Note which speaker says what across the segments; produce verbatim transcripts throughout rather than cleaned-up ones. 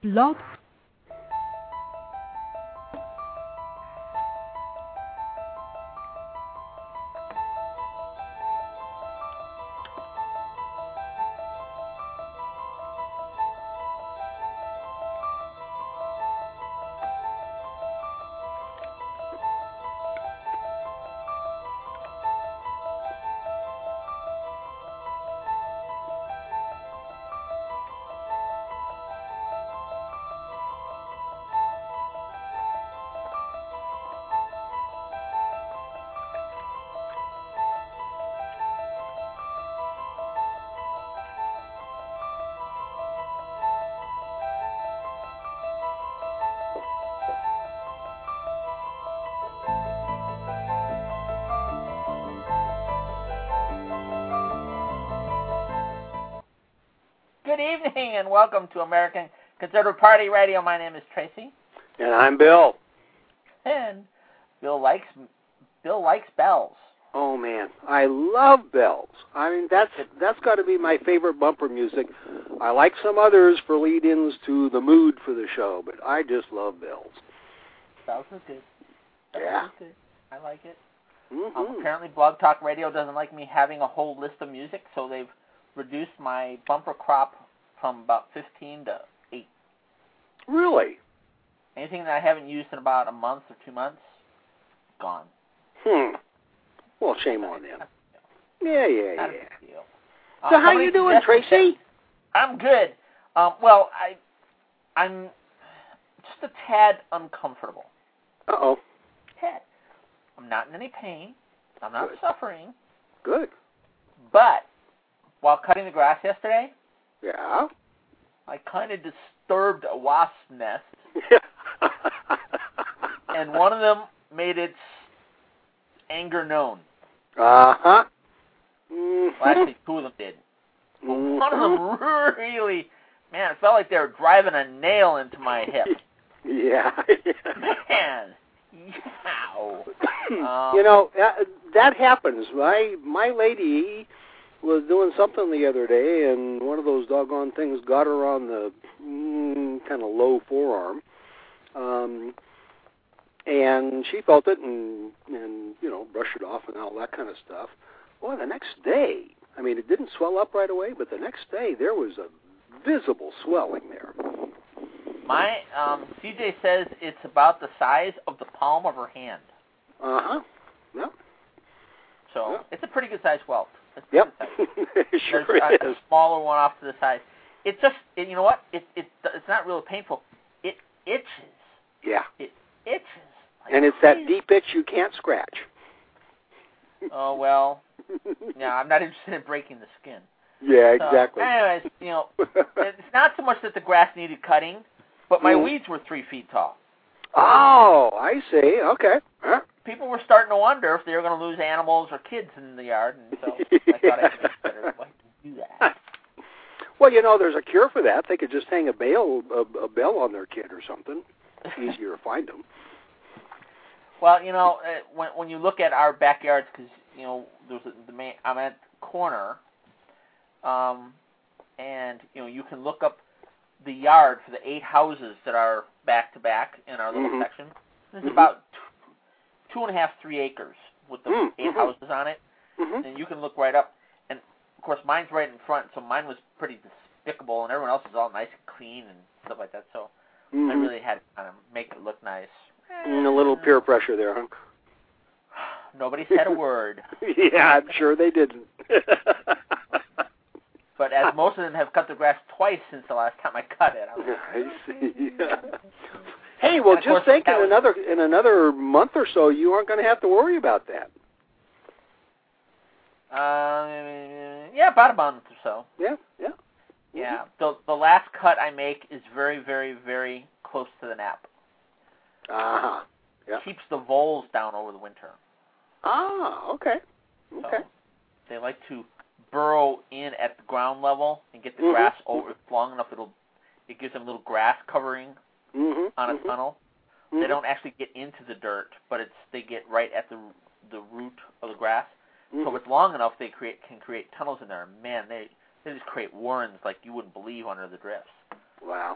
Speaker 1: Blog.
Speaker 2: Good evening and welcome to American Conservative Party Radio. My name is Tracy.
Speaker 3: And I'm Bill.
Speaker 2: And Bill likes Bill likes bells.
Speaker 3: Oh man, I love bells. I mean that's that's got to be my favorite bumper music. I like some others for lead-ins to the mood for the show, but I just love bells.
Speaker 2: Bells is good. Bells
Speaker 3: Yeah.
Speaker 2: is good. I like it.
Speaker 3: Mm-hmm.
Speaker 2: Um, apparently Blog Talk Radio doesn't like me having a whole list of music, so they've reduced my bumper crop from about fifteen to eight.
Speaker 3: Really?
Speaker 2: Anything that I haven't used in about a month or two months, gone.
Speaker 3: Hmm. Well, shame on them. Yeah, yeah,
Speaker 2: Not a
Speaker 3: yeah.
Speaker 2: big deal.
Speaker 3: So
Speaker 2: Um,
Speaker 3: how
Speaker 2: somebody
Speaker 3: you doing,
Speaker 2: suggested
Speaker 3: Tracy?
Speaker 2: that- I'm good. Um, well, I, I'm just a tad uncomfortable.
Speaker 3: Uh-oh.
Speaker 2: Tad. I'm not in any pain. I'm not
Speaker 3: Good.
Speaker 2: suffering.
Speaker 3: Good.
Speaker 2: But while cutting the grass yesterday,
Speaker 3: Yeah?
Speaker 2: I kind of disturbed a wasp nest, and one of them made its anger known.
Speaker 3: Uh-huh. Mm-hmm.
Speaker 2: Well, actually, two of them did. But
Speaker 3: Mm-hmm.
Speaker 2: one of them really, man, it felt like they were driving a nail into my hip.
Speaker 3: Yeah.
Speaker 2: Man, yow. Um,
Speaker 3: you know, that, that happens. My my lady was doing something the other day, and one of those doggone things got her on the mm, kind of low forearm, um, and she felt it and, and, you know, brushed it off and all that kind of stuff. Well, the next day, I mean, it didn't swell up right away, but the next day there was a visible swelling there.
Speaker 2: My um, C J says it's about the size of the palm of her hand.
Speaker 3: Uh-huh. Yep.
Speaker 2: So
Speaker 3: Yep.
Speaker 2: it's a pretty good sized welt. It's a
Speaker 3: Yep.
Speaker 2: good size.
Speaker 3: It sure
Speaker 2: There's a,
Speaker 3: is.
Speaker 2: a smaller one off to the side. It just, it, you know what? It it it's not really painful. It itches.
Speaker 3: Yeah.
Speaker 2: It itches. Like
Speaker 3: And it's that
Speaker 2: crazy.
Speaker 3: deep itch you can't scratch.
Speaker 2: Oh well. No, I'm not interested in breaking the skin.
Speaker 3: Yeah,
Speaker 2: So,
Speaker 3: exactly.
Speaker 2: anyways, you know, it's not so much that the grass needed cutting, but my
Speaker 3: Mm.
Speaker 2: weeds were three feet tall.
Speaker 3: Oh, I see. Okay. Huh?
Speaker 2: People were starting to wonder if they were going to lose animals or kids in the yard, and so I thought I'd make better way to do that.
Speaker 3: Well, you know, there's a cure for that. They could just hang a bell, a, a bell on their kid or something. Easier to find them.
Speaker 2: Well, you know, uh, when when you look at our backyards, because you know, there's a, the main, I'm at the corner, um, and you know, you can look up the yard for the eight houses that are back to back in our little
Speaker 3: Mhm.
Speaker 2: section. There's
Speaker 3: Mhm.
Speaker 2: about two, two and a half, three acres with the
Speaker 3: Mm,
Speaker 2: eight
Speaker 3: mhm.
Speaker 2: houses on it,
Speaker 3: Mm-hmm.
Speaker 2: and you can look right up. And of course, mine's right in front, so mine was pretty despicable, and everyone else is all nice and clean and stuff like that. So
Speaker 3: Mm-hmm.
Speaker 2: I really had to kind of make it look nice.
Speaker 3: Mm, a little peer pressure there, huh?
Speaker 2: Nobody said a word.
Speaker 3: Yeah, I'm sure they didn't.
Speaker 2: But as most of them have cut the grass twice since the last time I cut it. I was like,
Speaker 3: I see. Hey, well,
Speaker 2: And of
Speaker 3: just
Speaker 2: course,
Speaker 3: think in
Speaker 2: that was-
Speaker 3: another in another month or so, you aren't going to have to worry about that.
Speaker 2: uh, yeah, about a month or so.
Speaker 3: Yeah, yeah.
Speaker 2: Yeah. The the last cut I make is very, very, very close to the nap.
Speaker 3: Uh-huh. Yeah.
Speaker 2: Keeps the voles down over the winter.
Speaker 3: Ah, okay. Okay.
Speaker 2: So they like to burrow in at the ground level and get the
Speaker 3: Mhm.
Speaker 2: grass over long enough it'll it gives them a little grass covering
Speaker 3: Mm-hmm.
Speaker 2: on a
Speaker 3: mm-hmm.
Speaker 2: tunnel.
Speaker 3: Mm-hmm.
Speaker 2: They don't actually get into the dirt, but it's they get right at the the root of the grass.
Speaker 3: Mm-hmm.
Speaker 2: So if it's long enough, they create can create tunnels in there. Man, they they just create warrens like you wouldn't believe under the drifts.
Speaker 3: Wow.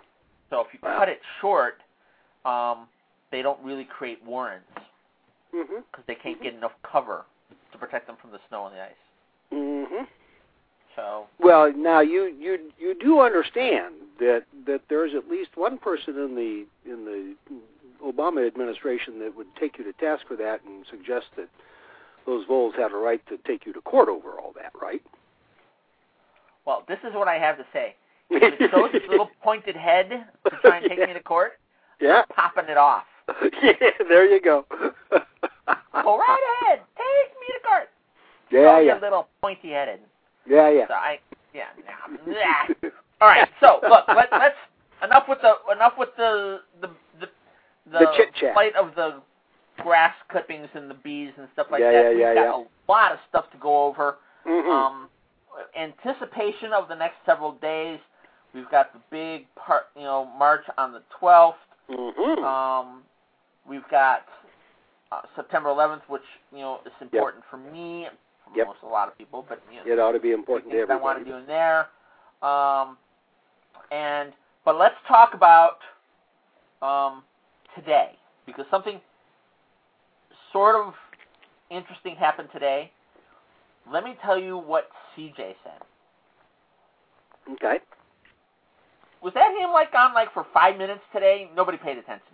Speaker 2: So if you
Speaker 3: wow.
Speaker 2: cut it short, um, they don't really create warrens because
Speaker 3: mm-hmm.
Speaker 2: they can't
Speaker 3: mm-hmm.
Speaker 2: get enough cover to protect them from the snow and the ice.
Speaker 3: Mm-hmm.
Speaker 2: So
Speaker 3: well, now you, you you do understand that that there's at least one person in the in the Obama administration that would take you to task for that and suggest that those voles had a right to take you to court over all that, right?
Speaker 2: Well, this is what I have to say. If it shows its little pointed head to try and take
Speaker 3: yeah.
Speaker 2: me to court,
Speaker 3: yeah.
Speaker 2: I'm popping it off.
Speaker 3: yeah, there you go.
Speaker 2: Go right ahead. Take me to court.
Speaker 3: Yeah,
Speaker 2: Show
Speaker 3: yeah.
Speaker 2: your little pointy-headed.
Speaker 3: Yeah, yeah.
Speaker 2: So I, yeah, nah, nah. All right. So look, let, let's enough with the enough with the the the, the,
Speaker 3: the chit chat.
Speaker 2: Plight of the grass clippings and the bees and stuff like
Speaker 3: yeah,
Speaker 2: that.
Speaker 3: Yeah,
Speaker 2: We've
Speaker 3: yeah,
Speaker 2: got
Speaker 3: yeah.
Speaker 2: a lot of stuff to go over.
Speaker 3: Mm-hmm.
Speaker 2: Um, anticipation of the next several days. We've got the big part, you know, march on the twelfth.
Speaker 3: Mm-hmm.
Speaker 2: Um, we've got uh, September eleventh, which you know is important
Speaker 3: yep.
Speaker 2: for me, for
Speaker 3: yep.
Speaker 2: most a lot of people, but you know,
Speaker 3: it ought to be important to everybody.
Speaker 2: I want to do in there. Um, and but let's talk about um, today because something sort of interesting happened today. Let me tell you what C J said.
Speaker 3: Okay.
Speaker 2: Was that him like on like for five minutes today? Nobody paid attention.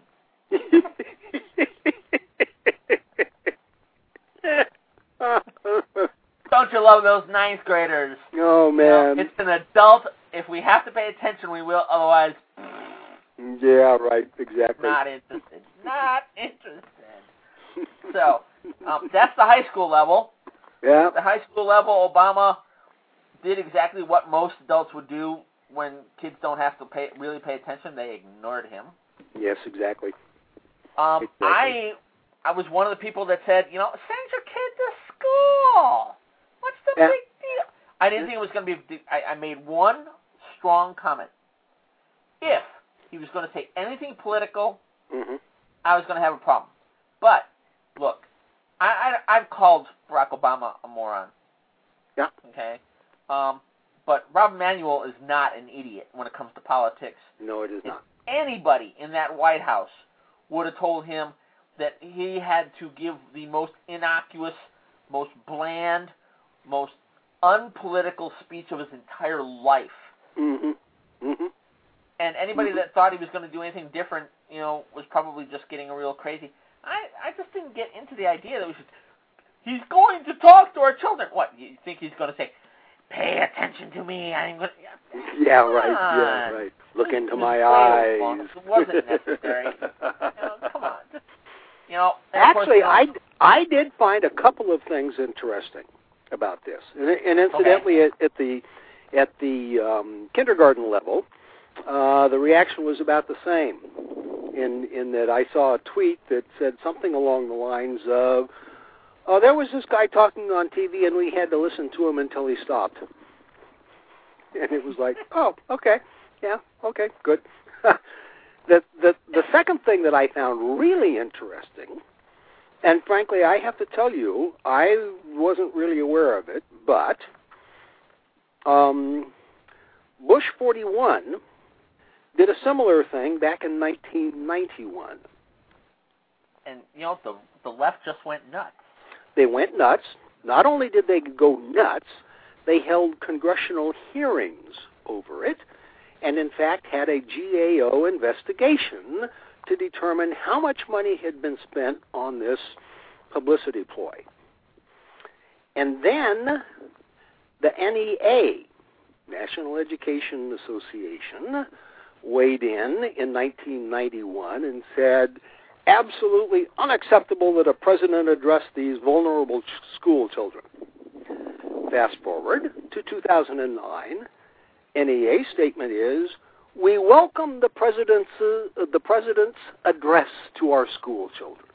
Speaker 2: Don't you love those ninth graders?
Speaker 3: Oh man,
Speaker 2: you know, it's an adult. If we have to pay attention, we will. Otherwise,
Speaker 3: yeah, right, exactly.
Speaker 2: Not interested. Not interested. So um, that's the high school level.
Speaker 3: Yeah.
Speaker 2: The high school level, Obama did exactly what most adults would do when kids don't have to pay really pay attention. They ignored him.
Speaker 3: Yes, exactly.
Speaker 2: Um,
Speaker 3: exactly.
Speaker 2: I I was one of the people that said, you know, send your kid to school. What's the
Speaker 3: yeah.
Speaker 2: big deal? I didn't think it was going to be. I, I made one strong comment. If he was going to say anything political,
Speaker 3: mm-hmm.
Speaker 2: I was going to have a problem. But look, I, I I've called Barack Obama a moron.
Speaker 3: Yeah.
Speaker 2: Okay. Um, but Rahm Emanuel is not an idiot when it comes to politics.
Speaker 3: No, it is
Speaker 2: if
Speaker 3: not.
Speaker 2: Anybody in that White House would have told him that he had to give the most innocuous, most bland, most unpolitical speech of his entire life.
Speaker 3: Mm-hmm. Mm-hmm.
Speaker 2: And anybody
Speaker 3: mm-hmm.
Speaker 2: that thought he was going to do anything different, you know, was probably just getting real crazy. I, I just didn't get into the idea that we should. He's going to talk to our children. What, you think he's going to say, pay attention to me, I'm going to...
Speaker 3: Yeah, right, yeah, right. Look into
Speaker 2: it
Speaker 3: my eyes.
Speaker 2: Long. It wasn't necessary. you know, come on. Just, you know,
Speaker 3: Actually,
Speaker 2: course, you know,
Speaker 3: I, I did find a couple of things interesting about this. And, and incidentally,
Speaker 2: okay.
Speaker 3: at, at the at the um, kindergarten level, uh, the reaction was about the same. In in that I saw a tweet that said something along the lines of, "Oh, there was this guy talking on T V, and we had to listen to him until he stopped." And it was like, "Oh, okay, yeah, okay, good." the the the second thing that I found really interesting, and frankly, I have to tell you, I wasn't really aware of it, but um, Bush forty-one did a similar thing back in nineteen ninety-one.
Speaker 2: And, you know, the the left just went nuts.
Speaker 3: They went nuts. Not only did they go nuts, they held congressional hearings over it, and in fact had a G A O investigation to determine how much money had been spent on this publicity ploy. And then the N E A, National Education Association, weighed in in nineteen ninety-one and said, absolutely unacceptable that a president address these vulnerable ch- school children. Fast forward to two thousand nine, N E A statement is, we welcome the president's, uh, the president's address to our school children.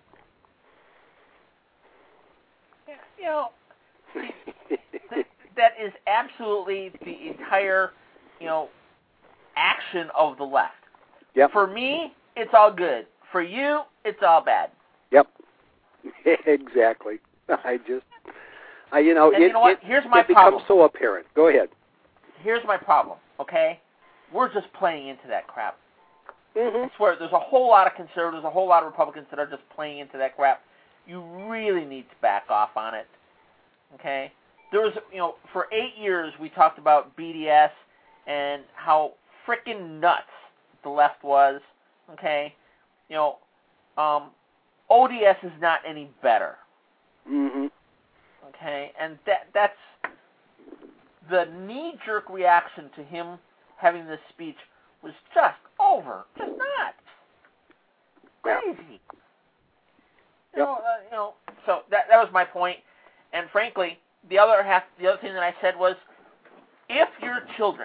Speaker 2: You know, that, that is absolutely the entire, you know, action of the left.
Speaker 3: Yep.
Speaker 2: For me, it's all good. For you, it's all bad.
Speaker 3: Yep. Exactly. I just, I, you know,
Speaker 2: and
Speaker 3: it,
Speaker 2: you know what?
Speaker 3: it,
Speaker 2: Here's my
Speaker 3: it
Speaker 2: problem.
Speaker 3: becomes so apparent. Go ahead.
Speaker 2: Here's my problem, okay? We're just playing into that crap.
Speaker 3: Mm-hmm.
Speaker 2: I swear, there's a whole lot of conservatives, a whole lot of Republicans that are just playing into that crap. You really need to back off on it. Okay? There was, you know, for eight years we talked about B D S and how frickin' nuts the left was. Okay? You know, um, O D S is not any better.
Speaker 3: Mm-hmm.
Speaker 2: Okay? And that that's the knee-jerk reaction to him having this speech was just over, just nuts, crazy. You
Speaker 3: Yep.
Speaker 2: know, uh, you know. So that that was my point. And frankly, the other half, the other thing that I said was, if your children,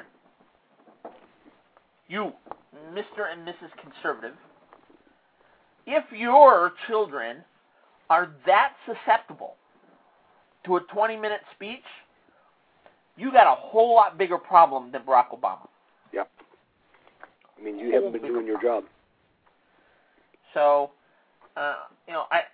Speaker 2: you, Mister and Missus Conservative, if your children are that susceptible to a twenty-minute speech, you got a whole lot bigger problem than Barack Obama.
Speaker 3: Yep. I mean, you haven't been doing your job.
Speaker 2: So, uh, you know, I,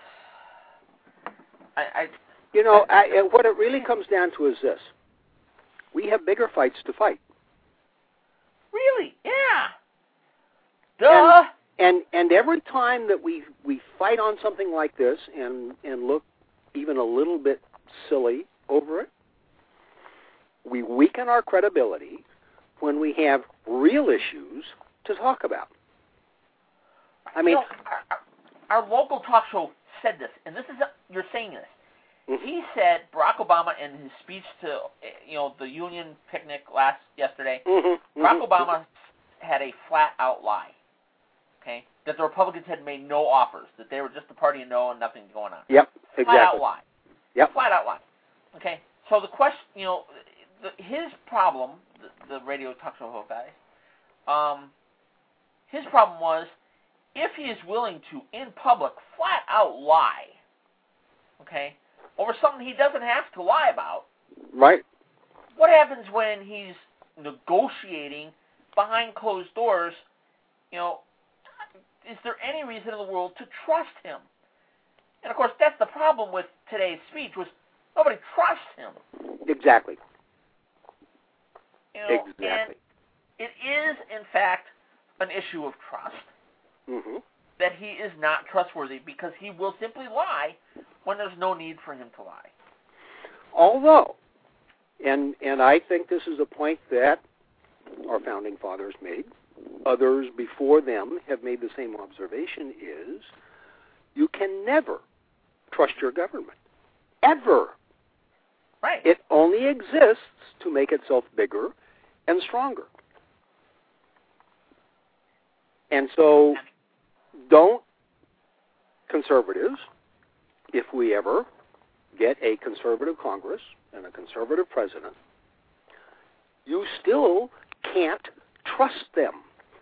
Speaker 2: I, I
Speaker 3: you know, I, what it really comes down to is this: we have bigger fights to fight.
Speaker 2: Really? Yeah. Duh.
Speaker 3: And, and and every time that we we fight on something like this and and look even a little bit silly over it, we weaken our credibility when we have real issues to talk about. I mean,
Speaker 2: you know, our, our, our local talk show said this, and this is a, you're saying this.
Speaker 3: Mm-hmm.
Speaker 2: He said Barack Obama in his speech to you know the union picnic last yesterday.
Speaker 3: Mm-hmm.
Speaker 2: Barack
Speaker 3: Mm-hmm.
Speaker 2: Obama had a flat out lie. Okay, that the Republicans had made no offers, that they were just a party of no and nothing going on.
Speaker 3: Yep, exactly.
Speaker 2: Flat out lie.
Speaker 3: Yep.
Speaker 2: Flat out lie. Okay, so the question, you know, the, his problem, the, the radio talk show host guy, um, his problem was if he is willing to, in public, flat out lie, okay, over something he doesn't have to lie about.
Speaker 3: Right.
Speaker 2: What happens when he's negotiating behind closed doors? You know, is there any reason in the world to trust him? And of course, that's the problem with today's speech was nobody trusts him.
Speaker 3: Exactly.
Speaker 2: You know,
Speaker 3: exactly.
Speaker 2: And it is, in fact, an issue of trust.
Speaker 3: Mm-hmm.
Speaker 2: That he is not trustworthy because he will simply lie when there's no need for him to lie.
Speaker 3: Although, and and I think this is a point that our founding fathers made, others before them have made the same observation, is you can never trust your government. Ever.
Speaker 2: Right.
Speaker 3: It only exists to make itself bigger and stronger. And so, don't conservatives, if we ever get a conservative Congress and a conservative president, you still can't trust them.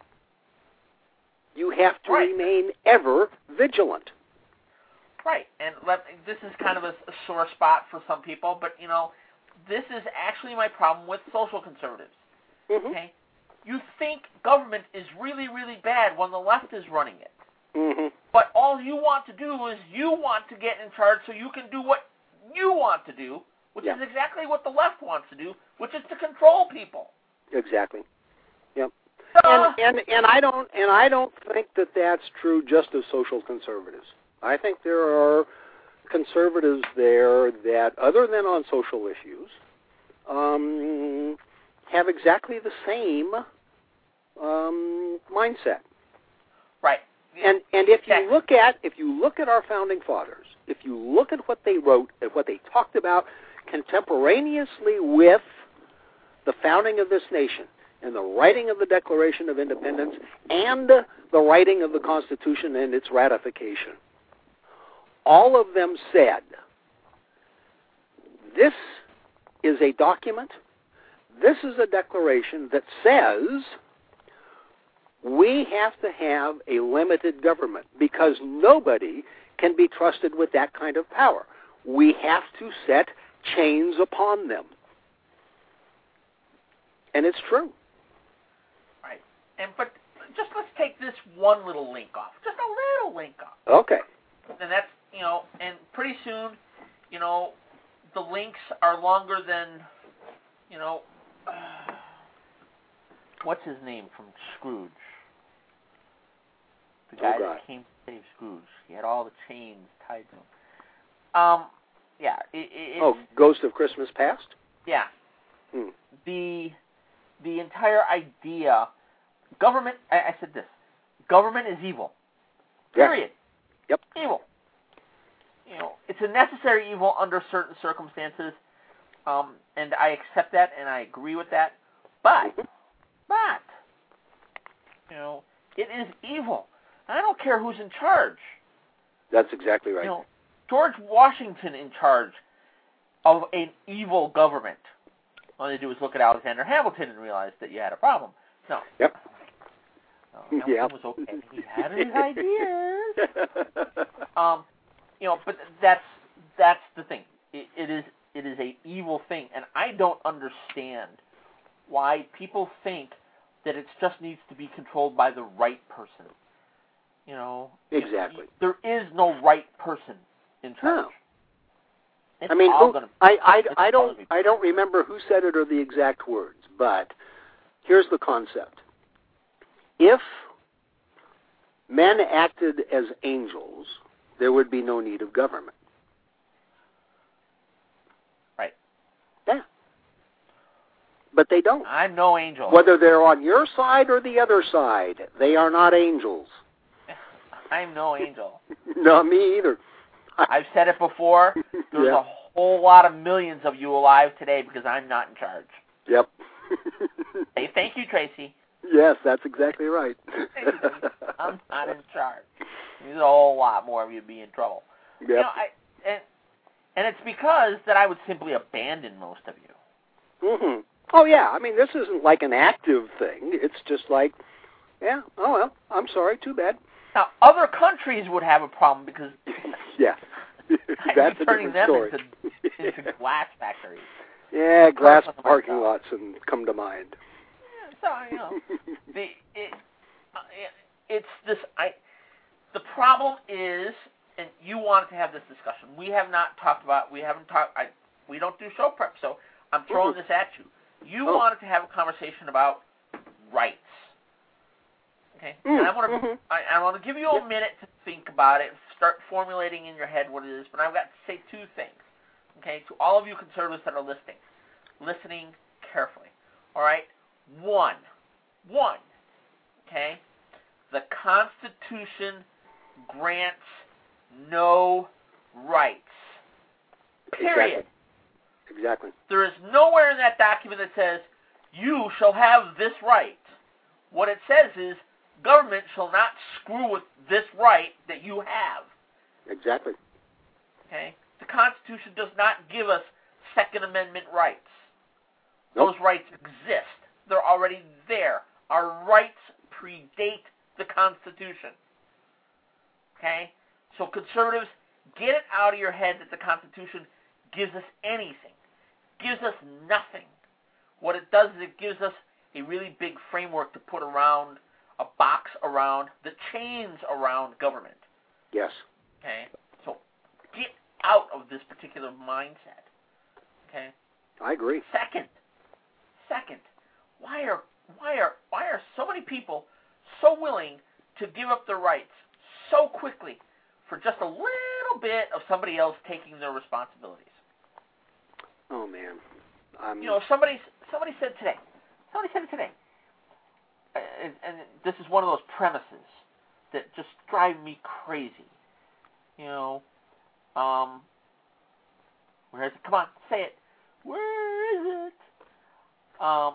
Speaker 3: You have to
Speaker 2: right.
Speaker 3: remain ever vigilant.
Speaker 2: Right, and let, this is kind of a, a sore spot for some people, but, you know, this is actually my problem with social conservatives.
Speaker 3: Mm-hmm.
Speaker 2: Okay? You think government is really, really bad when the left is running it.
Speaker 3: Mm-hmm.
Speaker 2: But all you want to do is you want to get in charge so you can do what you want to do, which
Speaker 3: yeah.
Speaker 2: is exactly what the left wants to do, which is to control people.
Speaker 3: Exactly. Yep.
Speaker 2: Uh,
Speaker 3: And, and and I don't and I don't think that that's true just of social conservatives. I think there are conservatives there that, other than on social issues, um, have exactly the same um, mindset.
Speaker 2: right.
Speaker 3: And and if
Speaker 2: Okay.
Speaker 3: you look at if you look at our founding fathers, if you look at what they wrote and what they talked about contemporaneously with the founding of this nation and the writing of the Declaration of Independence and the writing of the Constitution and its ratification, all of them said, this is a document, this is a declaration that says we have to have a limited government because nobody can be trusted with that kind of power. We have to set chains upon them. And it's true.
Speaker 2: Right. And but just let's take this one little link off. Just a little link off.
Speaker 3: Okay.
Speaker 2: And that's, you know, and pretty soon, you know, the links are longer than, you know, uh, what's his name from Scrooge? guy
Speaker 3: oh,
Speaker 2: that came to save Scrooge. He had all the chains tied to him. Um, yeah. It, it,
Speaker 3: oh, Ghost of Christmas Past?
Speaker 2: Yeah.
Speaker 3: Hmm.
Speaker 2: The the entire idea, government, I, I said this, government is evil. Period.
Speaker 3: Yep.
Speaker 2: Evil. You know, it's a necessary evil under certain circumstances, um, and I accept that and I agree with that. But, but, you know, it is evil. I don't care who's in charge.
Speaker 3: That's exactly right.
Speaker 2: You know, George Washington in charge of an evil government. All they do is look at Alexander Hamilton and realize that you had a problem. No.
Speaker 3: Yep.
Speaker 2: No, Hamilton
Speaker 3: yep.
Speaker 2: was okay. He had his ideas. um, you know, but that's that's the thing. It, it is it is a evil thing, and I don't understand why people think that it just needs to be controlled by the right person. You know.
Speaker 3: Exactly.
Speaker 2: There is no right person in charge.
Speaker 3: No.
Speaker 2: It's
Speaker 3: I mean,
Speaker 2: all
Speaker 3: who,
Speaker 2: gonna,
Speaker 3: I, I, I don't
Speaker 2: be
Speaker 3: I don't remember who said it or the exact words, but here's the concept. If men acted as angels, there would be no need of government.
Speaker 2: Right.
Speaker 3: Yeah. But they don't.
Speaker 2: I'm no angel.
Speaker 3: Whether they're on your side or the other side, they are not angels.
Speaker 2: I'm no angel.
Speaker 3: Not me either.
Speaker 2: I've said it before. There's
Speaker 3: yeah.
Speaker 2: a whole lot of millions of you alive today because I'm not in charge.
Speaker 3: Yep.
Speaker 2: Hey, thank you, Tracy.
Speaker 3: Yes, that's exactly right.
Speaker 2: I'm not in charge. There's a whole lot more of you be in trouble.
Speaker 3: Yep.
Speaker 2: You know, I, and, and it's because that I would simply abandon most of you.
Speaker 3: Mm-hmm. Oh, yeah. I mean, this isn't like an active thing. It's just like, yeah, oh, well, I'm sorry, too bad.
Speaker 2: Now, other countries would have a problem because
Speaker 3: yeah.
Speaker 2: I'd be
Speaker 3: a
Speaker 2: turning them
Speaker 3: story.
Speaker 2: into, into glass factories.
Speaker 3: Yeah, glass
Speaker 2: Parking
Speaker 3: parking
Speaker 2: myself.
Speaker 3: lots and come to mind.
Speaker 2: Yeah, so, you know, the, it, uh, it's this, I, the problem is, and you wanted to have this discussion, we have not talked about, we haven't talked, I, we don't do show prep, so I'm throwing
Speaker 3: mm-hmm.
Speaker 2: this at you. You
Speaker 3: oh.
Speaker 2: wanted to have a conversation about rights. Okay,
Speaker 3: mm,
Speaker 2: and I want to
Speaker 3: mm-hmm.
Speaker 2: I, I want to give you a
Speaker 3: yep.
Speaker 2: minute to think about it, start formulating in your head what it is. But I've got to say two things. Okay, to all of you conservatives that are listening, listening carefully. All right, one, one. Okay, the Constitution grants no rights. Period.
Speaker 3: Exactly. exactly.
Speaker 2: There is nowhere in that document that says you shall have this right. What it says is government shall not screw with this right that you have.
Speaker 3: Exactly.
Speaker 2: Okay? The Constitution does not give us Second Amendment rights.
Speaker 3: Nope.
Speaker 2: Those rights exist. They're already there. Our rights predate the Constitution. Okay? So conservatives, get it out of your head that the Constitution gives us anything. Gives us nothing. What it does is it gives us a really big framework to put around, a box around, the chains around government.
Speaker 3: Yes.
Speaker 2: Okay? So get out of this particular mindset. Okay?
Speaker 3: I agree.
Speaker 2: Second, second, why are why are why are so many people so willing to give up their rights so quickly for just a little bit of somebody else taking their responsibilities?
Speaker 3: Oh man. Um,
Speaker 2: You know, somebody somebody said today. Somebody said it today. And, and this is one of those premises that just drive me crazy. You know, um, where is it? Come on, say it. Where is it? Um,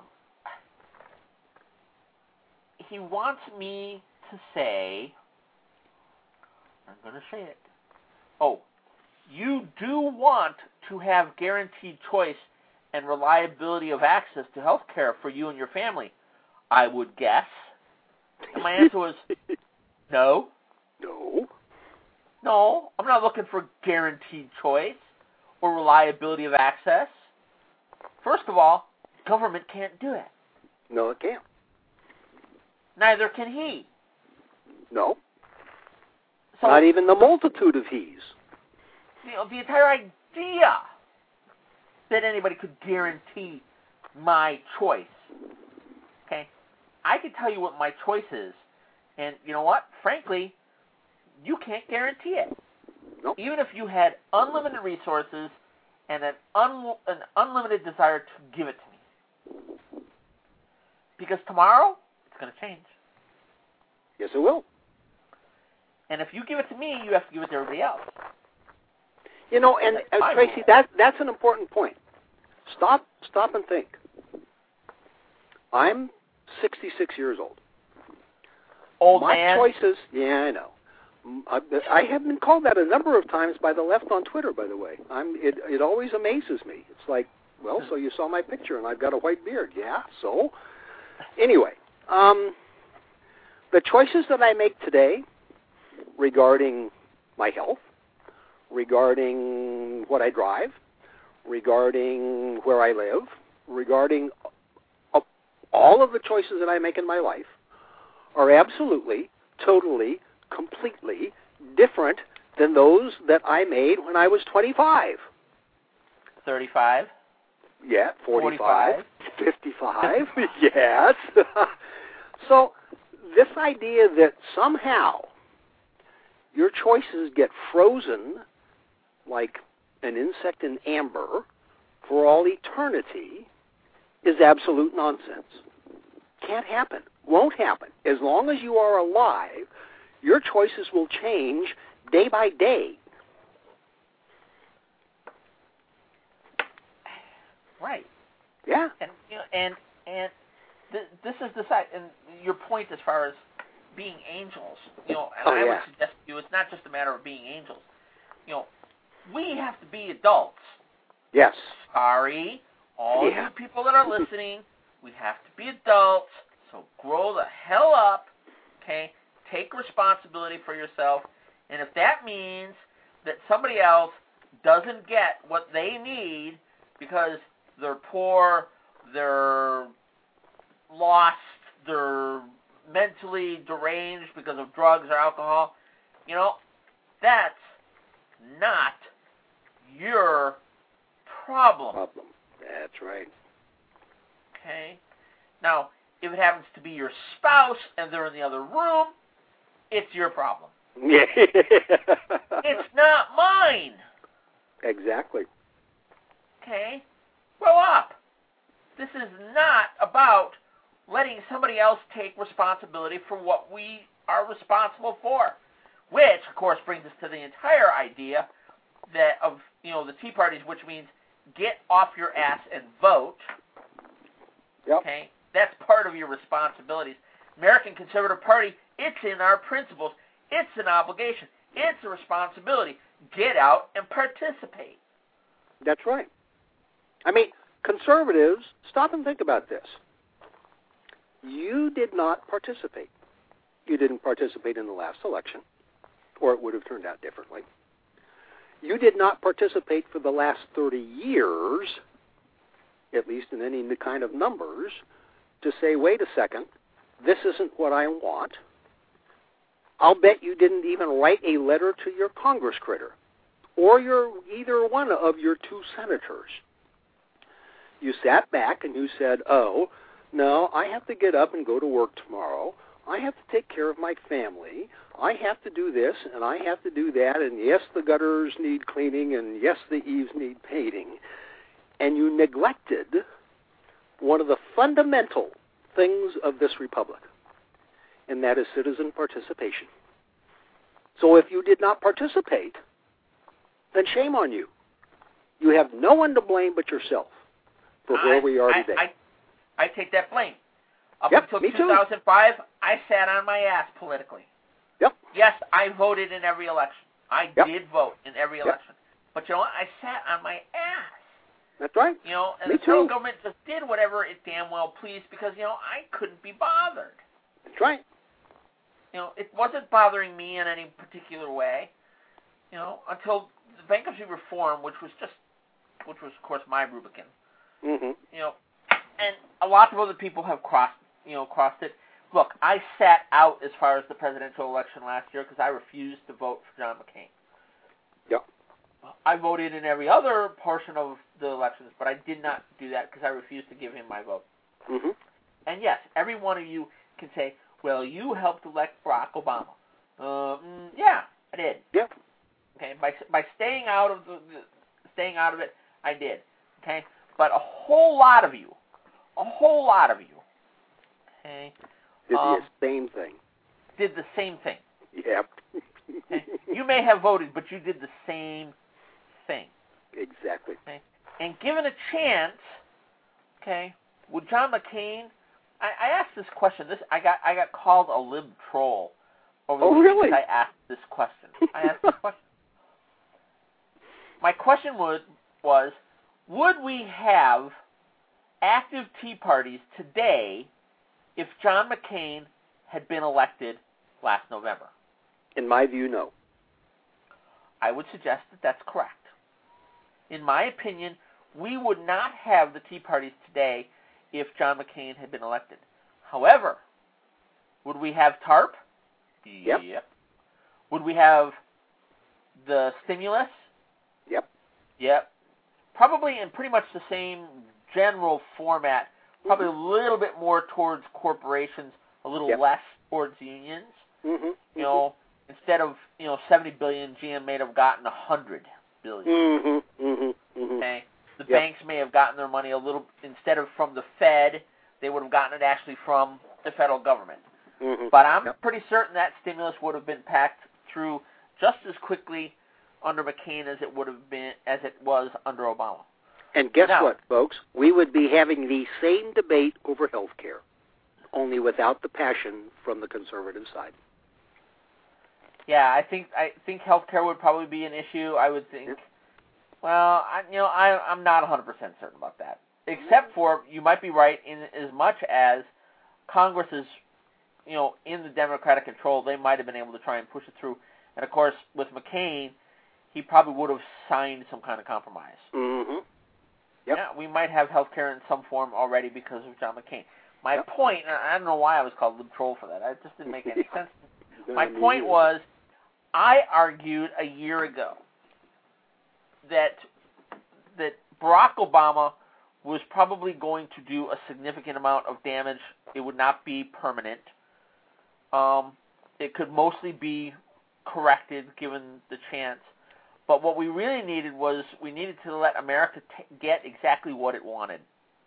Speaker 2: he wants me to say, I'm going to say it. Oh, you do want to have guaranteed choice and reliability of access to health care for you and your family, I would guess. And my answer was, no.
Speaker 3: No.
Speaker 2: No, I'm not looking for guaranteed choice or reliability of access. First of all, government can't do it.
Speaker 3: No, it can't.
Speaker 2: Neither can he.
Speaker 3: No.
Speaker 2: So,
Speaker 3: Not even the multitude of he's.
Speaker 2: You know, the entire idea that anybody could guarantee my choice. Okay? I can tell you what my choice is. And you know what? Frankly, you can't guarantee it.
Speaker 3: Nope.
Speaker 2: Even if you had unlimited resources and an, un, an unlimited desire to give it to me. Because tomorrow, it's going to change.
Speaker 3: Yes, it will.
Speaker 2: And if you give it to me, you have to give it to everybody else.
Speaker 3: You know, and uh, Tracy, that that's an important point. Stop, stop and think. I'm sixty-six years old.
Speaker 2: Old
Speaker 3: My
Speaker 2: man.
Speaker 3: choices, yeah, I know. I, I have been called that a number of times by the left on Twitter, by the way. I'm, it, it always amazes me. It's like, well, so you saw my picture and I've got a white beard. Yeah, so? Anyway, um, the choices that I make today regarding my health, regarding what I drive, regarding where I live, regarding uh, all of the choices that I make in my life are absolutely, totally, completely different than those that I made when I was twenty-five.
Speaker 2: thirty-five.
Speaker 3: Yeah, forty-five.
Speaker 2: forty-five.
Speaker 3: fifty-five. Yes. So this idea that somehow your choices get frozen like an insect in amber for all eternity is absolute nonsense. Can't happen. Won't happen. As long as you are alive, your choices will change day by day.
Speaker 2: Right.
Speaker 3: Yeah.
Speaker 2: And you know, and and th- this is the side, and your point as far as being angels. You know, and
Speaker 3: Oh,
Speaker 2: I
Speaker 3: yeah.
Speaker 2: would suggest to you, it's not just a matter of being angels. You know, we have to be adults.
Speaker 3: Yes.
Speaker 2: Sorry, all
Speaker 3: Yeah.
Speaker 2: you people that are listening, we have to be adults. So grow the hell up. Okay. Take responsibility for yourself. And if that means that somebody else doesn't get what they need because they're poor, they're lost, they're mentally deranged because of drugs or alcohol, you know, that's not your problem.
Speaker 3: Problem. That's right.
Speaker 2: Okay? Now, if it happens to be your spouse and they're in the other room, it's your problem.
Speaker 3: Yeah.
Speaker 2: It's not mine.
Speaker 3: Exactly.
Speaker 2: Okay? Grow up. This is not about letting somebody else take responsibility for what we are responsible for. Which, of course, brings us to the entire idea that of, you know, the Tea Parties, which means get off your ass and vote.
Speaker 3: Yep.
Speaker 2: Okay? That's part of your responsibilities. American Conservative Party, it's in our principles. It's an obligation. It's a responsibility. Get out and participate.
Speaker 3: That's right. I mean, conservatives, stop and think about this. You did not participate. You didn't participate in the last election, or it would have turned out differently. You did not participate for the last thirty years, at least in any kind of numbers, to say, wait a second, this isn't what I want. I'll bet you didn't even write a letter to your Congress critter or your either one of your two senators. You sat back and you said, oh, no, I have to get up and go to work tomorrow. I have to take care of my family. I have to do this and I have to do that. And yes, the gutters need cleaning and yes, the eaves need painting. And you neglected one of the fundamental things of this republic, and that is citizen participation. So if you did not participate, then shame on you. You have no one to blame but yourself for where
Speaker 2: I,
Speaker 3: we are
Speaker 2: I,
Speaker 3: today.
Speaker 2: I, I take that blame. Up
Speaker 3: Yep,
Speaker 2: until
Speaker 3: me
Speaker 2: two
Speaker 3: too.
Speaker 2: thousand five, I sat on my ass politically.
Speaker 3: Yep.
Speaker 2: Yes, I voted in every election. I
Speaker 3: Yep.
Speaker 2: did vote in every
Speaker 3: Yep.
Speaker 2: election. But you know what? I sat on my ass.
Speaker 3: That's right.
Speaker 2: You know, and
Speaker 3: Me
Speaker 2: the federal
Speaker 3: too.
Speaker 2: government just did whatever it damn well pleased because, you know, I couldn't be bothered.
Speaker 3: That's right.
Speaker 2: You know, it wasn't bothering me in any particular way, you know, until the bankruptcy reform, which was just, which was, of course, my Rubicon.
Speaker 3: Mm-hmm.
Speaker 2: You know, and a lot of other people have crossed, you know, crossed it. Look, I sat out as far as the presidential election last year because I refused to vote for John McCain.
Speaker 3: Yep.
Speaker 2: I voted in every other portion of the elections, but I did not do that because I refused to give him my vote.
Speaker 3: Mm-hmm.
Speaker 2: And yes, every one of you can say, well, you helped elect Barack Obama. Uh, mm, yeah, I did.
Speaker 3: Yep.
Speaker 2: Okay, by by staying out of the, the staying out of it, I did. Okay, but a whole lot of you, a whole lot of you, okay,
Speaker 3: Did
Speaker 2: um,
Speaker 3: the same thing.
Speaker 2: did the same thing.
Speaker 3: Yep.
Speaker 2: Okay? You may have voted, but you did the same thing.
Speaker 3: Exactly.
Speaker 2: Okay? And given a chance, okay, would John McCain? I, I asked this question. This I got I got called a lib troll over the
Speaker 3: Oh,
Speaker 2: weekend
Speaker 3: really?
Speaker 2: because I asked this question. I asked this question. My question was was would we have active Tea Parties today if John McCain had been elected last November?
Speaker 3: In my view, no.
Speaker 2: I would suggest that that's correct. In my opinion, we would not have the Tea Parties today if John McCain had been elected. However, would we have TARP?
Speaker 3: Yep.
Speaker 2: Yep. Would we have the stimulus?
Speaker 3: Yep.
Speaker 2: Yep. Probably in pretty much the same general format, probably
Speaker 3: mm-hmm.
Speaker 2: a little bit more towards corporations, a little
Speaker 3: yep.
Speaker 2: less towards unions.
Speaker 3: Mm-hmm.
Speaker 2: You know, instead of, you know, seventy billion dollars, G M may have gotten one hundred billion dollars.
Speaker 3: Mm-hmm. Mm-hmm. Mm-hmm.
Speaker 2: Okay? The
Speaker 3: yep.
Speaker 2: banks may have gotten their money a little, instead of from the Fed, they would have gotten it actually from the federal government.
Speaker 3: Mm-hmm.
Speaker 2: But I'm
Speaker 3: yep.
Speaker 2: pretty certain that stimulus would have been packed through just as quickly under McCain as it would have been, as it was under Obama.
Speaker 3: And guess
Speaker 2: now,
Speaker 3: what, folks? We would be having the same debate over health care, only without the passion from the conservative side.
Speaker 2: Yeah, I think I think healthcare would probably be an issue. I would think. Well, I, you know, I, I'm not one hundred percent certain about that. Except for you might be right in as much as Congress is, you know, in the Democratic control, they might have been able to try and push it through. And of course, with McCain, he probably would have signed some kind of compromise.
Speaker 3: Mm-hmm. Yep.
Speaker 2: Yeah, we might have healthcare in some form already because of John McCain. My
Speaker 3: yep.
Speaker 2: point, I don't know why I was called lib troll for that. It just didn't make any sense. My
Speaker 3: I
Speaker 2: point
Speaker 3: mean,
Speaker 2: was, I argued a year ago that that Barack Obama was probably going to do a significant amount of damage. It would not be permanent. Um, it could mostly be corrected given the chance. But what we really needed was we needed to let America t- get exactly what it wanted.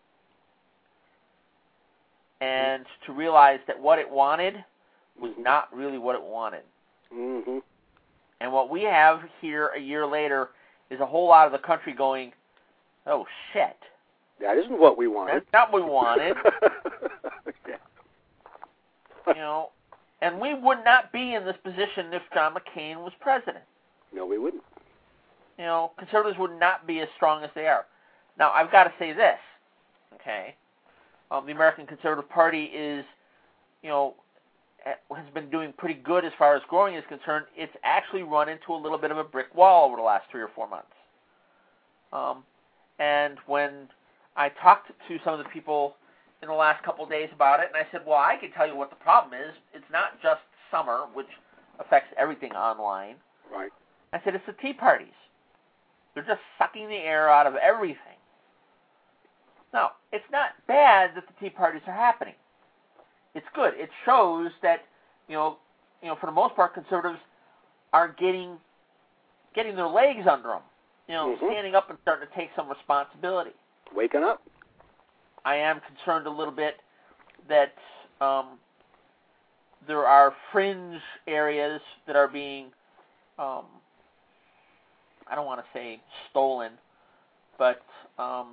Speaker 2: And to realize that what it wanted was not really what it wanted.
Speaker 3: Mm-hmm.
Speaker 2: And what we have here a year later is a whole lot of the country going, oh, shit.
Speaker 3: That isn't what we wanted.
Speaker 2: That's not what we wanted.
Speaker 3: yeah.
Speaker 2: You know, and we would not be in this position if John McCain was president.
Speaker 3: No, we wouldn't.
Speaker 2: You know, conservatives would not be as strong as they are. Now, I've got to say this, okay? Um, the American Conservative Party is, you know, has been doing pretty good as far as growing is concerned. It's actually run into a little bit of a brick wall over the last three or four months. Um, and when I talked to some of the people in the last couple of days about it, and I said, well, I can tell you what the problem is. It's not just summer, which affects everything online.
Speaker 3: Right.
Speaker 2: I said, it's the Tea Parties. They're just sucking the air out of everything. Now, it's not bad that the Tea Parties are happening. It's good. It shows that, you know, you know, for the most part, conservatives are getting getting their legs under them. You know,
Speaker 3: mm-hmm.
Speaker 2: standing up and starting to take some responsibility.
Speaker 3: Waking up.
Speaker 2: I am concerned a little bit that um, there are fringe areas that are being, um, I don't want to say stolen, but um,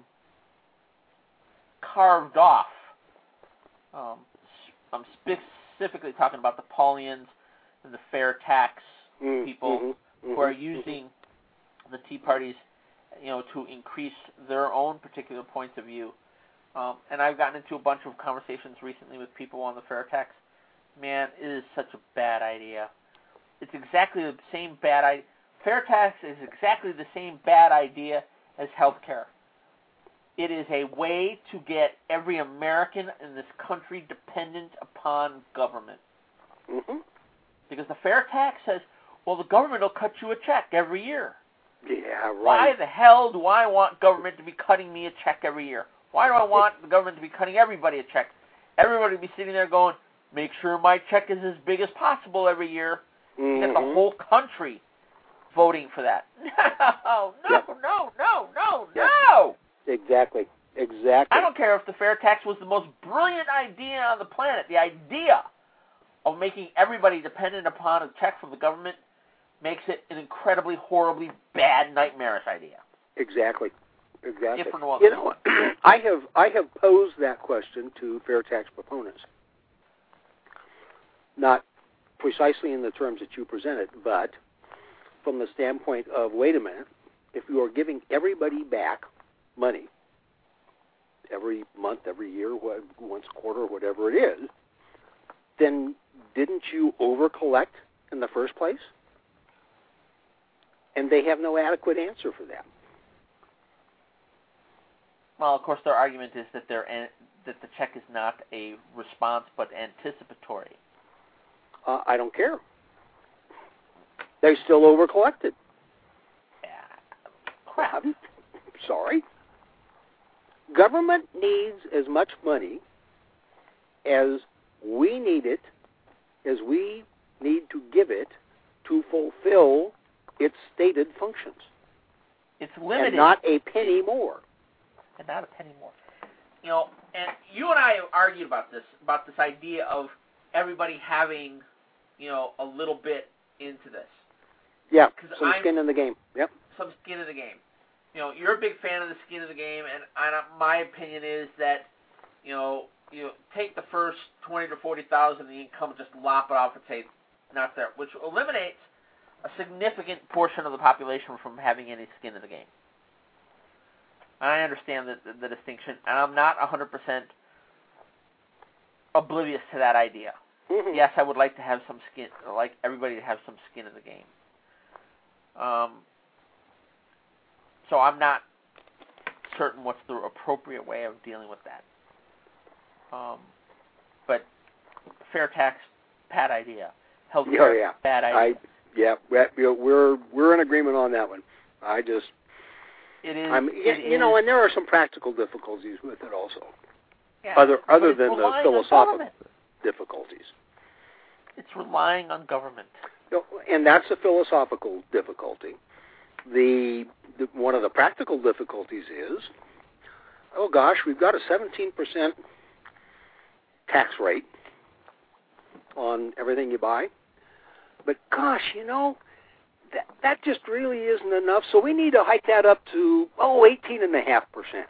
Speaker 2: carved off. Um, I'm specifically talking about the Paulians and the fair tax
Speaker 3: mm-hmm.
Speaker 2: people
Speaker 3: mm-hmm.
Speaker 2: who are using the Tea Parties, you know, to increase their own particular points of view. Um, and I've gotten into a bunch of conversations recently with people on the fair tax. Man, it is such a bad idea. It's exactly the same bad idea. Fair tax is exactly the same bad idea as health care. It is a way to get every American in this country dependent upon government.
Speaker 3: Mm-hmm.
Speaker 2: Because the fair tax says, well, the government will cut you a check every year.
Speaker 3: Yeah, right.
Speaker 2: Why the hell do I want government to be cutting me a check every year? Why do I want the government to be cutting everybody a check? Everybody to be sitting there going, make sure my check is as big as possible every year.
Speaker 3: Mm-hmm.
Speaker 2: You got the whole country voting for that. No, no,
Speaker 3: yep.
Speaker 2: no, no, no,
Speaker 3: yep.
Speaker 2: no.
Speaker 3: Exactly. Exactly.
Speaker 2: I don't care if the fair tax was the most brilliant idea on the planet. The idea of making everybody dependent upon a check from the government makes it an incredibly, horribly bad, nightmarish idea.
Speaker 3: Exactly. Exactly.
Speaker 2: If for no other
Speaker 3: you know, I have I have posed that question to fair tax proponents. Not precisely in the terms that you presented, but from the standpoint of, wait a minute, if you are giving everybody back money every month, every year, once a quarter, whatever it is, then didn't you over-collect in the first place? And they have no adequate answer for that.
Speaker 2: Well, of course, their argument is that they're an, that the check is not a response but anticipatory.
Speaker 3: Uh, I don't care. They still over-collected.
Speaker 2: Yeah. Crap.
Speaker 3: I'm sorry. Government needs as much money as we need it, as we need to give it to fulfill its stated functions.
Speaker 2: It's limited.
Speaker 3: And not a penny more.
Speaker 2: And not a penny more. You know, and you and I have argued about this, about this idea of everybody having, you know, a little bit into this.
Speaker 3: Yeah, some
Speaker 2: I'm,
Speaker 3: skin in the game. Yep.
Speaker 2: Some skin in the game. You know, you're a big fan of the skin of the game, and I, my opinion is that, you know, you take the first twenty to forty thousand of the income and just lop it off and say, not there, which eliminates a significant portion of the population from having any skin in the game. I understand the, the, the distinction, and I'm not one hundred percent oblivious to that idea.
Speaker 3: Mm-hmm.
Speaker 2: Yes, I would like to have some skin, like everybody to have some skin in the game. Um, so I'm not certain what's the appropriate way of dealing with that. Um, but fair tax, bad idea. Healthcare,
Speaker 3: oh, yeah.
Speaker 2: bad idea.
Speaker 3: I, yeah, we're we're in agreement on that one. I just,
Speaker 2: it is.
Speaker 3: I'm,
Speaker 2: it
Speaker 3: you
Speaker 2: is,
Speaker 3: know, and there are some practical difficulties with it also.
Speaker 2: Yeah,
Speaker 3: other other
Speaker 2: than
Speaker 3: the philosophical difficulties.
Speaker 2: It's relying on government.
Speaker 3: And that's a philosophical difficulty. The, the one of the practical difficulties is, oh gosh, we've got a seventeen percent tax rate on everything you buy. But gosh, you know, that that just really isn't enough. So we need to hike that up to oh, eighteen and a half percent.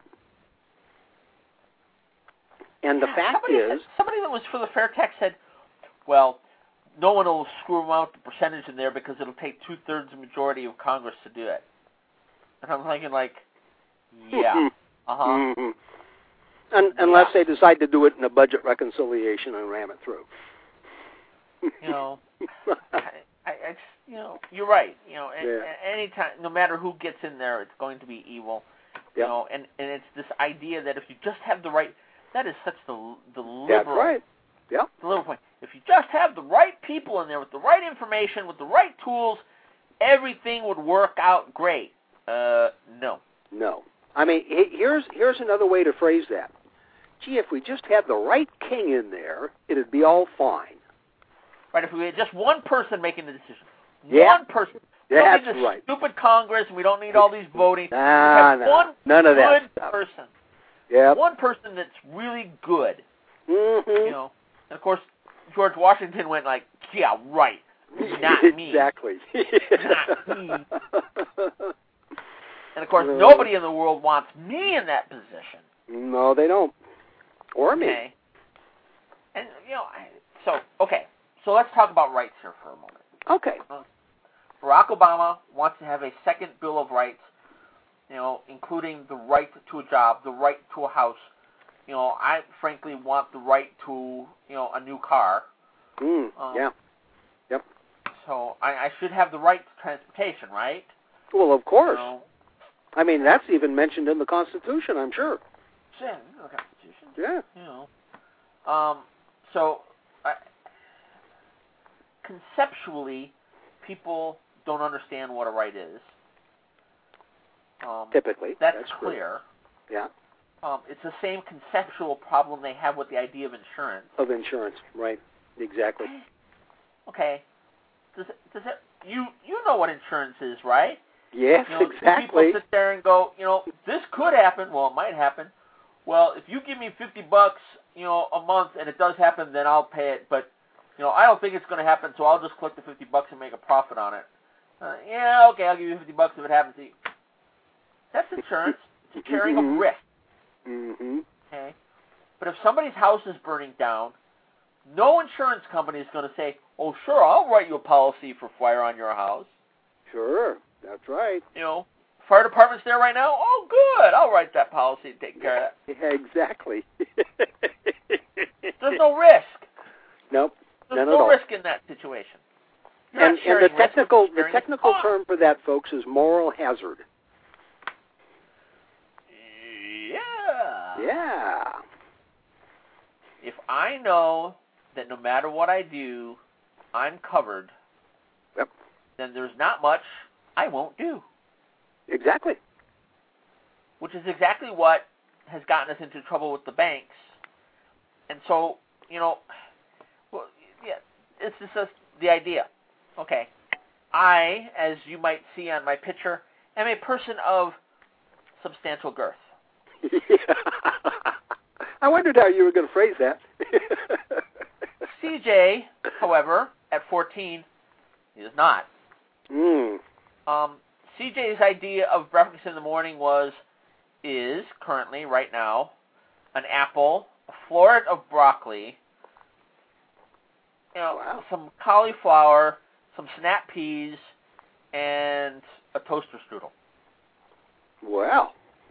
Speaker 3: And the
Speaker 2: yeah,
Speaker 3: fact
Speaker 2: somebody,
Speaker 3: is,
Speaker 2: somebody that was for the fair tax said, well, no one will screw them out the percentage in there because it'll take two-thirds the majority of Congress to do it. And I'm thinking, like, yeah, uh-huh.
Speaker 3: Mm-hmm. Un- unless
Speaker 2: yeah.
Speaker 3: they decide to do it in a budget reconciliation and ram it through.
Speaker 2: You know, I, I, I, you know, you're right. You know,
Speaker 3: yeah.
Speaker 2: any time, no matter who gets in there, it's going to be evil. You
Speaker 3: yep.
Speaker 2: know, and, and it's this idea that if you just have the right, that is such the the liberal.
Speaker 3: That's right. Yeah.
Speaker 2: The liberal point. If you just have the right people in there with the right information, with the right tools, everything would work out great. Uh, no.
Speaker 3: No. I mean, here's here's another way to phrase that. Gee, if we just had the right king in there, it'd be all fine.
Speaker 2: Right, if we had just one person making the decision.
Speaker 3: Yeah.
Speaker 2: One person. We
Speaker 3: That's
Speaker 2: don't need this
Speaker 3: right.
Speaker 2: stupid Congress, and we don't need all these voting.
Speaker 3: Nah,
Speaker 2: we have
Speaker 3: nah.
Speaker 2: one
Speaker 3: None of that
Speaker 2: good
Speaker 3: stuff.
Speaker 2: person.
Speaker 3: Yeah.
Speaker 2: One person that's really good.
Speaker 3: Mm-hmm.
Speaker 2: You know, and of course, George Washington went like, yeah, right. Not me.
Speaker 3: Exactly.
Speaker 2: Not me. And of course, nobody in the world wants me in that position.
Speaker 3: No, they don't. Or me.
Speaker 2: Okay. And, you know, I, so, okay. So let's talk about rights here for a moment.
Speaker 3: Okay.
Speaker 2: Uh, Barack Obama wants to have a second Bill of Rights, you know, including the right to a job, the right to a house. You know, I frankly want the right to, you know, a new car.
Speaker 3: Mm,
Speaker 2: um,
Speaker 3: yeah. Yep.
Speaker 2: So I, I should have the right to transportation, right?
Speaker 3: Well, of course.
Speaker 2: You know,
Speaker 3: I mean, that's even mentioned in the Constitution, I'm sure.
Speaker 2: yeah, the Constitution.
Speaker 3: Yeah.
Speaker 2: You know. Um, so, uh, conceptually, people don't understand what a right is. Um,
Speaker 3: Typically.
Speaker 2: That's,
Speaker 3: that's
Speaker 2: clear.
Speaker 3: True. Yeah.
Speaker 2: Um, it's the same conceptual problem they have with the idea of insurance.
Speaker 3: Of insurance, right. Exactly.
Speaker 2: Okay. does it, does it, you you know what insurance is, right?
Speaker 3: Yes,
Speaker 2: you know,
Speaker 3: exactly.
Speaker 2: People sit there and go, you know, this could happen. Well, it might happen. Well, if you give me fifty bucks, you know, a month, and it does happen, then I'll pay it. But, you know, I don't think it's going to happen, so I'll just collect the fifty bucks and make a profit on it. Uh, yeah, okay, I'll give you fifty bucks if it happens to you. That's insurance. It's carrying
Speaker 3: mm-hmm.
Speaker 2: a risk.
Speaker 3: Mm-hmm.
Speaker 2: Okay. But if somebody's house is burning down, no insurance company is going to say, "Oh, sure, I'll write you a policy for fire on your house."
Speaker 3: Sure, that's right.
Speaker 2: You know, fire department's there right now. Oh, good, I'll write that policy and take care of that.
Speaker 3: Yeah, exactly.
Speaker 2: There's no risk.
Speaker 3: Nope.
Speaker 2: There's
Speaker 3: None
Speaker 2: no
Speaker 3: at all.
Speaker 2: risk in that situation. You're
Speaker 3: And,
Speaker 2: not
Speaker 3: and the
Speaker 2: sharing
Speaker 3: technical
Speaker 2: risk,
Speaker 3: the
Speaker 2: you're sharing
Speaker 3: technical
Speaker 2: cost.
Speaker 3: term for that, folks, is moral hazard.
Speaker 2: Yeah.
Speaker 3: Yeah.
Speaker 2: If I know that no matter what I do, I'm covered,
Speaker 3: Yep.
Speaker 2: then there's not much I won't do.
Speaker 3: Exactly.
Speaker 2: Which is exactly what has gotten us into trouble with the banks. And so, you know, well, yeah, it's just a, the idea. Okay, I, as you might see on my picture, am a person of substantial girth.
Speaker 3: I wondered how you were going to phrase that.
Speaker 2: C J, however, at fourteen, is not.
Speaker 3: Mm.
Speaker 2: Um, C J's idea of breakfast in the morning was, is, currently, right now, an apple, a floret of broccoli, you know,
Speaker 3: Wow.
Speaker 2: some cauliflower, some snap peas, and a toaster strudel.
Speaker 3: Wow.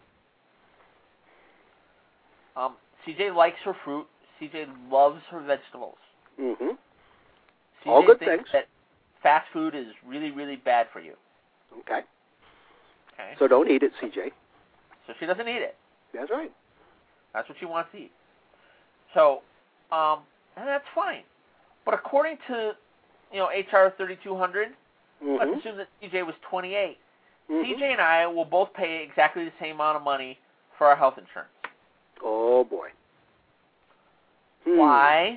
Speaker 2: Um, C J likes her fruit. C J loves her vegetables.
Speaker 3: Mm-hmm.
Speaker 2: C J
Speaker 3: All good
Speaker 2: thinks
Speaker 3: things.
Speaker 2: that fast food is really, really bad for you.
Speaker 3: Okay.
Speaker 2: Okay.
Speaker 3: So don't eat it, C J.
Speaker 2: So she doesn't eat it.
Speaker 3: That's right.
Speaker 2: That's what she wants to eat. So, um, and that's fine. But according to, you know, H R thirty-two hundred,
Speaker 3: Mm-hmm.
Speaker 2: let's assume that C J was twenty-eight.
Speaker 3: Mm-hmm.
Speaker 2: C J and I will both pay exactly the same amount of money for our health insurance.
Speaker 3: Oh, boy. Hmm.
Speaker 2: Why?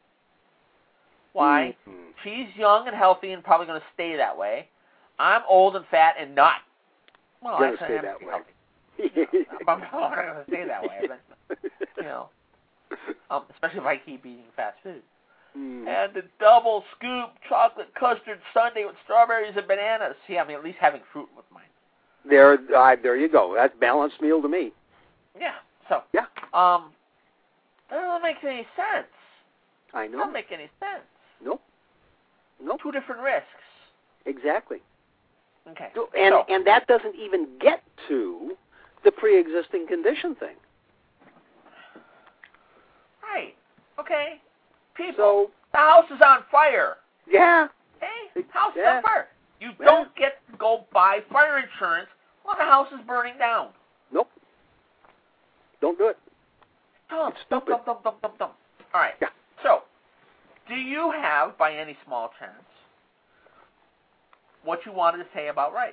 Speaker 2: Why?
Speaker 3: Mm-hmm.
Speaker 2: She's young and healthy and probably going to stay that way. I'm old and fat and not. Well,
Speaker 3: Gonna
Speaker 2: actually,
Speaker 3: stay
Speaker 2: I'm
Speaker 3: that way.
Speaker 2: healthy. I'm not going to stay that way, but, you know, um, especially if I keep eating fast food.
Speaker 3: Mm.
Speaker 2: And the double scoop chocolate custard sundae with strawberries and bananas. See, I'm at least having fruit with mine.
Speaker 3: There, uh, there you go. That's balanced meal to me.
Speaker 2: Yeah. So,
Speaker 3: Yeah.
Speaker 2: um, that doesn't make any sense.
Speaker 3: I
Speaker 2: It
Speaker 3: know.
Speaker 2: doesn't make any sense.
Speaker 3: Nope. Nope.
Speaker 2: Two different risks.
Speaker 3: Exactly.
Speaker 2: Okay.
Speaker 3: And
Speaker 2: so,
Speaker 3: and that doesn't even get to the pre-existing condition thing.
Speaker 2: right. Okay. People,
Speaker 3: So
Speaker 2: the house is on fire.
Speaker 3: yeah,
Speaker 2: Okay? House is
Speaker 3: Yeah.
Speaker 2: on fire. You
Speaker 3: Yeah.
Speaker 2: don't get to go buy fire insurance while the house is burning down.
Speaker 3: nope. Don't do it.
Speaker 2: Dumb,
Speaker 3: It's
Speaker 2: dumb,
Speaker 3: stupid.
Speaker 2: dumb, dumb, dumb, dumb, dumb. All right.
Speaker 3: Yeah.
Speaker 2: So, do you have, by any small chance, what you wanted to say about rights?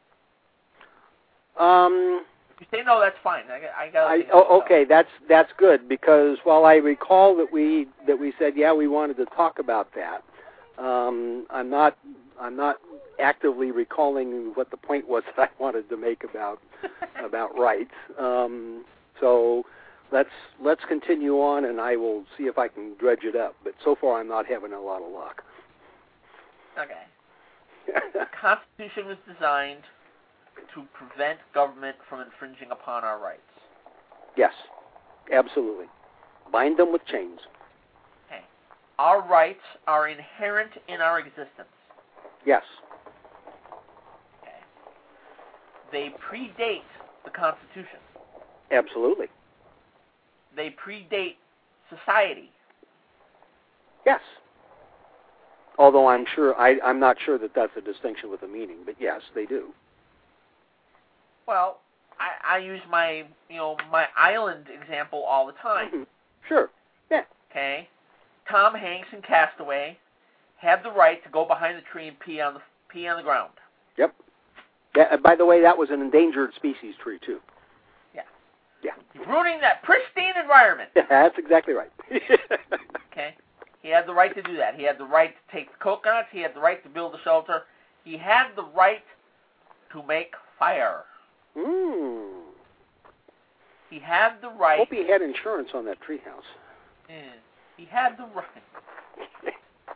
Speaker 3: Um.
Speaker 2: If you say no, that's fine. I, got- I got.
Speaker 3: I, oh, okay, that's that's good because while I recall that we that we said yeah we wanted to talk about that, um, I'm not I'm not actively recalling what the point was that I wanted to make about about rights. Um, so let's let's continue on, and I will see if I can dredge it up. But so far, I'm not having a lot of luck.
Speaker 2: Okay. The Constitution was designed to prevent government from infringing upon our rights.
Speaker 3: Yes, absolutely. Bind them with chains.
Speaker 2: Okay. Our rights are inherent in our existence.
Speaker 3: Yes.
Speaker 2: Okay. They predate the Constitution.
Speaker 3: Absolutely.
Speaker 2: They predate society.
Speaker 3: Yes. Although I'm sure I, I'm not sure that that's a distinction with a meaning, but yes, they do.
Speaker 2: Well, I, I use my you know my island example all the time.
Speaker 3: Mm-hmm. Sure. Yeah.
Speaker 2: Okay. Tom Hanks in Castaway had the right to go behind the tree and pee on the pee on the ground.
Speaker 3: Yep. Yeah, by the way, that was an endangered species tree too.
Speaker 2: Yeah.
Speaker 3: Yeah.
Speaker 2: He's ruining that pristine environment.
Speaker 3: That's exactly right.
Speaker 2: Okay. He had the right to do that. He had the right to take the coconuts. He had the right to build a shelter. He had the right to make fire.
Speaker 3: Mm.
Speaker 2: He had the right...
Speaker 3: Hope he had insurance on that treehouse.
Speaker 2: Yeah, he had the right...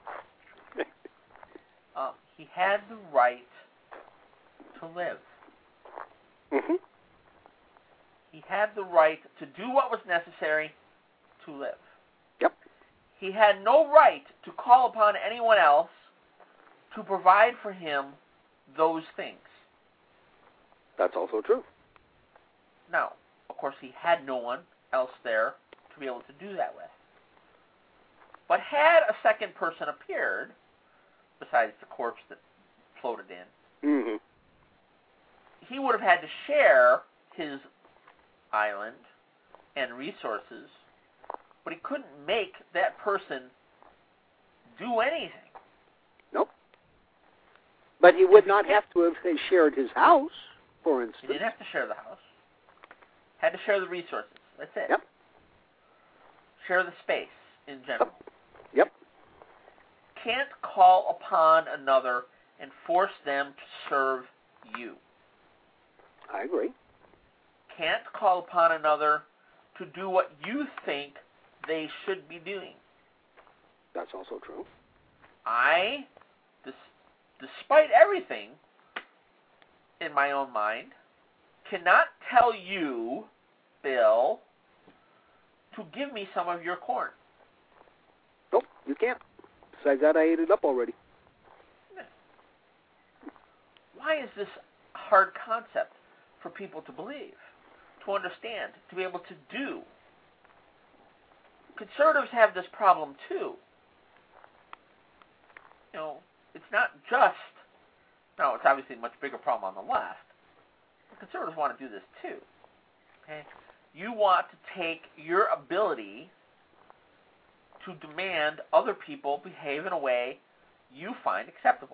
Speaker 2: um, he had the right to live.
Speaker 3: Mm-hmm.
Speaker 2: He had the right to do what was necessary to live.
Speaker 3: Yep.
Speaker 2: He had no right to call upon anyone else to provide for him those things.
Speaker 3: That's also true.
Speaker 2: Now, of course, he had no one else there to be able to do that with. But had a second person appeared, besides the corpse that floated in,
Speaker 3: Mm-hmm.
Speaker 2: he would have had to share his island and resources, but he couldn't make that person do anything.
Speaker 3: Nope. But he would not have to have say, shared his house, for instance.
Speaker 2: He didn't have to share the house. Had to share the resources. That's it.
Speaker 3: Yep.
Speaker 2: Share the space in general.
Speaker 3: Yep.
Speaker 2: Can't call upon another and force them to serve you.
Speaker 3: I agree.
Speaker 2: Can't call upon another to do what you think they should be doing.
Speaker 3: That's also true.
Speaker 2: I, dis- despite everything in my own mind, cannot tell you, Bill, to give me some of your corn.
Speaker 3: Nope, you can't. Besides that, I ate it up already.
Speaker 2: Why is this a hard concept for people to believe, to understand, to be able to do? Conservatives have this problem too. You know, it's not just, no, it's obviously a much bigger problem on the left. But conservatives want to do this too. Okay? You want to take your ability to demand other people behave in a way you find acceptable.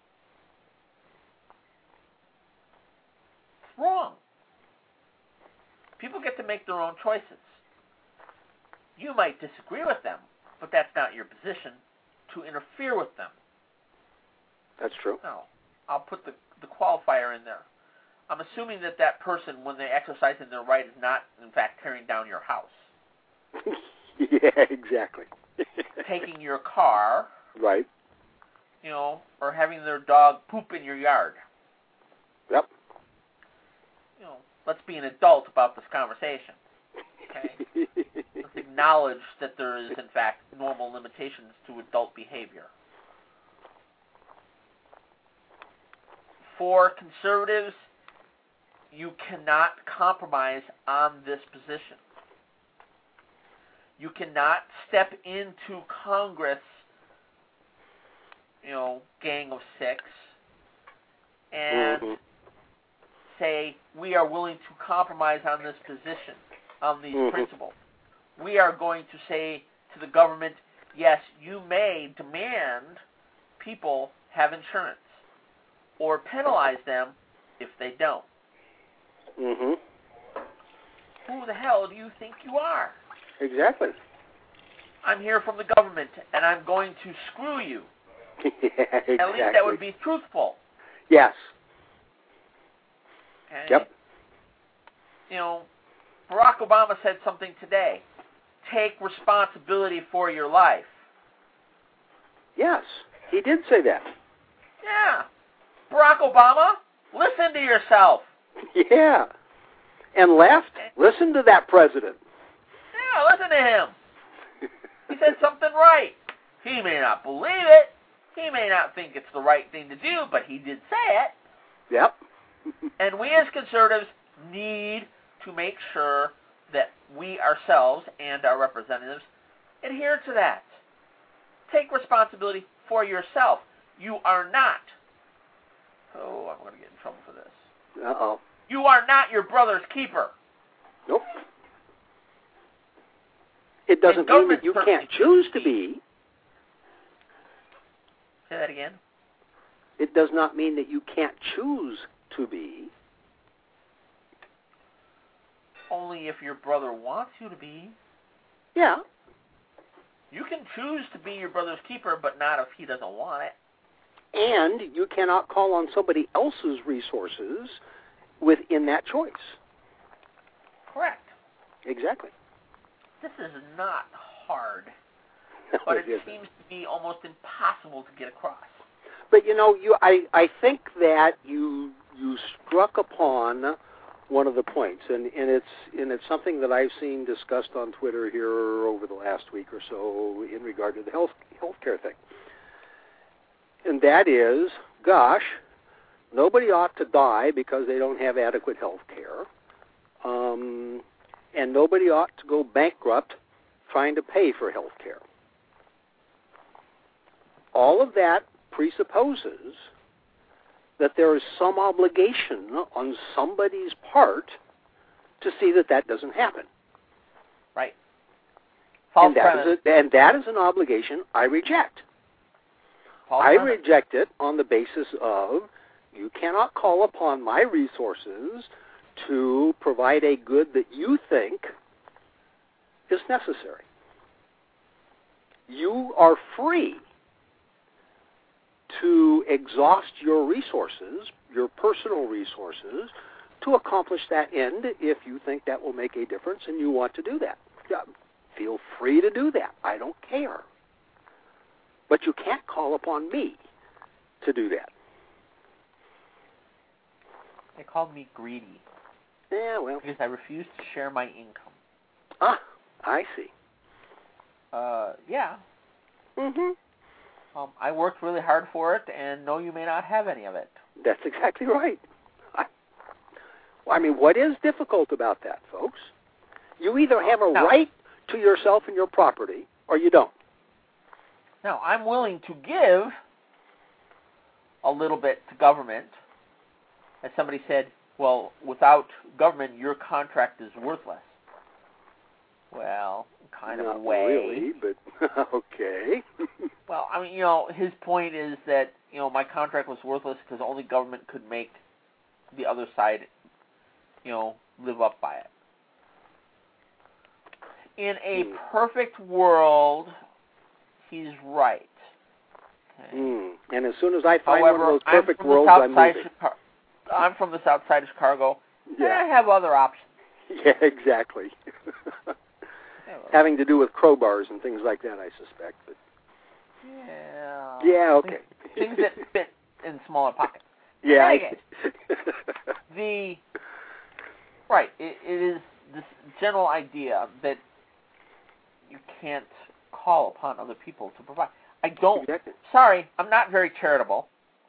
Speaker 2: It's wrong. People get to make their own choices. You might disagree with them, but that's not your position to interfere with them.
Speaker 3: That's true.
Speaker 2: No. I'll put the, the qualifier in there. I'm assuming that that person, when they're exercising their right, is not, in fact, tearing down your house.
Speaker 3: Yeah, exactly.
Speaker 2: Taking your car.
Speaker 3: Right.
Speaker 2: You know, or having their dog poop in your yard.
Speaker 3: Yep.
Speaker 2: You know, let's be an adult about this conversation. Okay? Let's acknowledge that there is, in fact, normal limitations to adult behavior. For conservatives, you cannot compromise on this position. You cannot step into Congress, you know, gang of six, and mm-hmm. say, we are willing to compromise on this position, on these mm-hmm. principles. We are going to say to the government, yes, you may demand people have insurance, or penalize them if they don't.
Speaker 3: Mm-hmm.
Speaker 2: Who the hell do you think you are?
Speaker 3: Exactly.
Speaker 2: I'm here from the government, and I'm going to screw you.
Speaker 3: Yeah, exactly.
Speaker 2: At least that would be truthful.
Speaker 3: Yes.
Speaker 2: Okay?
Speaker 3: Yep.
Speaker 2: You know, Barack Obama said something today. Take responsibility for your life.
Speaker 3: Yes, he did say that.
Speaker 2: Yeah. Barack Obama, listen to yourself.
Speaker 3: Yeah. And left, listen to that president.
Speaker 2: Yeah, listen to him. He said something right. He may not believe it. He may not think it's the right thing to do, but he did say it.
Speaker 3: Yep.
Speaker 2: And we as conservatives need to make sure that we ourselves and our representatives adhere to that. Take responsibility for yourself. You are not, oh, I'm going to get in trouble for this.
Speaker 3: Uh-oh.
Speaker 2: You are not your brother's keeper.
Speaker 3: Nope. It doesn't mean that you can't choose to be.
Speaker 2: Say that again.
Speaker 3: It does not mean that you can't choose to be.
Speaker 2: Only if your brother wants you to be.
Speaker 3: Yeah.
Speaker 2: You can choose to be your brother's keeper, but not if he doesn't want it.
Speaker 3: And you cannot call on somebody else's resources within that choice.
Speaker 2: Correct.
Speaker 3: Exactly.
Speaker 2: This is not hard,
Speaker 3: No,
Speaker 2: but
Speaker 3: it
Speaker 2: it
Speaker 3: isn't.
Speaker 2: seems to be almost impossible to get across.
Speaker 3: But you know, you I, I think that you you struck upon one of the points, and, and it's and it's something that I've seen discussed on Twitter here over the last week or so in regard to the health healthcare thing. And that is, gosh, nobody ought to die because they don't have adequate health care. Um, and nobody ought to go bankrupt trying to pay for health care. All of that presupposes that there is some obligation on somebody's part to see that that doesn't happen.
Speaker 2: Right. False
Speaker 3: and, that
Speaker 2: premise.
Speaker 3: is a, and that is an obligation I reject.
Speaker 2: False
Speaker 3: I
Speaker 2: premise.
Speaker 3: reject it on the basis of you cannot call upon my resources to provide a good that you think is necessary. You are free to exhaust your resources, your personal resources, to accomplish that end if you think that will make a difference and you want to do that. Yeah, feel free to do that. I don't care. But you can't call upon me to do that.
Speaker 2: They called me greedy.
Speaker 3: Yeah, well.
Speaker 2: Because I refused to share my income.
Speaker 3: Ah, I see.
Speaker 2: Uh, yeah.
Speaker 3: Mm-hmm.
Speaker 2: Um, I worked really hard for it, and no, you may not have any of it.
Speaker 3: That's exactly right. I, I mean, what is difficult about that, folks? You either have a
Speaker 2: no.
Speaker 3: right to yourself and your property, or you don't.
Speaker 2: Now, I'm willing to give a little bit to government. As somebody said, well, without government, your contract is worthless. Well, kind of
Speaker 3: Not
Speaker 2: a way.
Speaker 3: really, but okay.
Speaker 2: Well, I mean, you know, his point is that, you know, my contract was worthless because only government could make the other side, you know, live up by it. In a
Speaker 3: Hmm.
Speaker 2: perfect world, he's right. Okay.
Speaker 3: Mm. And as soon as I find
Speaker 2: However,
Speaker 3: one of those perfect
Speaker 2: I'm from
Speaker 3: worlds,
Speaker 2: the south
Speaker 3: I'm
Speaker 2: side
Speaker 3: moving.
Speaker 2: Chicago. I'm from the south side of Chicago,
Speaker 3: Yeah.
Speaker 2: and I have other options.
Speaker 3: Yeah, exactly. Having to do with crowbars and things like that, I suspect. But
Speaker 2: Yeah.
Speaker 3: yeah, okay.
Speaker 2: Things, things that fit in smaller pockets.
Speaker 3: Yeah.
Speaker 2: Anyway, the right, it, it is this general idea that you can't call upon other people to provide. I don't.
Speaker 3: Exactly.
Speaker 2: Sorry, I'm not very charitable.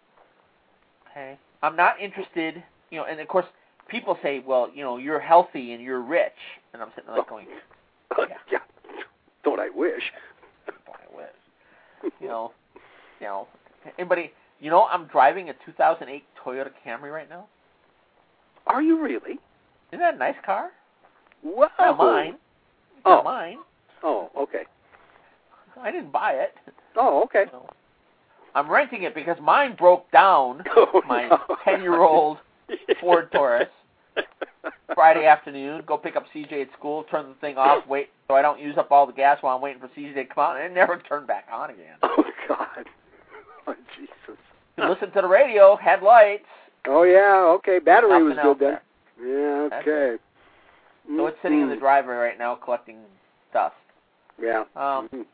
Speaker 2: Okay, I'm not interested. You know, and of course, people say, "Well, you know, you're healthy and you're rich," and I'm sitting there like going,
Speaker 3: Yeah. yeah. Don't I wish?
Speaker 2: Don't I wish? You know, you know, anybody. You know, I'm driving a two thousand eight Toyota Camry right now.
Speaker 3: Are you really?
Speaker 2: Isn't that a nice car?
Speaker 3: Wow.
Speaker 2: Not mine. It's
Speaker 3: Oh.
Speaker 2: not mine.
Speaker 3: Oh, okay.
Speaker 2: I didn't buy it.
Speaker 3: Oh, okay.
Speaker 2: You know, I'm renting it because mine broke down.
Speaker 3: Oh,
Speaker 2: my
Speaker 3: no.
Speaker 2: ten-year-old Ford Taurus. Friday afternoon, go pick up C J at school, turn the thing off, wait so I don't use up all the gas while I'm waiting for C J to come out, and it never turned back on again.
Speaker 3: Oh, God. Oh, Jesus.
Speaker 2: You listen to the radio, headlights.
Speaker 3: Oh, yeah, okay. Battery
Speaker 2: Nothing
Speaker 3: was
Speaker 2: else
Speaker 3: good then.
Speaker 2: there.
Speaker 3: Yeah,
Speaker 2: That's
Speaker 3: okay.
Speaker 2: So it's sitting in the driveway right now collecting dust.
Speaker 3: Yeah.
Speaker 2: Um,
Speaker 3: mm-hmm.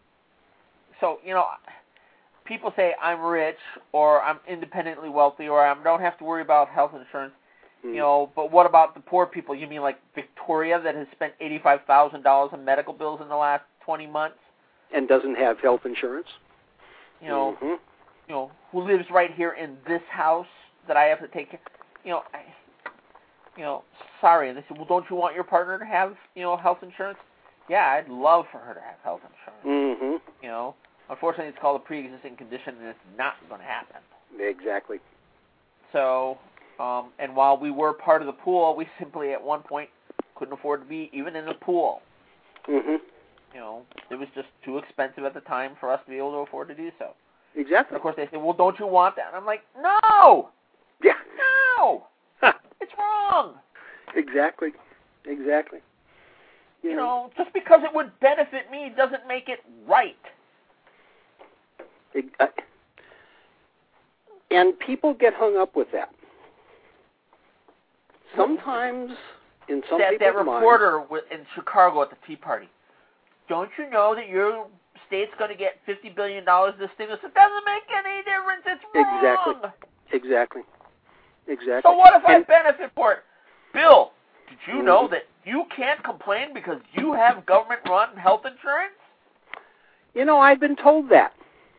Speaker 2: So, you know, people say I'm rich or I'm independently wealthy or I don't have to worry about health insurance.
Speaker 3: Mm-hmm.
Speaker 2: You know, but what about the poor people? You mean like Victoria that has spent eighty-five thousand dollars on medical bills in the last twenty months?
Speaker 3: And doesn't have health insurance?
Speaker 2: You know,
Speaker 3: mm-hmm.
Speaker 2: you know, who lives right here in this house that I have to take care. You know, I, you know, sorry. And they said, well, don't you want your partner to have, you know, health insurance? Yeah, I'd love for her to have health insurance.
Speaker 3: Mm-hmm.
Speaker 2: You know, unfortunately, it's called a pre-existing condition, and it's not going to happen.
Speaker 3: Exactly.
Speaker 2: So, um, and while we were part of the pool, we simply at one point couldn't afford to be even in the pool.
Speaker 3: Mm-hmm.
Speaker 2: You know, it was just too expensive at the time for us to be able to afford to do so.
Speaker 3: Exactly.
Speaker 2: And of course, they say, well, don't you want that? And I'm like, no!
Speaker 3: Yeah.
Speaker 2: No! It's wrong!
Speaker 3: Exactly. Exactly.
Speaker 2: you know, just because it would benefit me doesn't make it right.
Speaker 3: It, uh, and people get hung up with that. Sometimes, in some
Speaker 2: that,
Speaker 3: people's
Speaker 2: that
Speaker 3: minds,
Speaker 2: reporter in Chicago at the Tea Party, don't you know that your state's going to get fifty billion dollars this stimulus? It doesn't make any difference. It's wrong.
Speaker 3: Exactly. Exactly. Exactly.
Speaker 2: So what if
Speaker 3: and,
Speaker 2: I benefit for it? Bill, did you
Speaker 3: mm-hmm.
Speaker 2: know that you can't complain because you have government-run health insurance?
Speaker 3: You know, I've been told that.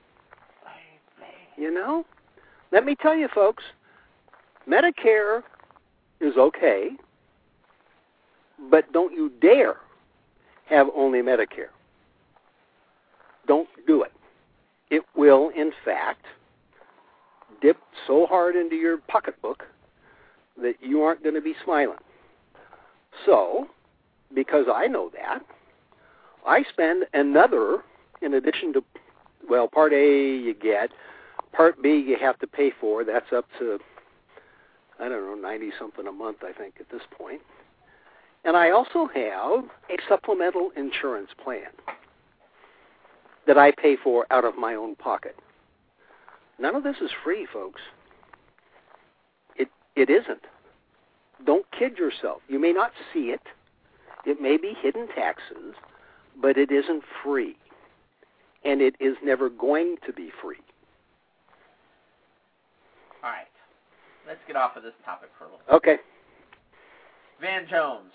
Speaker 3: You know? Let me tell you, folks, Medicare is okay, but don't you dare have only Medicare. Don't do it. It will, in fact, dip so hard into your pocketbook that you aren't going to be smiling. So, because I know that, I spend another, in addition to, well, Part A you get, Part B you have to pay for. That's up to, I don't know, ninety-something a month, I think, at this point. And I also have a supplemental insurance plan that I pay for out of my own pocket. None of this is free, folks. It it isn't. Don't kid yourself. You may not see it. It may be hidden taxes, but it isn't free. And it is never going to be free.
Speaker 2: All right. Let's get off of this topic for a little bit.
Speaker 3: Okay.
Speaker 2: Van Jones.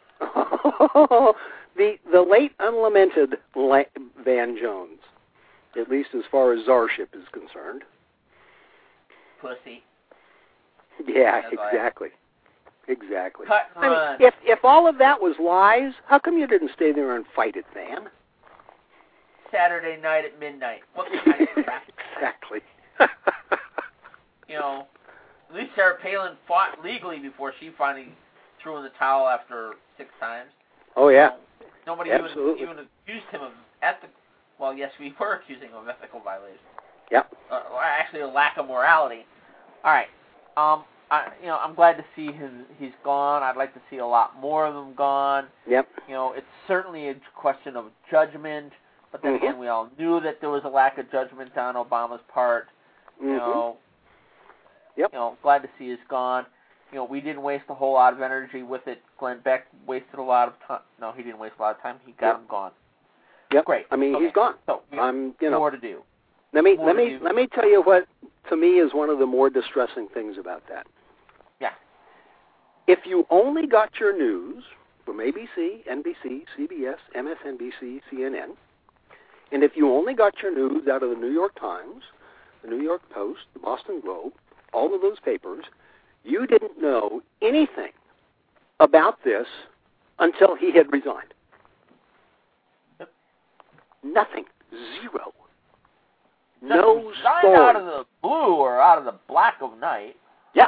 Speaker 3: the the late unlamented Van Jones, at least as far as czarship is concerned.
Speaker 2: Pussy.
Speaker 3: Yeah,
Speaker 2: That's
Speaker 3: exactly. Exactly.
Speaker 2: Cut and
Speaker 3: I mean,
Speaker 2: run.
Speaker 3: if if all of that was lies, how come you didn't stay there and fight it, Van?
Speaker 2: Saturday night at midnight. What kind of crap?
Speaker 3: Exactly.
Speaker 2: You know, at least Sarah Palin fought legally before she finally threw in the towel after six times.
Speaker 3: Oh, yeah.
Speaker 2: You know, nobody
Speaker 3: Absolutely.
Speaker 2: even, even accused him of ethical. Well, yes, we were accusing him of ethical violation.
Speaker 3: Yep.
Speaker 2: Uh, or actually, a lack of morality. All right. Um. I, you know, I'm glad to see his he's gone. I'd like to see a lot more of them gone.
Speaker 3: Yep.
Speaker 2: You know, it's certainly a question of judgment, but then
Speaker 3: Mm-hmm.
Speaker 2: again, we all knew that there was a lack of judgment on Obama's part.
Speaker 3: Mm-hmm.
Speaker 2: You know.
Speaker 3: Yep.
Speaker 2: You know, glad to see he's gone. You know, we didn't waste a whole lot of energy with it. Glenn Beck wasted a lot of time. No, he didn't waste a lot of time. He got
Speaker 3: Yep.
Speaker 2: him gone.
Speaker 3: Yep.
Speaker 2: Great.
Speaker 3: I mean,
Speaker 2: okay.
Speaker 3: he's gone.
Speaker 2: So we
Speaker 3: I'm, you know,
Speaker 2: more to do.
Speaker 3: Let me
Speaker 2: more
Speaker 3: let
Speaker 2: to
Speaker 3: me
Speaker 2: do.
Speaker 3: let me tell you what to me is one of the more distressing things about that.
Speaker 2: Yeah.
Speaker 3: If you only got your news from A B C, N B C, C B S, M S N B C, C N N, and if you only got your news out of the New York Times, the New York Post, the Boston Globe, all of those papers, you didn't know anything about this until he had resigned.
Speaker 2: Yep.
Speaker 3: Nothing. Zero.
Speaker 2: Just
Speaker 3: No
Speaker 2: resigned
Speaker 3: story.
Speaker 2: out of the blue or out of the black of night.
Speaker 3: Yeah.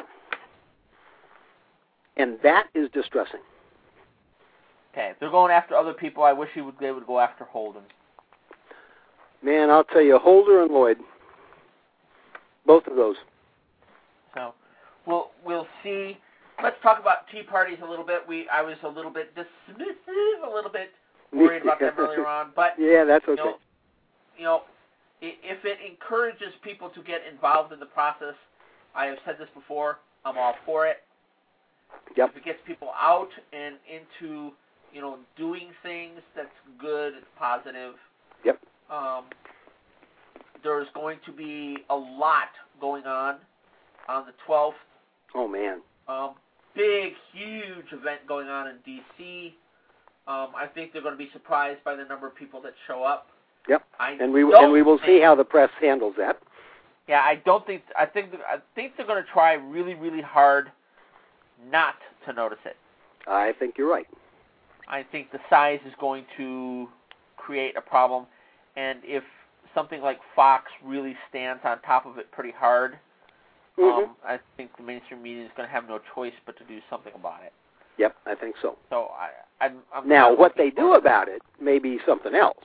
Speaker 3: And that is distressing.
Speaker 2: Okay, if they're going after other people, I wish he would, they would go after Holden.
Speaker 3: Man, I'll tell you, Holder and Lloyd, both of those.
Speaker 2: So we'll we'll see. Let's talk about tea parties a little bit. We I was a little bit dismissive, a little bit worried about them earlier on, but
Speaker 3: yeah, that's okay.
Speaker 2: you know, you know, if it encourages people to get involved in the process, I have said this before, I'm all for it.
Speaker 3: Yep.
Speaker 2: If it gets people out and into, you know, doing things, that's good, it's positive.
Speaker 3: Yep.
Speaker 2: Um, there's going to be a lot going on on the twelfth.
Speaker 3: Oh, man.
Speaker 2: Um, big, huge event going on in D C Um, I think they're going to be surprised by the number of people that show up.
Speaker 3: Yep.
Speaker 2: I
Speaker 3: and we
Speaker 2: don't
Speaker 3: and we will
Speaker 2: think,
Speaker 3: see how the press handles that.
Speaker 2: Yeah, I don't think I think I think they're going to try really, really hard not to notice it.
Speaker 3: I think you're right.
Speaker 2: I think the size is going to create a problem, and if something like Fox really stands on top of it pretty hard,
Speaker 3: Mm-hmm.
Speaker 2: um, I think the mainstream media is going to have no choice but to do something about it.
Speaker 3: Yep, I think so.
Speaker 2: So I, I'm, I'm
Speaker 3: Now,
Speaker 2: kind of
Speaker 3: what they do
Speaker 2: forward.
Speaker 3: about it may be something else.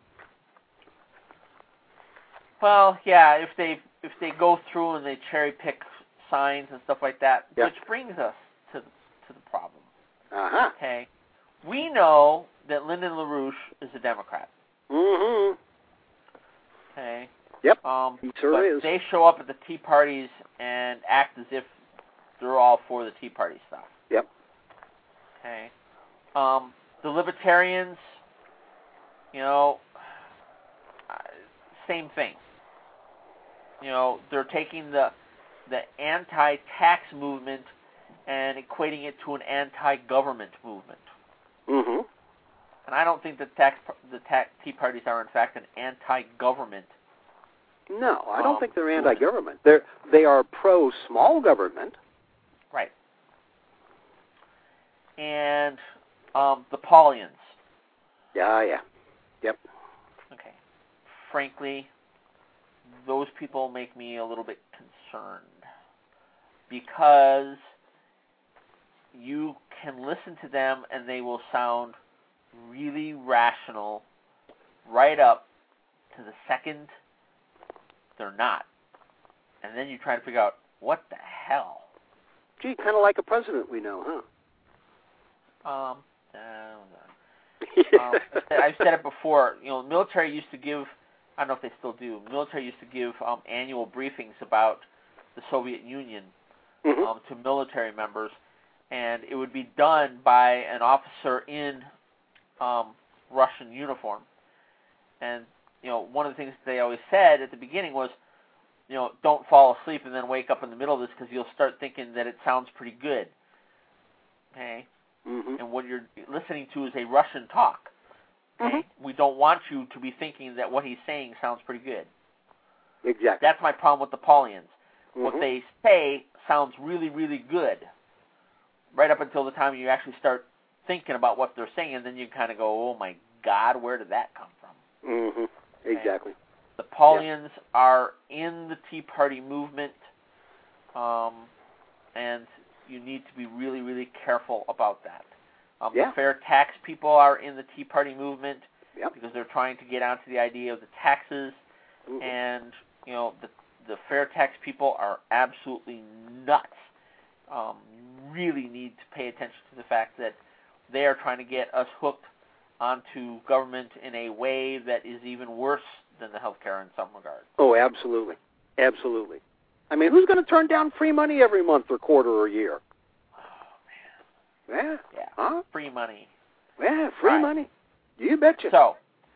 Speaker 2: Well, yeah, if they if they go through and they cherry pick signs and stuff like that,
Speaker 3: Yep.
Speaker 2: which brings us to the, to the problem.
Speaker 3: Uh-huh.
Speaker 2: Okay, we know that Lyndon LaRouche is a Democrat.
Speaker 3: Mm-hmm.
Speaker 2: Okay.
Speaker 3: Yep.
Speaker 2: Um,
Speaker 3: he sure
Speaker 2: but
Speaker 3: is.
Speaker 2: they show up at the Tea Parties and act as if they're all for the Tea Party stuff.
Speaker 3: Yep.
Speaker 2: Okay. Um, the Libertarians, you know, uh, same thing. You know, they're taking the the anti-tax movement and equating it to an anti-government movement.
Speaker 3: Mm-hmm.
Speaker 2: And I don't think the tax the tax Tea Parties are in fact an anti-government.
Speaker 3: No, I don't
Speaker 2: um,
Speaker 3: think they're
Speaker 2: movement.
Speaker 3: anti-government. They're they are pro-small government.
Speaker 2: Right. And um, the Paulians.
Speaker 3: Yeah, yeah. Yep.
Speaker 2: Okay. Frankly, those people make me a little bit concerned because you can listen to them and they will sound really rational right up to the second they're not. And then you try to figure out, what the hell?
Speaker 3: Gee, kind of like a president we know, huh?
Speaker 2: Um, uh, um I've said it before. You know, the military used to give, I don't know if they still do, the military used to give um, annual briefings about the Soviet Union
Speaker 3: mm-hmm.
Speaker 2: um, to military members, and it would be done by an officer in um, Russian uniform. And, you know, one of the things they always said at the beginning was, you know, don't fall asleep and then wake up in the middle of this because you'll start thinking that it sounds pretty good. Okay?
Speaker 3: Mm-hmm.
Speaker 2: And what you're listening to is a Russian talk. Okay?
Speaker 3: Mm-hmm.
Speaker 2: We don't want you to be thinking that what he's saying sounds pretty good.
Speaker 3: Exactly.
Speaker 2: That's my problem with the Paulians.
Speaker 3: Mm-hmm.
Speaker 2: What they say sounds really, really good right up until the time you actually start thinking about what they're saying, and then you kind of go, oh, my God, where did that come from?
Speaker 3: Mm-hmm. Exactly.
Speaker 2: Okay? The Paulians yeah. are in the Tea Party movement, um, and you need to be really, really careful about that. Um,
Speaker 3: yeah.
Speaker 2: The fair tax people are in the Tea Party movement
Speaker 3: yep.
Speaker 2: because they're trying to get onto the idea of the taxes,
Speaker 3: mm-hmm.
Speaker 2: and you know the the fair tax people are absolutely nuts. Um, really need to pay attention to the fact that they are trying to get us hooked onto government in a way that is even worse than the healthcare in some regard.
Speaker 3: Oh, absolutely. Absolutely. I mean, who's going to turn down free money every month or quarter or year?
Speaker 2: Oh, man.
Speaker 3: Yeah.
Speaker 2: Yeah.
Speaker 3: Huh?
Speaker 2: Free money.
Speaker 3: Yeah, free
Speaker 2: right.
Speaker 3: money. You betcha.
Speaker 2: So,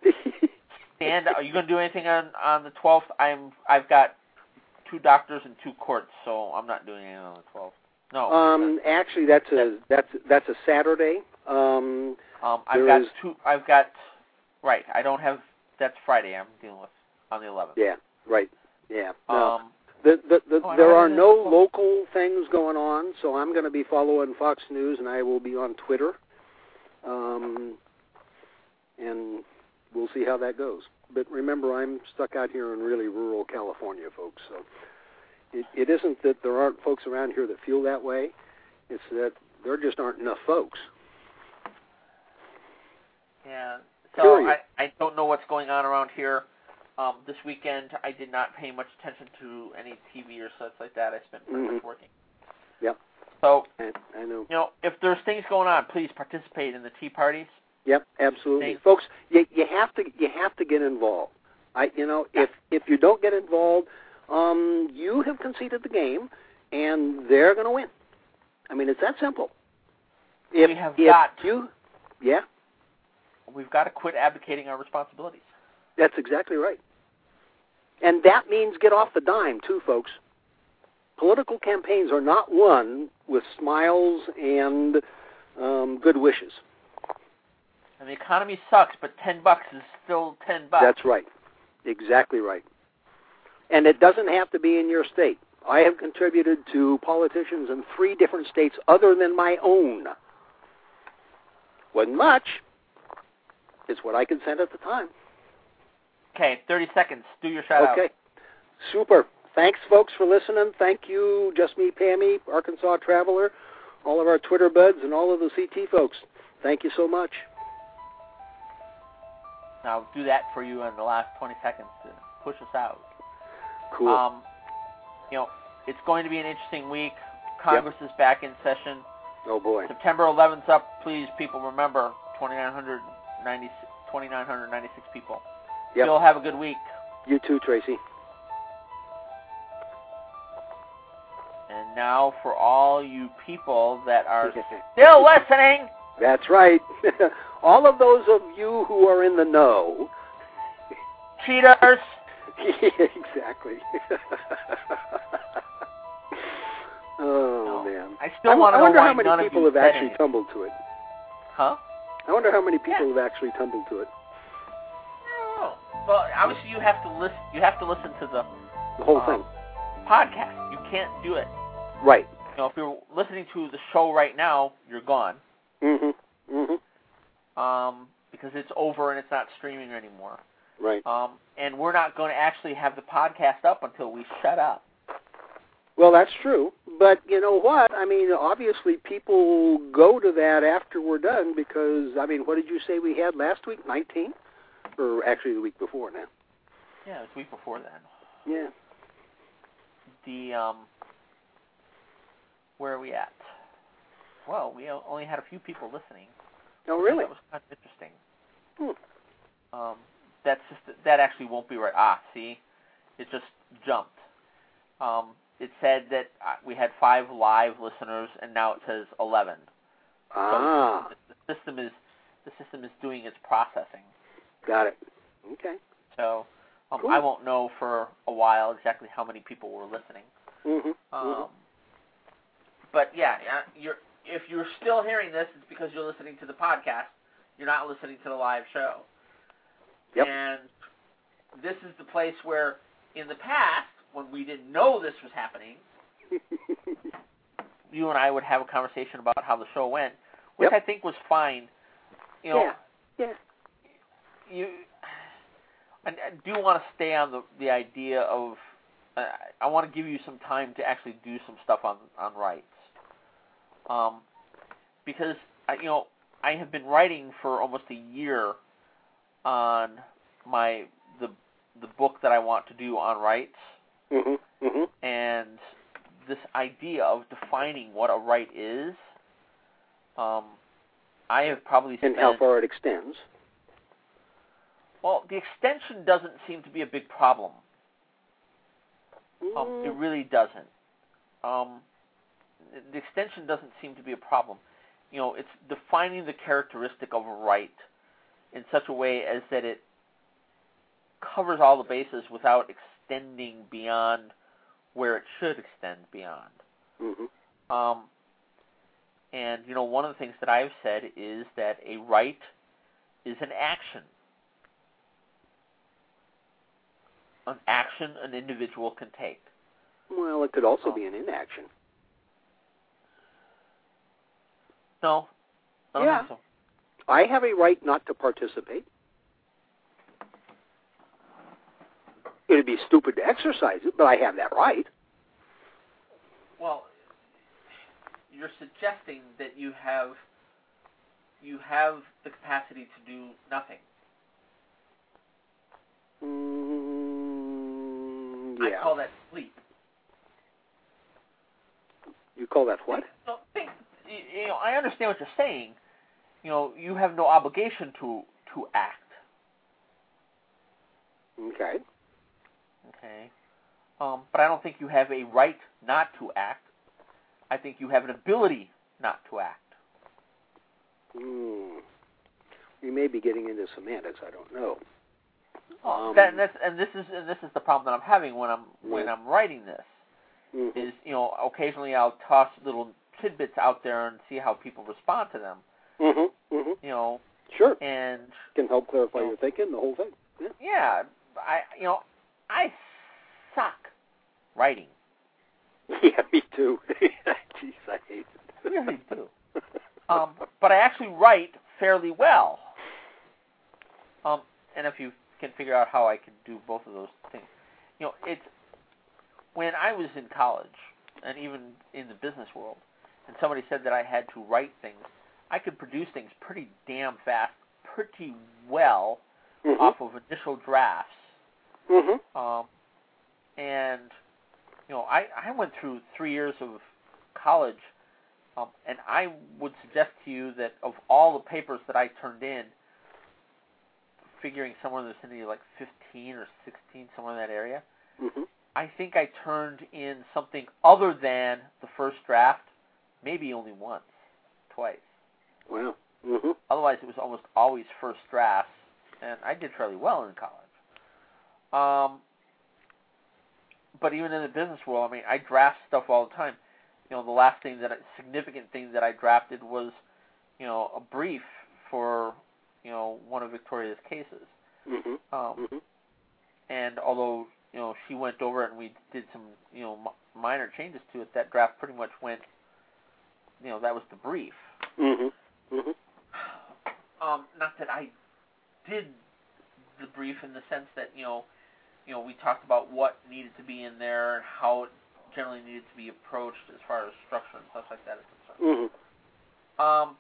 Speaker 2: and are you going to do anything on, on the twelfth? I'm, I've got two doctors and two courts, so I'm not doing anything on the twelfth. No.
Speaker 3: Um, actually, that's a that's that's a Saturday. Um,
Speaker 2: um, I've got
Speaker 3: is,
Speaker 2: two. I've got right. I don't have. That's Friday. I'm dealing with on the eleventh.
Speaker 3: Yeah. Right. Yeah. No.
Speaker 2: Um.
Speaker 3: The, the, the,
Speaker 2: oh,
Speaker 3: there are no local things going on, so I'm going to be following Fox News, and I will be on Twitter. Um, and we'll see how that goes. But remember, I'm stuck out here in really rural California, folks. So it, it isn't that there aren't folks around here that feel that way. It's that there just aren't enough folks.
Speaker 2: Yeah. So
Speaker 3: Period.
Speaker 2: I, I don't know what's going on around here. Um, this weekend, I did not pay much attention to any T V or such like that. I spent pretty
Speaker 3: mm-hmm.
Speaker 2: much working.
Speaker 3: Yep.
Speaker 2: So,
Speaker 3: I, I know.
Speaker 2: You know, if there's things going on, please participate in the tea parties.
Speaker 3: Yep, absolutely,
Speaker 2: Things.
Speaker 3: folks. You, you have to you have to get involved. I, you know, if if you don't get involved, um, you have conceded the game, and they're going to win. I mean, it's that simple. If,
Speaker 2: we have
Speaker 3: if
Speaker 2: got
Speaker 3: you, yeah.
Speaker 2: We've got to quit abdicating our responsibilities.
Speaker 3: That's exactly right. And that means get off the dime, too, folks. Political campaigns are not won with smiles and um, good wishes.
Speaker 2: And the economy sucks, but ten bucks is still ten bucks.
Speaker 3: That's right. Exactly right. And it doesn't have to be in your state. I have contributed to politicians in three different states other than my own. Wasn't much. It's what I could send at the time.
Speaker 2: Okay, thirty seconds. Do your shout-out.
Speaker 3: Okay. Super. Thanks, folks, for listening. Thank you, Just Me, Pammy, Arkansas Traveler, all of our Twitter buds, and all of the C T folks. Thank you so much.
Speaker 2: I'll do that for you in the last twenty seconds to push us out.
Speaker 3: Cool.
Speaker 2: Um, you know, it's going to be an interesting week. Congress
Speaker 3: yep.
Speaker 2: is back in session.
Speaker 3: Oh, boy.
Speaker 2: September eleventh up. Please, people, remember, twenty-nine hundred twenty-nine hundred ninety-six people.
Speaker 3: Yep.
Speaker 2: You'll have a good week.
Speaker 3: You too, Tracy.
Speaker 2: And now for all you people that are still listening.
Speaker 3: That's right. All of those of you who are in the know.
Speaker 2: Cheaters.
Speaker 3: Exactly. Oh,
Speaker 2: no,
Speaker 3: man.
Speaker 2: I still want to know
Speaker 3: why
Speaker 2: why
Speaker 3: how many
Speaker 2: none
Speaker 3: people
Speaker 2: of you
Speaker 3: have
Speaker 2: said
Speaker 3: actually
Speaker 2: anything.
Speaker 3: tumbled to it.
Speaker 2: Huh?
Speaker 3: I wonder how many people
Speaker 2: Yeah.
Speaker 3: have actually tumbled to it.
Speaker 2: Oh, well, obviously you have to listen. You have to listen to the
Speaker 3: The whole
Speaker 2: um,
Speaker 3: thing.
Speaker 2: podcast. You can't do it.
Speaker 3: Right.
Speaker 2: You know, if you're listening to the show right now, you're gone.
Speaker 3: Mhm. Mhm.
Speaker 2: Um, because it's over and it's not streaming anymore.
Speaker 3: Right.
Speaker 2: Um, and we're not going to actually have the podcast up until we shut up.
Speaker 3: Well, that's true. But you know what? I mean, obviously people go to that after we're done because, I mean, what did you say we had last week? nineteen? Or actually the week before now.
Speaker 2: Yeah, it was the week before then.
Speaker 3: Yeah.
Speaker 2: The, um, where are we at? Well, we only had a few people listening.
Speaker 3: Oh, really?
Speaker 2: That was kind of interesting.
Speaker 3: Hmm.
Speaker 2: Um, that's just, that actually won't be right. Ah, see? It just jumped. Um, it said that we had five live listeners, and now it says eleven.
Speaker 3: Ah.
Speaker 2: So the system is the system is doing its processing.
Speaker 3: Got it. Okay.
Speaker 2: So um,
Speaker 3: Cool.
Speaker 2: I won't know for a while exactly how many people were listening.
Speaker 3: Mm-hmm.
Speaker 2: Um,
Speaker 3: mm-hmm.
Speaker 2: But yeah, you're, if you're still hearing this, it's because you're listening to the podcast. You're not listening to the live show.
Speaker 3: Yep.
Speaker 2: And this is the place where, in the past, when we didn't know this was happening, you and I would have a conversation about how the show went, which
Speaker 3: Yep.
Speaker 2: I think was fine. You know,
Speaker 3: yeah. Yeah.
Speaker 2: you. I, I do want to stay on the the idea of. Uh, I want to give you some time to actually do some stuff on on rights, um, because I, you know I have been writing for almost a year on my the the book that I want to do on rights,
Speaker 3: Mm-hmm. Mm-hmm.
Speaker 2: and this idea of defining what a right is. Um, I have probably spent.
Speaker 3: And how far it extends.
Speaker 2: Well, the extension doesn't seem to be a big problem. Um,
Speaker 3: Mm.
Speaker 2: it really doesn't. Um, the extension doesn't seem to be a problem. You know, it's defining the characteristic of a right in such a way as that it covers all the bases without extending beyond where it should extend beyond.
Speaker 3: Mm-hmm.
Speaker 2: Um, and, you know, one of the things that I've said is that a right is an action. An action an individual can take.
Speaker 3: Well, it could also
Speaker 2: Oh.
Speaker 3: be an inaction.
Speaker 2: No, I don't
Speaker 3: Yeah.
Speaker 2: think so.
Speaker 3: I have a right not to participate. It'd be stupid to exercise it, but I have that right.
Speaker 2: Well, you're suggesting that you have you have the capacity to do nothing.
Speaker 3: Mm, yeah.
Speaker 2: I call that sleep.
Speaker 3: You call that what?
Speaker 2: So think, you know, I understand what you're saying. You know, you have no obligation to to act.
Speaker 3: Okay.
Speaker 2: Okay. Um, but I don't think you have a right not to act. I think you have an ability not to act.
Speaker 3: Hmm. We may be getting into semantics. I don't know. Um,
Speaker 2: that, and, that's, and this is and this is the problem that I'm having when I'm when
Speaker 3: Yeah.
Speaker 2: I'm writing this.
Speaker 3: Mm-hmm.
Speaker 2: Is, you know, occasionally I'll toss little tidbits out there and see how people respond to them.
Speaker 3: Mm-hmm. Mm-hmm.
Speaker 2: You know,
Speaker 3: Sure.
Speaker 2: and
Speaker 3: Can help clarify
Speaker 2: you know,
Speaker 3: your thinking, the whole thing. Yeah.
Speaker 2: yeah, I you know, I suck writing.
Speaker 3: Yeah, me too. Jeez, I hate it.
Speaker 2: I really do. Um, but I actually write fairly well. Um, and if you can figure out how I can do both of those things, you know, it's when I was in college and even in the business world, and somebody said that I had to write things, I could produce things pretty damn fast, pretty well,
Speaker 3: Mm-hmm.
Speaker 2: off of initial drafts.
Speaker 3: Mm-hmm.
Speaker 2: Um, and, you know, I, I went through three years of college, um, and I would suggest to you that of all the papers that I turned in, figuring somewhere in the vicinity of like fifteen or sixteen, somewhere in that area.
Speaker 3: Mm-hmm.
Speaker 2: I think I turned in something other than the first draft, maybe only once, twice.
Speaker 3: Wow. Mm-hmm.
Speaker 2: Otherwise, it was almost always first drafts, and I did fairly well in college. Um, but even in the business world, I mean, I draft stuff all the time. You know, the last thing that I, significant thing that I drafted was, you know, a brief for, you know, one of Victoria's cases.
Speaker 3: Mm-hmm.
Speaker 2: Um,
Speaker 3: mm-hmm.
Speaker 2: And although, you know, she went over it and we did some, you know, m- minor changes to it, that draft pretty much went, you know, that was the brief.
Speaker 3: Mm-hmm. Mm-hmm.
Speaker 2: Um, not that I did the brief in the sense that, you know, you know, we talked about what needed to be in there and how it generally needed to be approached as far as structure and stuff like that is concerned.
Speaker 3: Mm-hmm.
Speaker 2: Um,